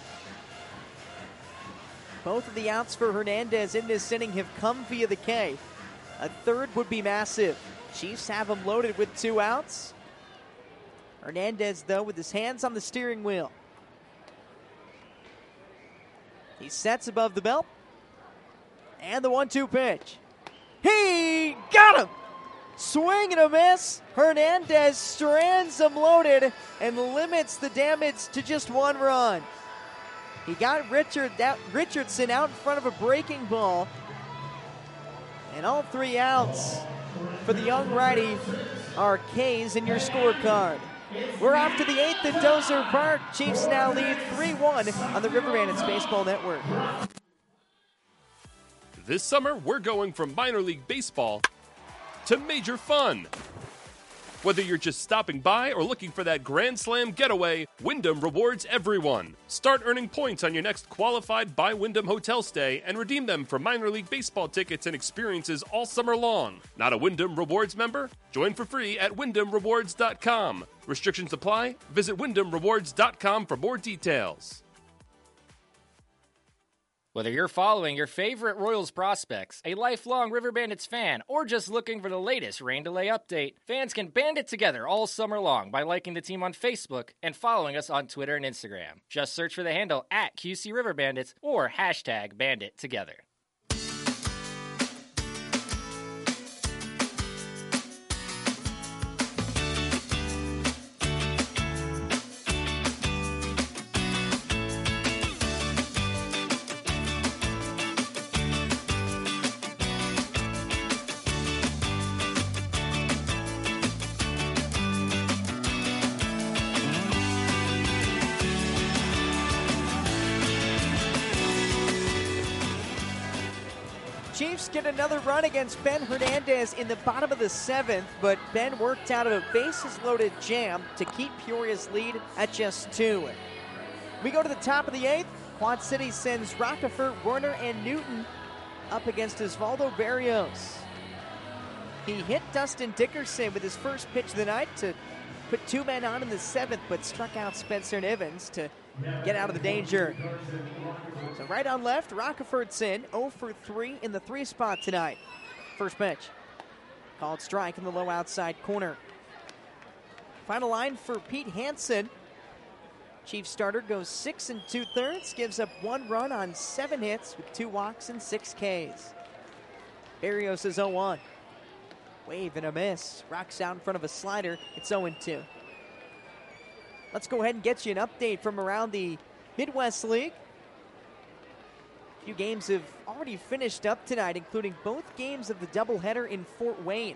Both of the outs for Hernandez in this inning have come via the K. A third would be massive. Chiefs have him loaded with 2 outs. Hernandez, though, with his hands on the steering wheel. He sets above the belt. And the 1-2 pitch. He got him! Swing and a miss. Hernandez strands him loaded and limits the damage to just 1 run. He got Richardson out in front of a breaking ball. And all 3 outs for the young righty are K's in your scorecard. We're off to the 8th at Dozer Park. Chiefs now lead 3-1 on the River Bandits Baseball Network. This summer, we're going from minor league baseball to major fun. Whether you're just stopping by or looking for that Grand Slam getaway, Wyndham rewards everyone. Start earning points on your next qualified by Wyndham hotel stay and redeem them for minor league baseball tickets and experiences all summer long. Not a Wyndham Rewards member? Join for free at WyndhamRewards.com. Restrictions apply. Visit WyndhamRewards.com for more details. Whether you're following your favorite Royals prospects, a lifelong River Bandits fan, or just looking for the latest rain delay update, fans can band it together all summer long by liking the team on Facebook and following us on Twitter and Instagram. Just search for the handle at QC River Bandits or hashtag #BanditTogether. Chiefs get another run against Ben Hernandez in the bottom of the 7th, but Ben worked out of a bases-loaded jam to keep Peoria's lead at just 2. We go to the top of the 8th. Quad City sends Rockefeller, Werner, and Newton up against Osvaldo Berrios. He hit Dustin Dickerson with his first pitch of the night to put 2 men on in the 7th, but struck out Spencer Nivens to get out of the danger. So right on left, Rockefeller's in 0 for 3 in the 3 spot tonight. First pitch. Called strike in the low outside corner. Final line for Pete Hansen. Chiefs starter goes 6 2/3, gives up 1 run on 7 hits with 2 walks and 6 Ks. Berrios is 0-1. Wave and a miss. Rocks out in front of a slider. It's 0-2. Let's go ahead and get you an update from around the Midwest League. A few games have already finished up tonight, including both games of the doubleheader in Fort Wayne.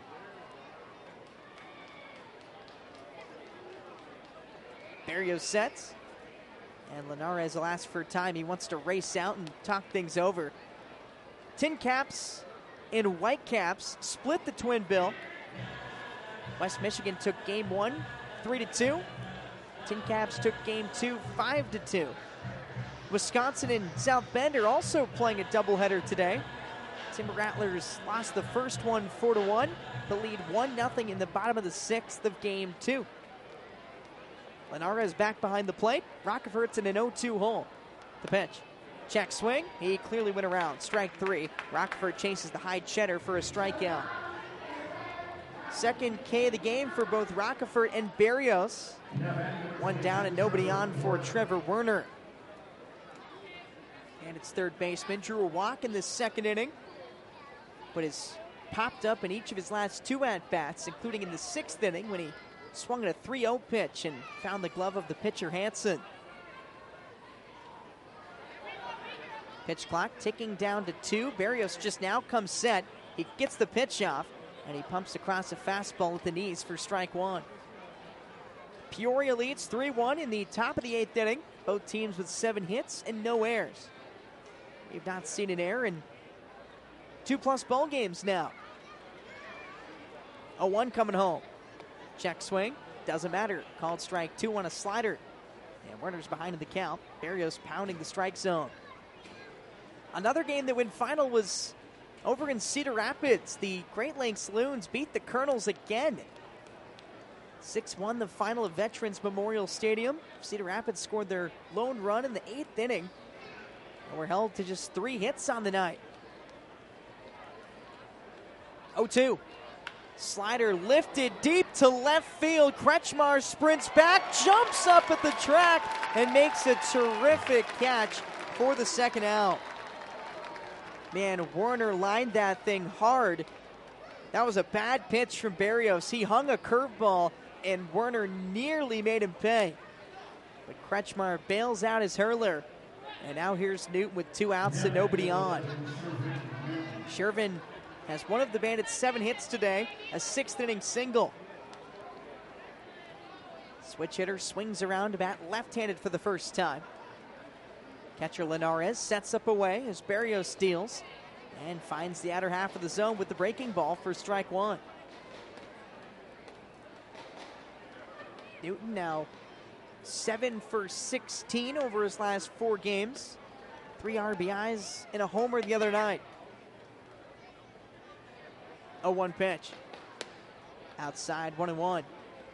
Berrios sets. And Linares will ask for time. He wants to race out and talk things over. Tin Caps and Whitecaps split the twin bill. West Michigan took game 1, 3-2. Tin Caps took game 2, 5-2. Wisconsin and South Bend are also playing a doubleheader today. Timber Rattlers lost the first one 4-1 to lead 1-0 in the bottom of the 6th of game 2. Linares back behind the plate. Rockefeller's in an 0-2 hole. The pitch. Check swing. He clearly went around. Strike 3. Rockefeller chases the high cheddar for a strikeout. Second K of the game for both Rockefeller and Berrios. One down and nobody on for Trevor Werner. And it's third baseman drew a walk in the second inning, but has popped up in each of his last 2 at-bats, including in the 6th inning when he swung at a 3-0 pitch and found the glove of the pitcher Hansen. Pitch clock ticking down to 2. Berrios just now comes set. He gets the pitch off, and he pumps across a fastball with the knees for strike 1. Peoria leads 3-1 in the top of the 8th inning. Both teams with 7 hits and no errors. We've not seen an error in 2+ ball games now. 0-1 coming home. Check swing. Doesn't matter. Called strike 2 on a slider. And Werner's behind in the count. Berrios pounding the strike zone. Another game that went final was over in Cedar Rapids. The Great Lakes Loons beat the Colonels again. 6-1 the final of Veterans Memorial Stadium. Cedar Rapids scored their lone run in the 8th inning. And were held to just 3 hits on the night. 0-2. Slider lifted deep to left field. Kretschmar sprints back, jumps up at the track, and makes a terrific catch for the second out. Man, Werner lined that thing hard. That was a bad pitch from Berrios. He hung a curveball, and Werner nearly made him pay. But Kretschmar bails out his hurler. And now here's Newton with 2 outs and nobody on. Shervin has one of the Bandits' 7 hits today, a 6th inning single. Switch hitter swings around to bat left-handed for the first time. Catcher Linares sets up away as Berrios steals and finds the outer half of the zone with the breaking ball for strike 1. Newton now 7 for 16 over his last 4 games. 3 RBIs and a homer the other night. 0-1 pitch. Outside, 1-1.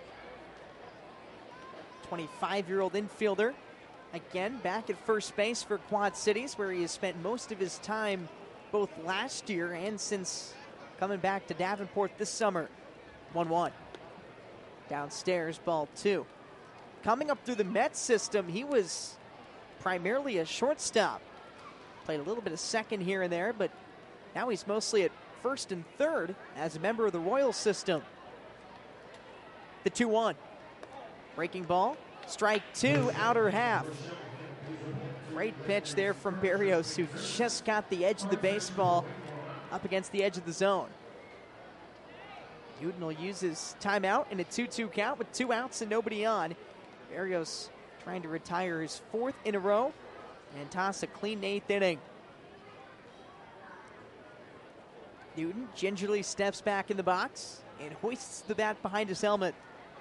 25-year-old infielder. Again, back at first base for Quad Cities, where he has spent most of his time both last year and since coming back to Davenport this summer. 1-1. Downstairs, ball 2. Coming up through the Mets system, he was primarily a shortstop. Played a little bit of second here and there, but now he's mostly at first and third as a member of the Royals system. The 2-1. Breaking ball. Strike 2, outer half. Great pitch there from Berrios, who just got the edge of the baseball up against the edge of the zone. Newton will use his timeout in a 2-2 count with 2 outs and nobody on. Berrios trying to retire his 4th in a row and toss a clean 8th inning. Newton gingerly steps back in the box and hoists the bat behind his helmet.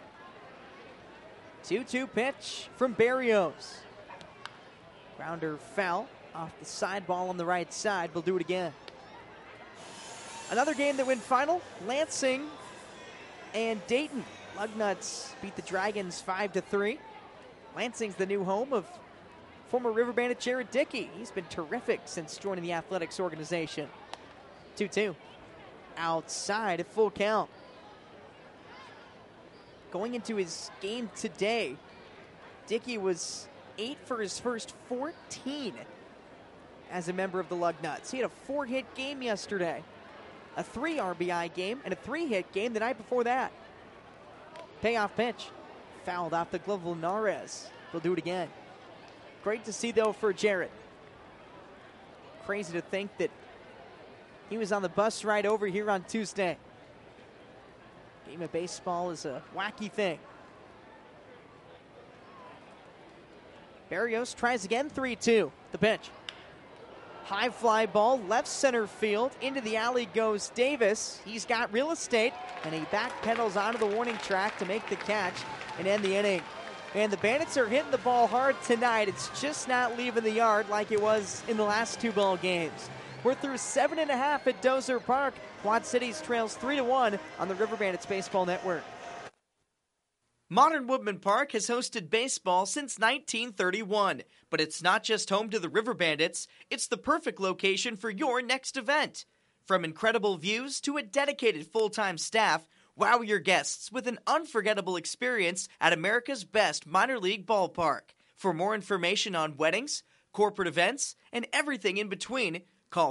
2-2 pitch from Berrios. Grounder foul off the side ball on the right side. We'll do it again. Another game that went final, Lansing and Dayton. Lugnuts beat the Dragons 5-3. Lansing's the new home of former River Bandit Jared Dickey. He's been terrific since joining the athletics organization. 2-2. Outside at full count. Going into his game today, Dickey was 8 for his first 14 as a member of the Lugnuts. He had a 4-hit game yesterday, a 3 RBI game, and a 3-hit game the night before that. Payoff pitch. Fouled off the glove of Linares. He'll do it again. Great to see, though, for Jared. Crazy to think that he was on the bus ride over here on Tuesday. Game of baseball is a wacky thing. Berrios tries again, 3-2. The pitch. High fly ball, left center field. Into the alley goes Davis. He's got real estate, and he backpedals onto the warning track to make the catch and end the inning. And the Bandits are hitting the ball hard tonight. It's just not leaving the yard like it was in the last 2 ball games. We're through 7.5 at Dozer Park. Quad Cities trails 3-1 on the River Bandits Baseball Network. Modern Woodman Park has hosted baseball since 1931, but it's not just home to the River Bandits, it's the perfect location for your next event. From incredible views to a dedicated full-time staff, wow your guests with an unforgettable experience at America's best minor league ballpark. For more information on weddings, corporate events, and everything in between, call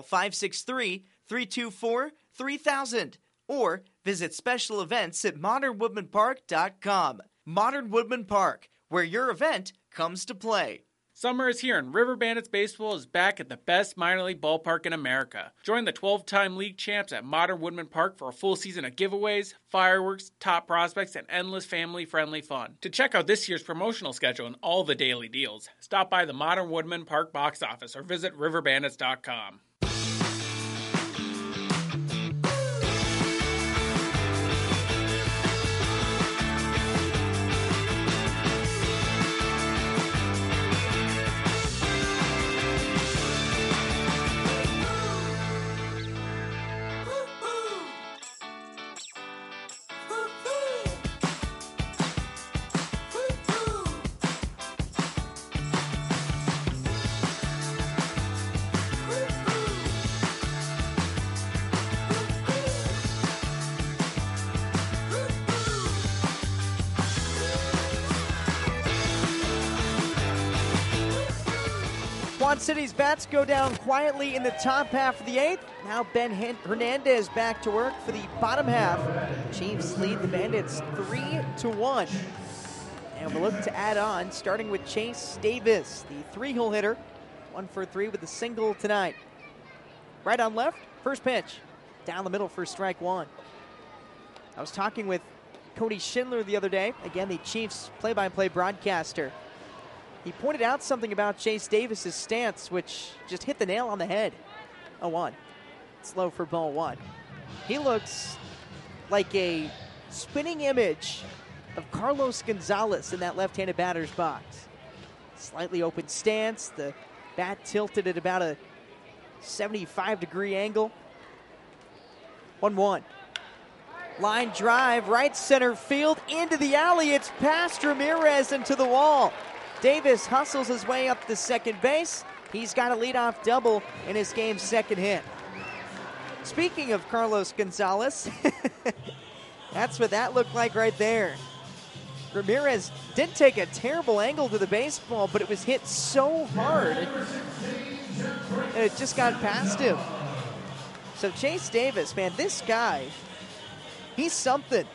563-324-3000 or visit special events at modernwoodmanpark.com. Modern Woodman Park, where your event comes to play. Summer is here and River Bandits Baseball is back at the best minor league ballpark in America. Join the 12-time league champs at Modern Woodman Park for a full season of giveaways, fireworks, top prospects, and endless family-friendly fun. To check out this year's promotional schedule and all the daily deals, stop by the Modern Woodman Park box office or visit riverbandits.com. Quad City's bats go down quietly in the top half of the eighth. Now Ben Hernandez back to work for the bottom half. Chiefs lead the Bandits 3-1. And we'll look to add on, starting with Chase Davis, the three-hole hitter. 1 for 3 with a single tonight. Right on left, first pitch. Down the middle for strike one. I was talking with Cody Schindler the other day, again the Chiefs play-by-play broadcaster. He pointed out something about Chase Davis's stance, which just hit the nail on the head. 0-1. Slow for ball one. He looks like a spinning image of Carlos Gonzalez in that left-handed batter's box. Slightly open stance, the bat tilted at about a 75-degree angle. 1-1. Line drive, right center field, into the alley. It's past Ramirez and to the wall. Davis hustles his way up to second base. He's got a leadoff double in his game's second hit. Speaking of Carlos Gonzalez, that's what that looked like right there. Ramirez did take a terrible angle to the baseball, but it was hit so hard, and it just got past him. So Chase Davis, man, this guy, he's something.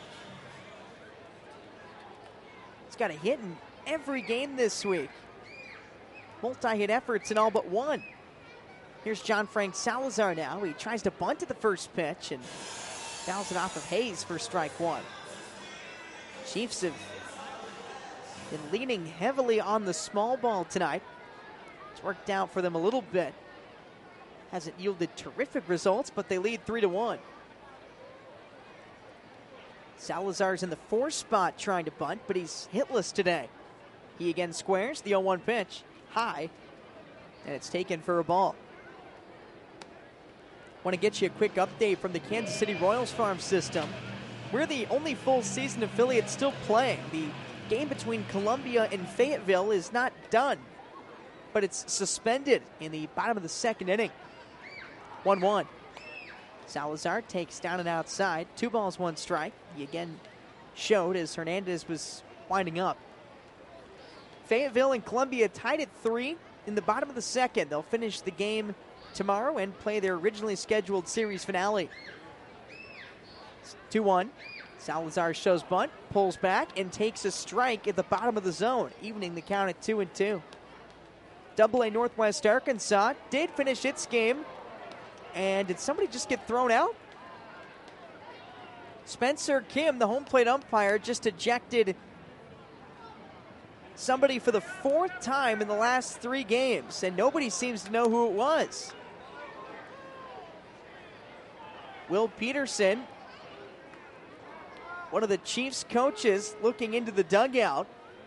He's got a hit in every game this week. Multi-hit efforts in all but one. Here's John Frank Salazar now. He tries to bunt at the first pitch and fouls it off of Hayes for strike one. Chiefs have been leaning heavily on the small ball tonight. It's worked out for them a little bit. Hasn't yielded terrific results, but they lead 3-1. Salazar's in the 4 spot trying to bunt, but he's hitless today. He again squares the 0-1 pitch, high, and it's taken for a ball. Want to get you a quick update from the Kansas City Royals farm system. We're the only full season affiliate still playing. The game between Columbia and Fayetteville is not done, but it's suspended in the bottom of the second inning. 1-1. Salazar takes down and outside. 2 balls, 1 strike. He again showed as Hernandez was winding up. Fayetteville and Columbia tied at 3 in the bottom of the second. They'll finish the game tomorrow and play their originally scheduled series finale. 2-1. Salazar shows bunt, pulls back, and takes a strike at the bottom of the zone, evening the count at 2-2. AA Northwest Arkansas did finish its game. And did somebody just get thrown out? Spencer Kim, the home plate umpire, just ejected somebody for the 4th time in the last 3 games, and nobody seems to know who it was. Will Peterson, one of the Chiefs coaches, looking into the dugout.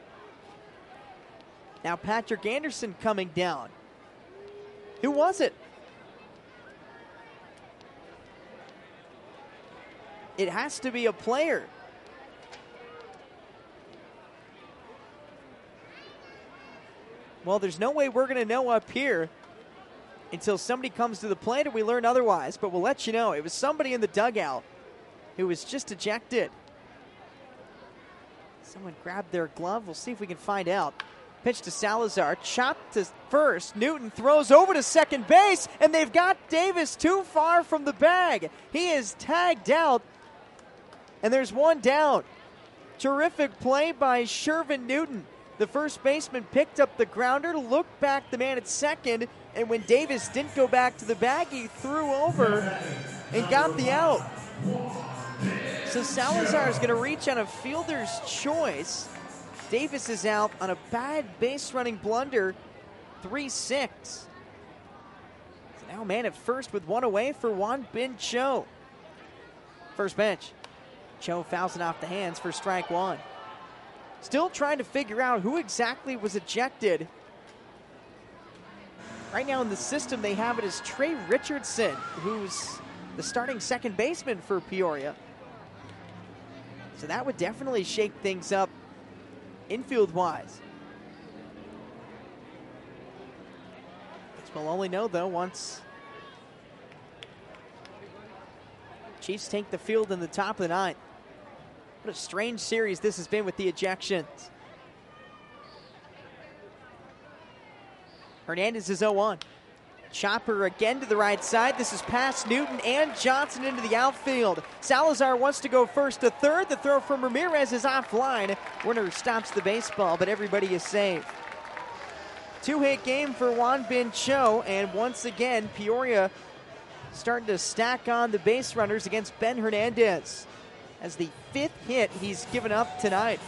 Now Patrick Anderson coming down. Who was it? It has to be a player. Well, there's no way we're going to know up here until somebody comes to the plate and we learn otherwise, but we'll let you know. It was somebody in the dugout who was just ejected. Someone grabbed their glove. We'll see if we can find out. Pitch to Salazar, chopped to first. Newton throws over to second base, and they've got Davis too far from the bag. He is tagged out, and there's one down. Terrific play by Shervin Newton. The first baseman picked up the grounder, looked back the man at second, and when Davis didn't go back to the bag, he threw over and got the out. So Salazar is going to reach on a fielder's choice. Davis is out on a bad base running blunder, 3-6. So now man at first with one away for Won Bin Cho. First bench. Cho fouls it off the hands for strike one. Still trying to figure out who exactly was ejected. Right now in the system they have it as Trey Richardson, who's the starting second baseman for Peoria. So that would definitely shake things up infield-wise. Guess we'll only know, though, once Chiefs take the field in the top of the ninth. What a strange series this has been with the ejections. Hernandez is 0-1. Chopper again to the right side. This is past Newton and Johnson into the outfield. Salazar wants to go first to third. The throw from Ramirez is offline. Werner stops the baseball, but everybody is safe. Two-hit game for Won Bin Cho, and once again, Peoria starting to stack on the base runners against Ben Hernandez as the fifth hit he's given up tonight.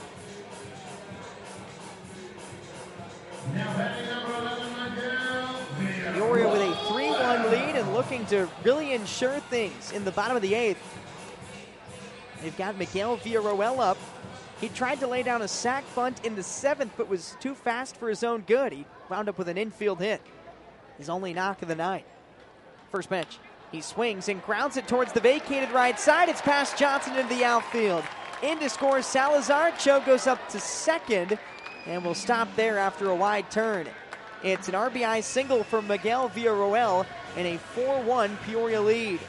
Peoria with a 3-1 lead and looking to really ensure things in the bottom of the eighth. They've got Miguel Villarroel up. He tried to lay down a sac bunt in the seventh, but was too fast for his own good. He wound up with an infield hit. His only knock of the night. First bench. He swings and grounds it towards the vacated right side. It's past Johnson into the outfield. In to score Salazar. Cho goes up to second and will stop there after a wide turn. It's an RBI single from Miguel Villarroel and a 4-1 Peoria lead.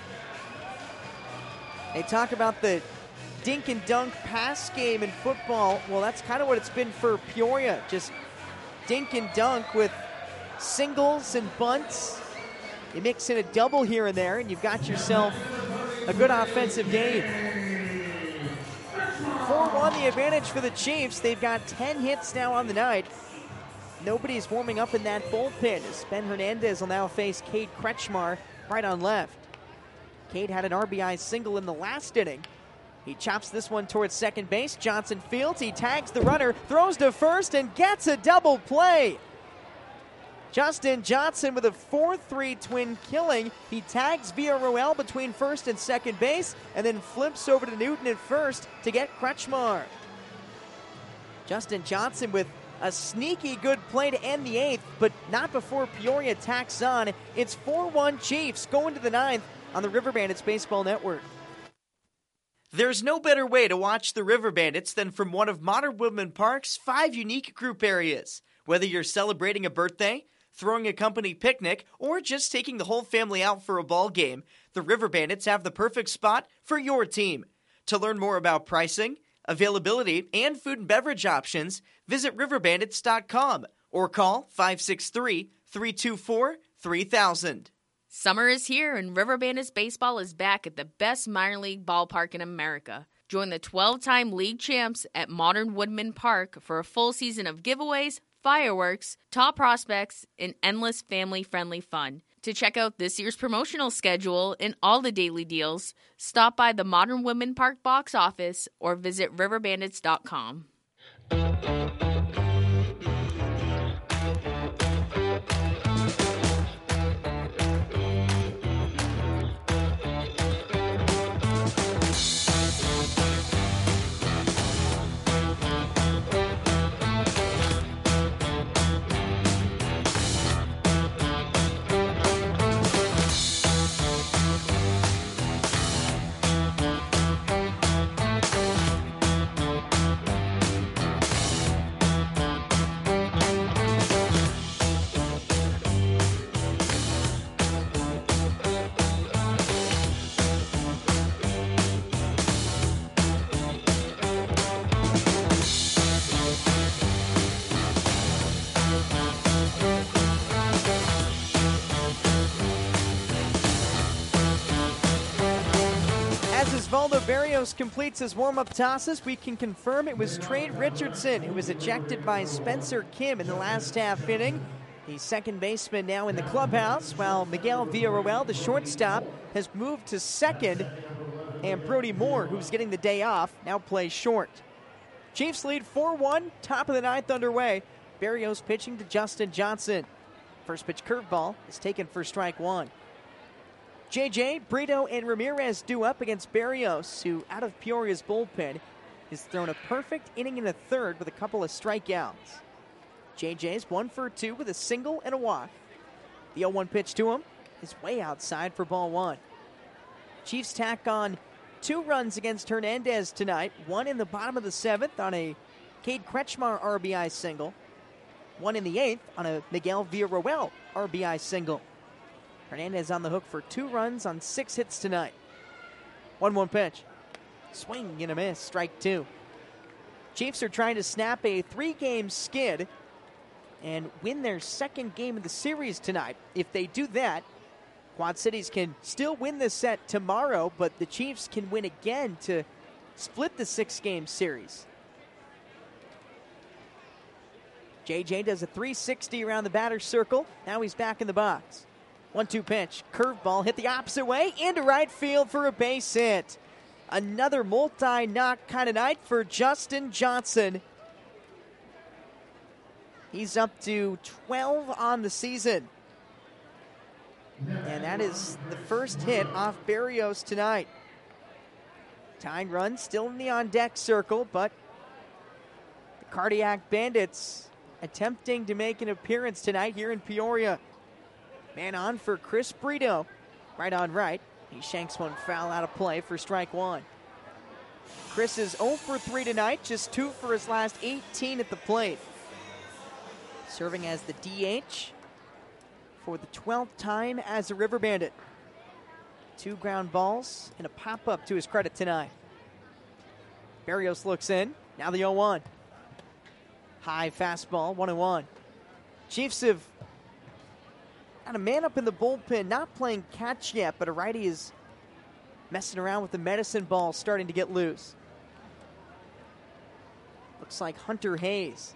They talk about the dink and dunk pass game in football. Well, that's kind of what it's been for Peoria. Just dink and dunk with singles and bunts. You mix in a double here and there, and you've got yourself a good offensive game. 4-1 the advantage for the Chiefs. They've got 10 hits now on the night. Nobody's warming up in that bullpen as Ben Hernandez will now face Cade Kretschmar right on left. Cade had an RBI single in the last inning. He chops this one towards second base. Johnson fields. He tags the runner, throws to first, and gets a double play. Justin Johnson with a 4-3 twin killing. He tags Villarroel between first and second base and then flips over to Newton at first to get Kretschmar. Justin Johnson with a sneaky good play to end the eighth, but not before Peoria tacks on. It's 4-1 Chiefs going to the ninth on the River Bandits Baseball Network. There's no better way to watch the River Bandits than from one of Modern Woodmen Park's 5 unique group areas. Whether you're celebrating a birthday, throwing a company picnic, or just taking the whole family out for a ball game, the River Bandits have the perfect spot for your team. To learn more about pricing, availability, and food and beverage options, visit riverbandits.com or call 563-324-3000. Summer is here, and River Bandits baseball is back at the best minor league ballpark in America. Join the 12-time league champs at Modern Woodmen Park for a full season of giveaways, fireworks, top prospects, and endless family-friendly fun. To check out this year's promotional schedule and all the daily deals, stop by the Modern Woodmen Park box office or visit riverbandits.com. Berrios completes his warm-up tosses, we can confirm it was Trey Richardson who was ejected by Spencer Kim in the last half inning. The second baseman now in the clubhouse, while Miguel Villarroel, the shortstop, has moved to second, and Brody Moore, who's getting the day off, now plays short. Chiefs lead 4-1, top of the ninth underway. Berrios pitching to Justin Johnson. First pitch curveball is taken for strike one. JJ, Brito, and Ramirez due up against Berrios, who out of Peoria's bullpen has thrown a perfect inning and a third with a couple of strikeouts. JJ's 1 for 2 with a single and a walk. The 0-1 pitch to him is way outside for ball one. Chiefs tack on 2 runs against Hernandez tonight, one in the bottom of the 7th on a Cade Kretschmar RBI single, one in the 8th on a Miguel Villarroel RBI single. Hernandez on the hook for 2 runs on 6 hits tonight. 1-1 pitch. Swing and a miss, strike 2. Chiefs are trying to snap a 3-game skid and win their second game of the series tonight. If they do that, Quad Cities can still win this set tomorrow, but the Chiefs can win again to split the 6-game series. JJ does a 360 around the batter's circle. Now he's back in the box. 1-2 pitch. Curveball hit the opposite way into right field for a base hit. Another multi-knock kind of night for Justin Johnson. He's up to 12 on the season. And that is the first hit off Berrios tonight. Tying run still in the on-deck circle, but the Cardiac Bandits attempting to make an appearance tonight here in Peoria. Man on for Chris Brito. Right on right. He shanks one foul out of play for strike one. Chris is 0 for 3 tonight, just 2 for his last 18 at the plate. Serving as the DH for the 12th time as a River Bandit. 2 ground balls and a pop-up to his credit tonight. Berrios looks in. Now the 0-1. High fastball, 1-1. Chiefs have got a man up in the bullpen, not playing catch yet, but a righty is messing around with the medicine ball, starting to get loose. Looks like Hunter Hayes.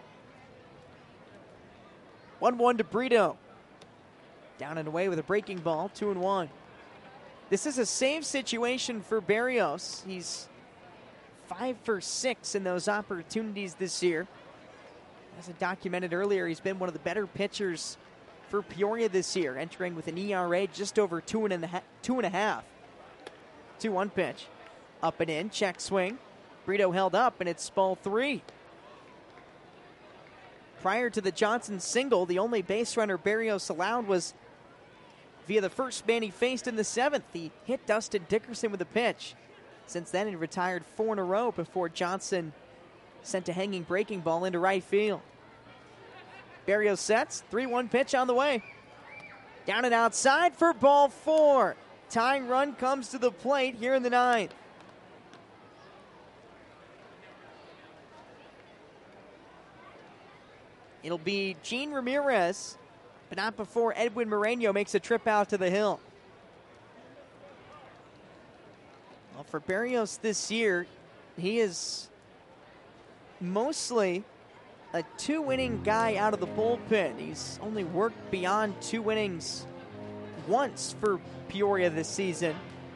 1-1 to Brito. Down and away with a breaking ball, 2-1. This is a save situation for Berrios. He's 5 for 6 in those opportunities this year. As I documented earlier, he's been one of the better pitchers for Peoria this year, entering with an ERA just over 2.5. 2-1 pitch. Up and in, check swing. Brito held up, and it's ball 3. Prior to the Johnson single, the only base runner Berrios allowed was via the first man he faced in the 7th. He hit Dustin Dickerson with a pitch. Since then, he retired 4 in a row before Johnson sent a hanging breaking ball into right field. Berrios sets, 3-1 pitch on the way. Down and outside for ball 4. Tying run comes to the plate here in the 9th. It'll be Gene Ramirez, but not before Edwin Moreno makes a trip out to the hill. Well, for Berrios this year, he is mostly a 2-inning guy out of the bullpen. He's only worked beyond 2 innings once for Peoria this season.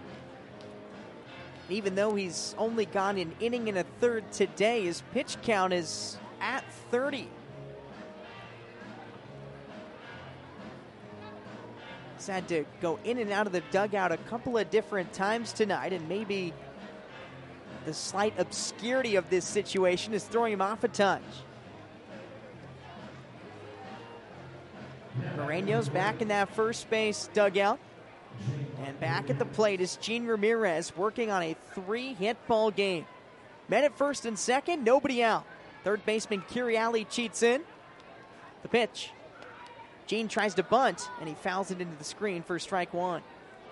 Even though he's only gone an inning and a third today, his pitch count is at 30. He's had to go in and out of the dugout a couple of different times tonight, and maybe the slight obscurity of this situation is throwing him off a touch. Moreno's back in that first base dugout. And back at the plate is Gene Ramirez working on a 3-hit ball game. Men at first and second, nobody out. Third baseman Kiriali cheats in. The pitch. Gene tries to bunt, and he fouls it into the screen for strike one.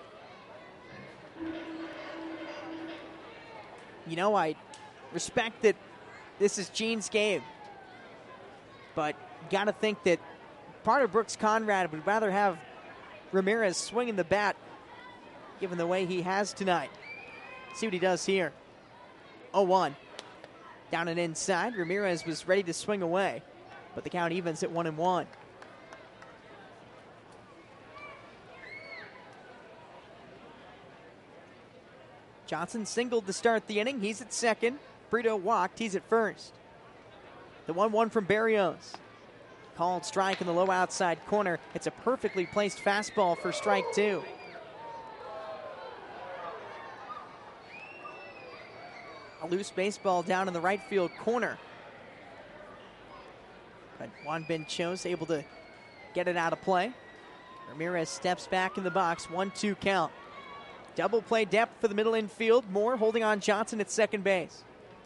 You know, I respect that this is Gene's game. But you got to think that part of Brooks Conrad would rather have Ramirez swinging the bat given the way he has tonight. See what he does here. 0-1. Down and inside. Ramirez was ready to swing away, but the count evens at 1-1. Johnson singled to start the inning. He's at second. Brito walked. He's at first. The 1-1 from Berrios. Called strike in the low outside corner. It's a perfectly placed fastball for strike two. A loose baseball down in the right field corner. But Juan Benchos able to get it out of play. Ramirez steps back in the box. 1-2 count. Double play depth for the middle infield. Moore holding on Johnson at second base.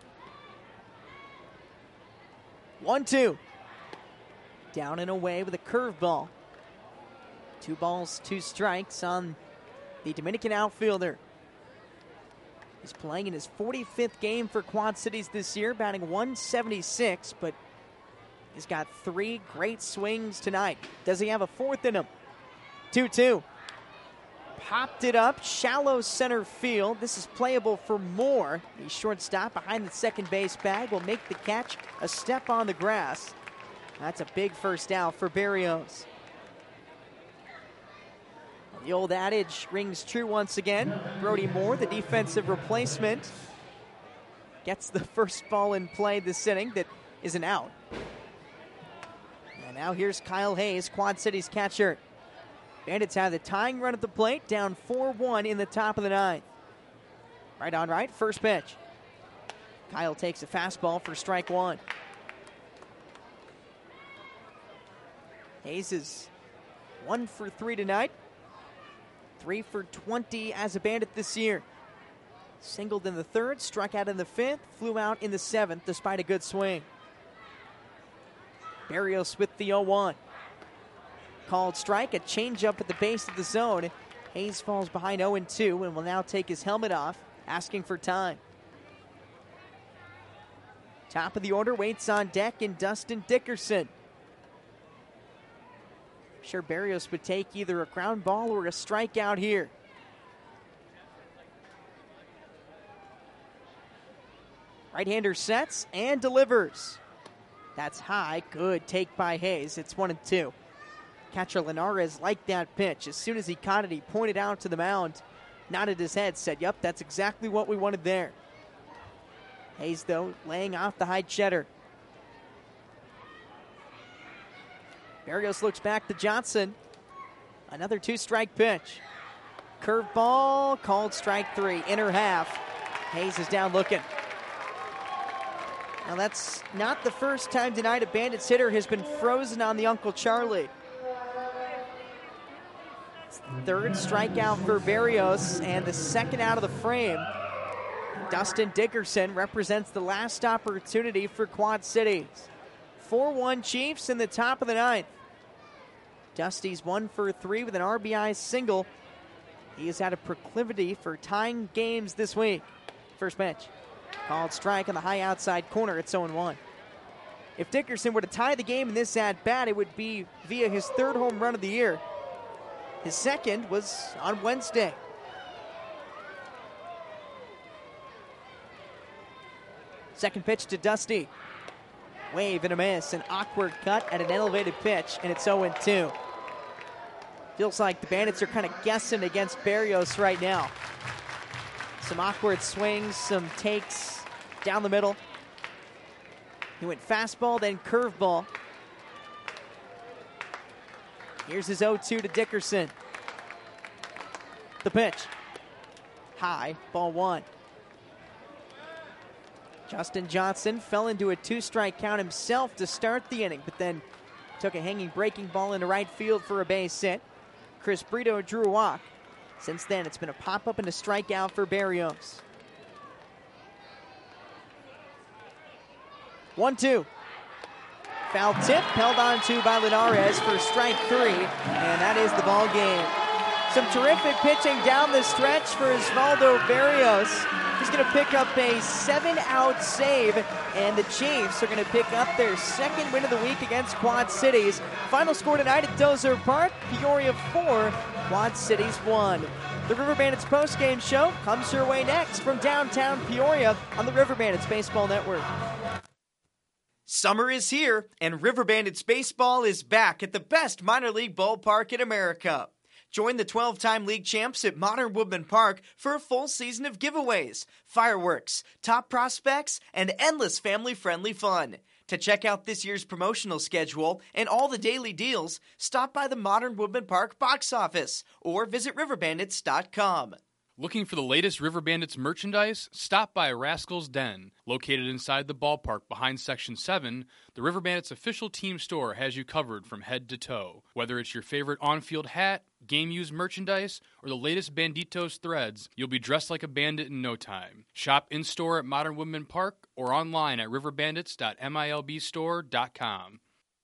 1-2. Down and away with a curveball. 2 balls, 2 strikes on the Dominican outfielder. He's playing in his 45th game for Quad Cities this year, batting .176, but he's got 3 great swings tonight. Does he have a fourth in him? 2-2. Popped it up, shallow center field. This is playable for Moore. The shortstop behind the second base bag will make the catch, a step on the grass. That's a big first out for Berrios. The old adage rings true once again. Brody Moore, the defensive replacement, gets the first ball in play this inning that is an out. And now here's Kyle Hayes, Quad Cities catcher. Bandits have the tying run at the plate, down 4-1 in the top of the 9th. Right on right, first pitch. Kyle takes a fastball for strike 1. Hayes is 1 for 3 tonight. 3 for 20 as a Bandit this year. Singled in the 3rd, struck out in the 5th, flew out in the 7th despite a good swing. Berrios with the 0-1. Called strike, a changeup at the base of the zone. Hayes falls behind 0-2 and will now take his helmet off, asking for time. Top of the order waits on deck in Dustin Dickerson. I'm sure Berrios would take either a ground ball or a strikeout here. Right-hander sets and delivers. That's high. Good take by Hayes. It's 1-2. Catcher Linares liked that pitch. As soon as he caught it, he pointed out to the mound, nodded his head, said, "Yep, that's exactly what we wanted there." Hayes, though, laying off the high cheddar. Berrios looks back to Johnson. Another 2-strike pitch. Curveball, called strike 3, inner half. Hayes is down looking. Now that's not the first time tonight a Bandits hitter has been frozen on the Uncle Charlie. It's the 3rd strikeout for Berrios and the 2nd out of the frame. Dustin Dickerson represents the last opportunity for Quad Cities. 4-1 Chiefs in the top of the 9th. Dusty's 1 for 3 with an RBI single. He has had a proclivity for tying games this week. First pitch. Called strike on the high outside corner. It's 0-1. If Dickerson were to tie the game in this at-bat, it would be via his 3rd home run of the year. His 2nd was on Wednesday. Second pitch to Dusty. Wave and a miss, an awkward cut at an elevated pitch, and it's 0-2. Feels like the Bandits are kind of guessing against Berrios right now. Some awkward swings, some takes down the middle. He went fastball, then curveball. Here's his 0-2 to Dickerson. The pitch. High, ball 1. Justin Johnson fell into a 2-strike count himself to start the inning, but then took a hanging breaking ball into right field for a base hit. Chris Brito drew a walk. Since then, it's been a pop-up and a strikeout for Berrios. 1-2. Foul tip held on to by Linares for strike 3, and that is the ball game. Some terrific pitching down the stretch for Osvaldo Barrios. He's going to pick up a 7-out save, and the Chiefs are going to pick up their second win of the week against Quad Cities. Final score tonight at Dozer Park, Peoria 4, Quad Cities 1. The River Bandits postgame show comes your way next from downtown Peoria on the River Bandits Baseball Network. Summer is here, and River Bandits Baseball is back at the best minor league ballpark in America. Join the 12-time league champs at Modern Woodman Park for a full season of giveaways, fireworks, top prospects, and endless family-friendly fun. To check out this year's promotional schedule and all the daily deals, stop by the Modern Woodman Park box office or visit riverbandits.com. Looking for the latest River Bandits merchandise? Stop by Rascals Den. Located inside the ballpark behind Section 7, the River Bandits official team store has you covered from head to toe. Whether it's your favorite on-field hat, game-used merchandise, or the latest Banditos threads, you'll be dressed like a bandit in no time. Shop in-store at Modern Woodman Park or online at riverbandits.milbstore.com.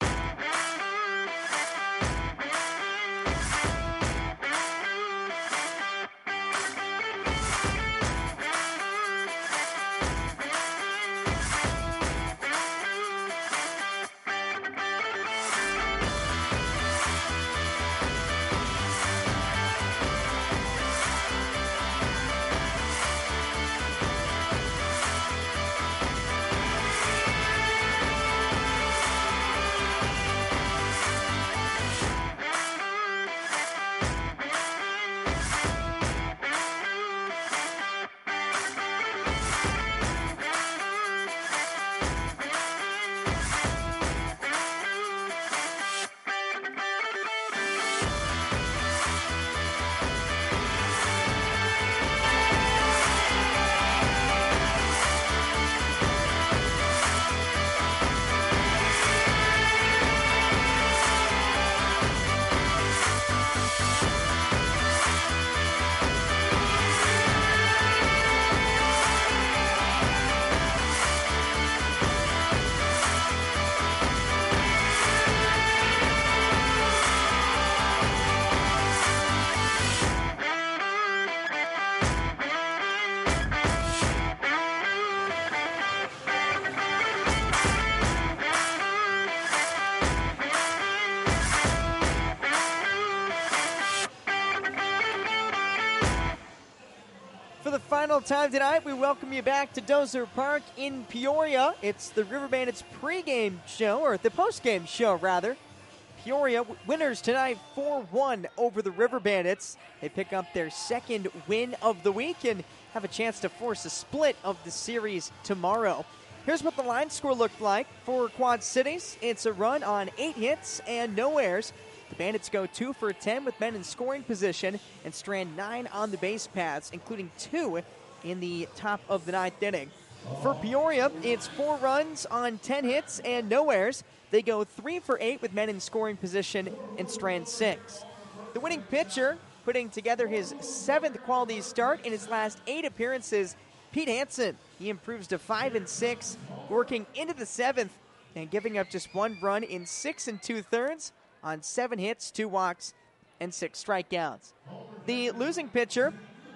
Final time tonight, we welcome you back to Dozer Park in Peoria. It's the River Bandits pregame show, or the postgame show, rather. Peoria winners tonight 4-1 over the River Bandits. They pick up their second win of the week and have a chance to force a split of the series tomorrow. Here's what the line score looked like for Quad Cities. It's a run on 8 hits and no errors. The Bandits go 2 for 10 with men in scoring position and strand 9 on the base paths, including 2 in the top of the 9th inning. For Peoria, it's 4 runs on 10 hits and no errors. They go 3 for 8 with men in scoring position and strand 6. The winning pitcher, putting together his 7th quality start in his last 8 appearances, Pete Hansen. He improves to 5-6, working into the 7th and giving up just 1 run in 6 2/3 on 7 hits, 2 walks, and 6 strikeouts. The losing pitcher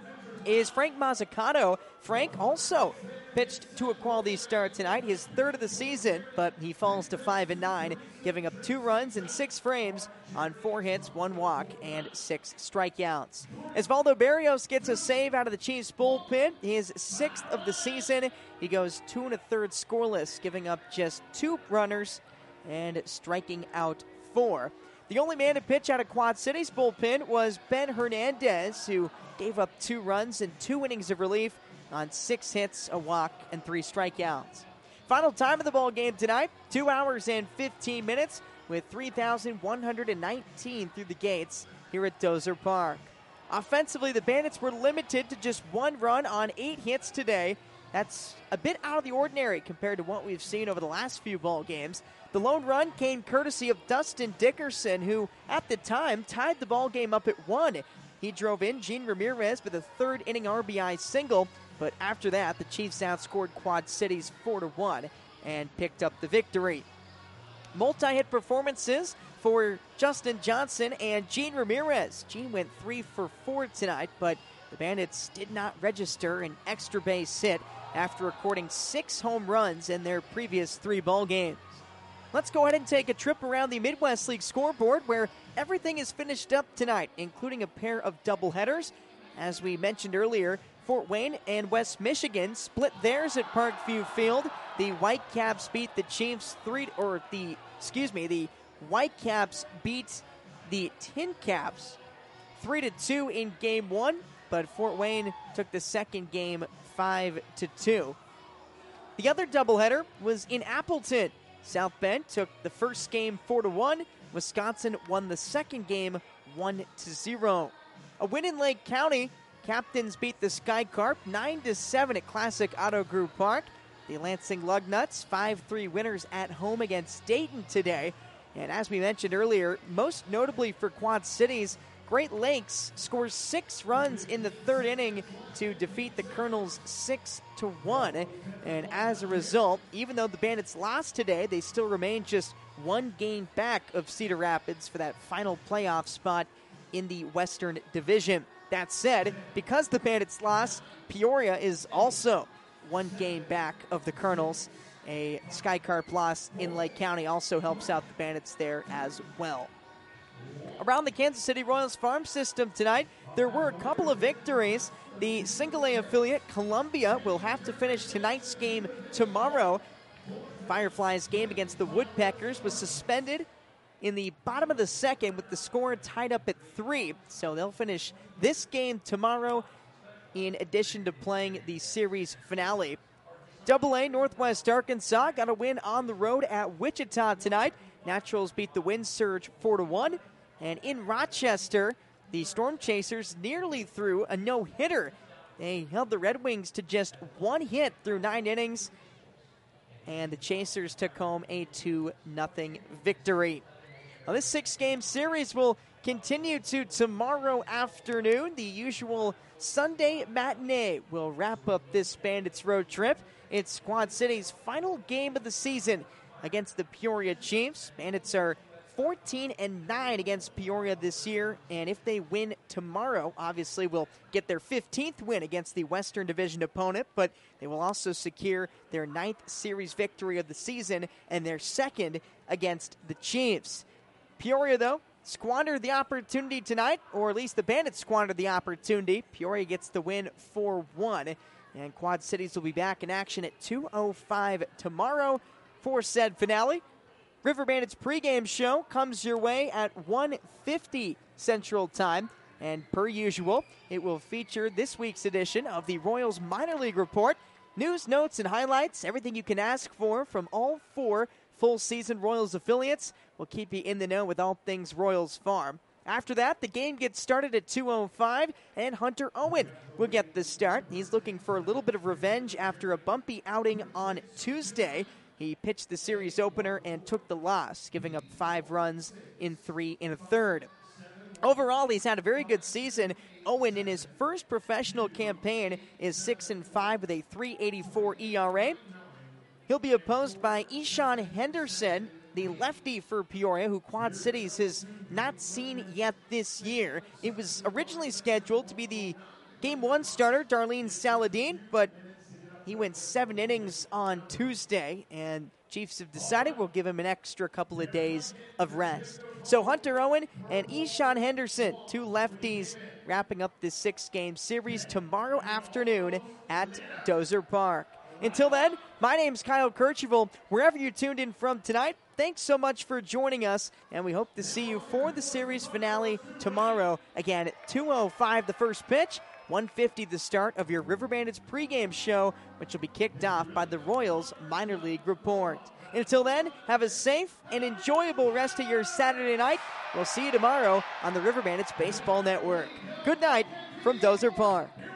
is Frank Mazzucato. Frank also pitched to a quality start tonight, his 3rd of the season, but he falls to 5-9, giving up 2 runs in 6 frames on 4 hits, 1 walk, and 6 strikeouts. Osvaldo Barrios gets a save out of the Chiefs bullpen, his 6th of the season. He goes 2 1/3 scoreless, giving up just 2 runners and striking out 4. The only man to pitch out of Quad City's bullpen was Ben Hernandez, who gave up 2 runs and 2 innings of relief on 6 hits, a walk, and 3 strikeouts. Final time of the ball game tonight, 2 hours and 15 minutes, with 3,119 through the gates here at Dozer Park. Offensively, the Bandits were limited to just 1 run on 8 hits today. That's a bit out of the ordinary compared to what we've seen over the last few ball games. The lone run came courtesy of Dustin Dickerson, who at the time tied the ball game up at 1. He drove in Gene Ramirez with a 3rd inning RBI single, but after that, the Chiefs outscored Quad Cities 4-1 and picked up the victory. Multi-hit performances for Justin Johnson and Gene Ramirez. Gene went 3 for 4 tonight, but the Bandits did not register an extra base hit after recording 6 home runs in their previous 3 ball games. Let's go ahead and take a trip around the Midwest League scoreboard where everything is finished up tonight, including a pair of doubleheaders. As we mentioned earlier, Fort Wayne and West Michigan split theirs at Parkview Field. The Whitecaps beat the Chiefs the Whitecaps beat the Tin Caps 3-2 in Game 1, but Fort Wayne took the second game 5-2. The other doubleheader was in Appleton. South Bend took the first game 4-1. Wisconsin won the second game 1-0. A win in Lake County. Captains beat the Sky Carp 9-7 at Classic Auto Group Park. The Lansing Lugnuts 5-3 winners at home against Dayton today. And as we mentioned earlier, most notably for Quad Cities, Great Lakes scores 6 runs in the third inning to defeat the Colonels 6-1. And as a result, even though the Bandits lost today, they still remain just 1 game back of Cedar Rapids for that final playoff spot in the Western Division. That said, because the Bandits lost, Peoria is also 1 game back of the Colonels. A Sky Carp loss in Lake County also helps out the Bandits there as well. Around the Kansas City Royals farm system tonight, there were a couple of victories. The single-A affiliate, Columbia, will have to finish tonight's game tomorrow. Fireflies' game against the Woodpeckers was suspended in the bottom of the second with the score tied up at 3. So they'll finish this game tomorrow in addition to playing the series finale. AA Northwest Arkansas got a win on the road at Wichita tonight. Naturals beat the Wind Surge 4-1. And in Rochester, the Storm Chasers nearly threw a no-hitter. They held the Red Wings to just 1 hit through 9 innings. And the Chasers took home a 2-0 victory. Now, this 6-game series will continue to tomorrow afternoon. The usual Sunday matinee will wrap up this Bandits road trip. It's Quad City's final game of the season against the Peoria Chiefs. Bandits are 14-9 against Peoria this year, and if they win tomorrow, obviously will get their 15th win against the Western Division opponent, but they will also secure their 9th series victory of the season and their 2nd against the Chiefs. Peoria, though, squandered the opportunity tonight, or at least the Bandits squandered the opportunity. Peoria gets the win 4-1, and Quad Cities will be back in action at 2:05 tomorrow for said finale. River Bandits pregame show comes your way at 1:50 Central Time, and per usual, it will feature this week's edition of the Royals Minor League Report. News, notes, and highlights, everything you can ask for from all 4 full-season Royals affiliates. Will keep you in the know with all things Royals Farm. After that, the game gets started at 2:05, and Hunter Owen will get the start. He's looking for a little bit of revenge after a bumpy outing on Tuesday. He pitched the series opener and took the loss, giving up 5 runs in 3 1/3. Overall, he's had a very good season. Owen, in his first professional campaign, is 6-5 with a 3.84 ERA. He'll be opposed by Ishan Henderson, the lefty for Peoria, who Quad Cities has not seen yet this year. It was originally scheduled to be the Game 1 starter, Darlene Saladin, but he went 7 innings on Tuesday, and Chiefs have decided we'll give him an extra couple of days of rest. So Hunter Owen and Ishan Henderson, 2 lefties, wrapping up this 6-game series tomorrow afternoon at Dozer Park. Until then, my name's Kyle Kercheval. Wherever you tuned in from tonight, thanks so much for joining us, and we hope to see you for the series finale tomorrow. Again, at 2:05 the first pitch, 1:50 the start of your River Bandits pregame show, which will be kicked off by the Royals Minor League Report. Until then, have a safe and enjoyable rest of your Saturday night. We'll see you tomorrow on the River Bandits Baseball Network. Good night from Dozer Park.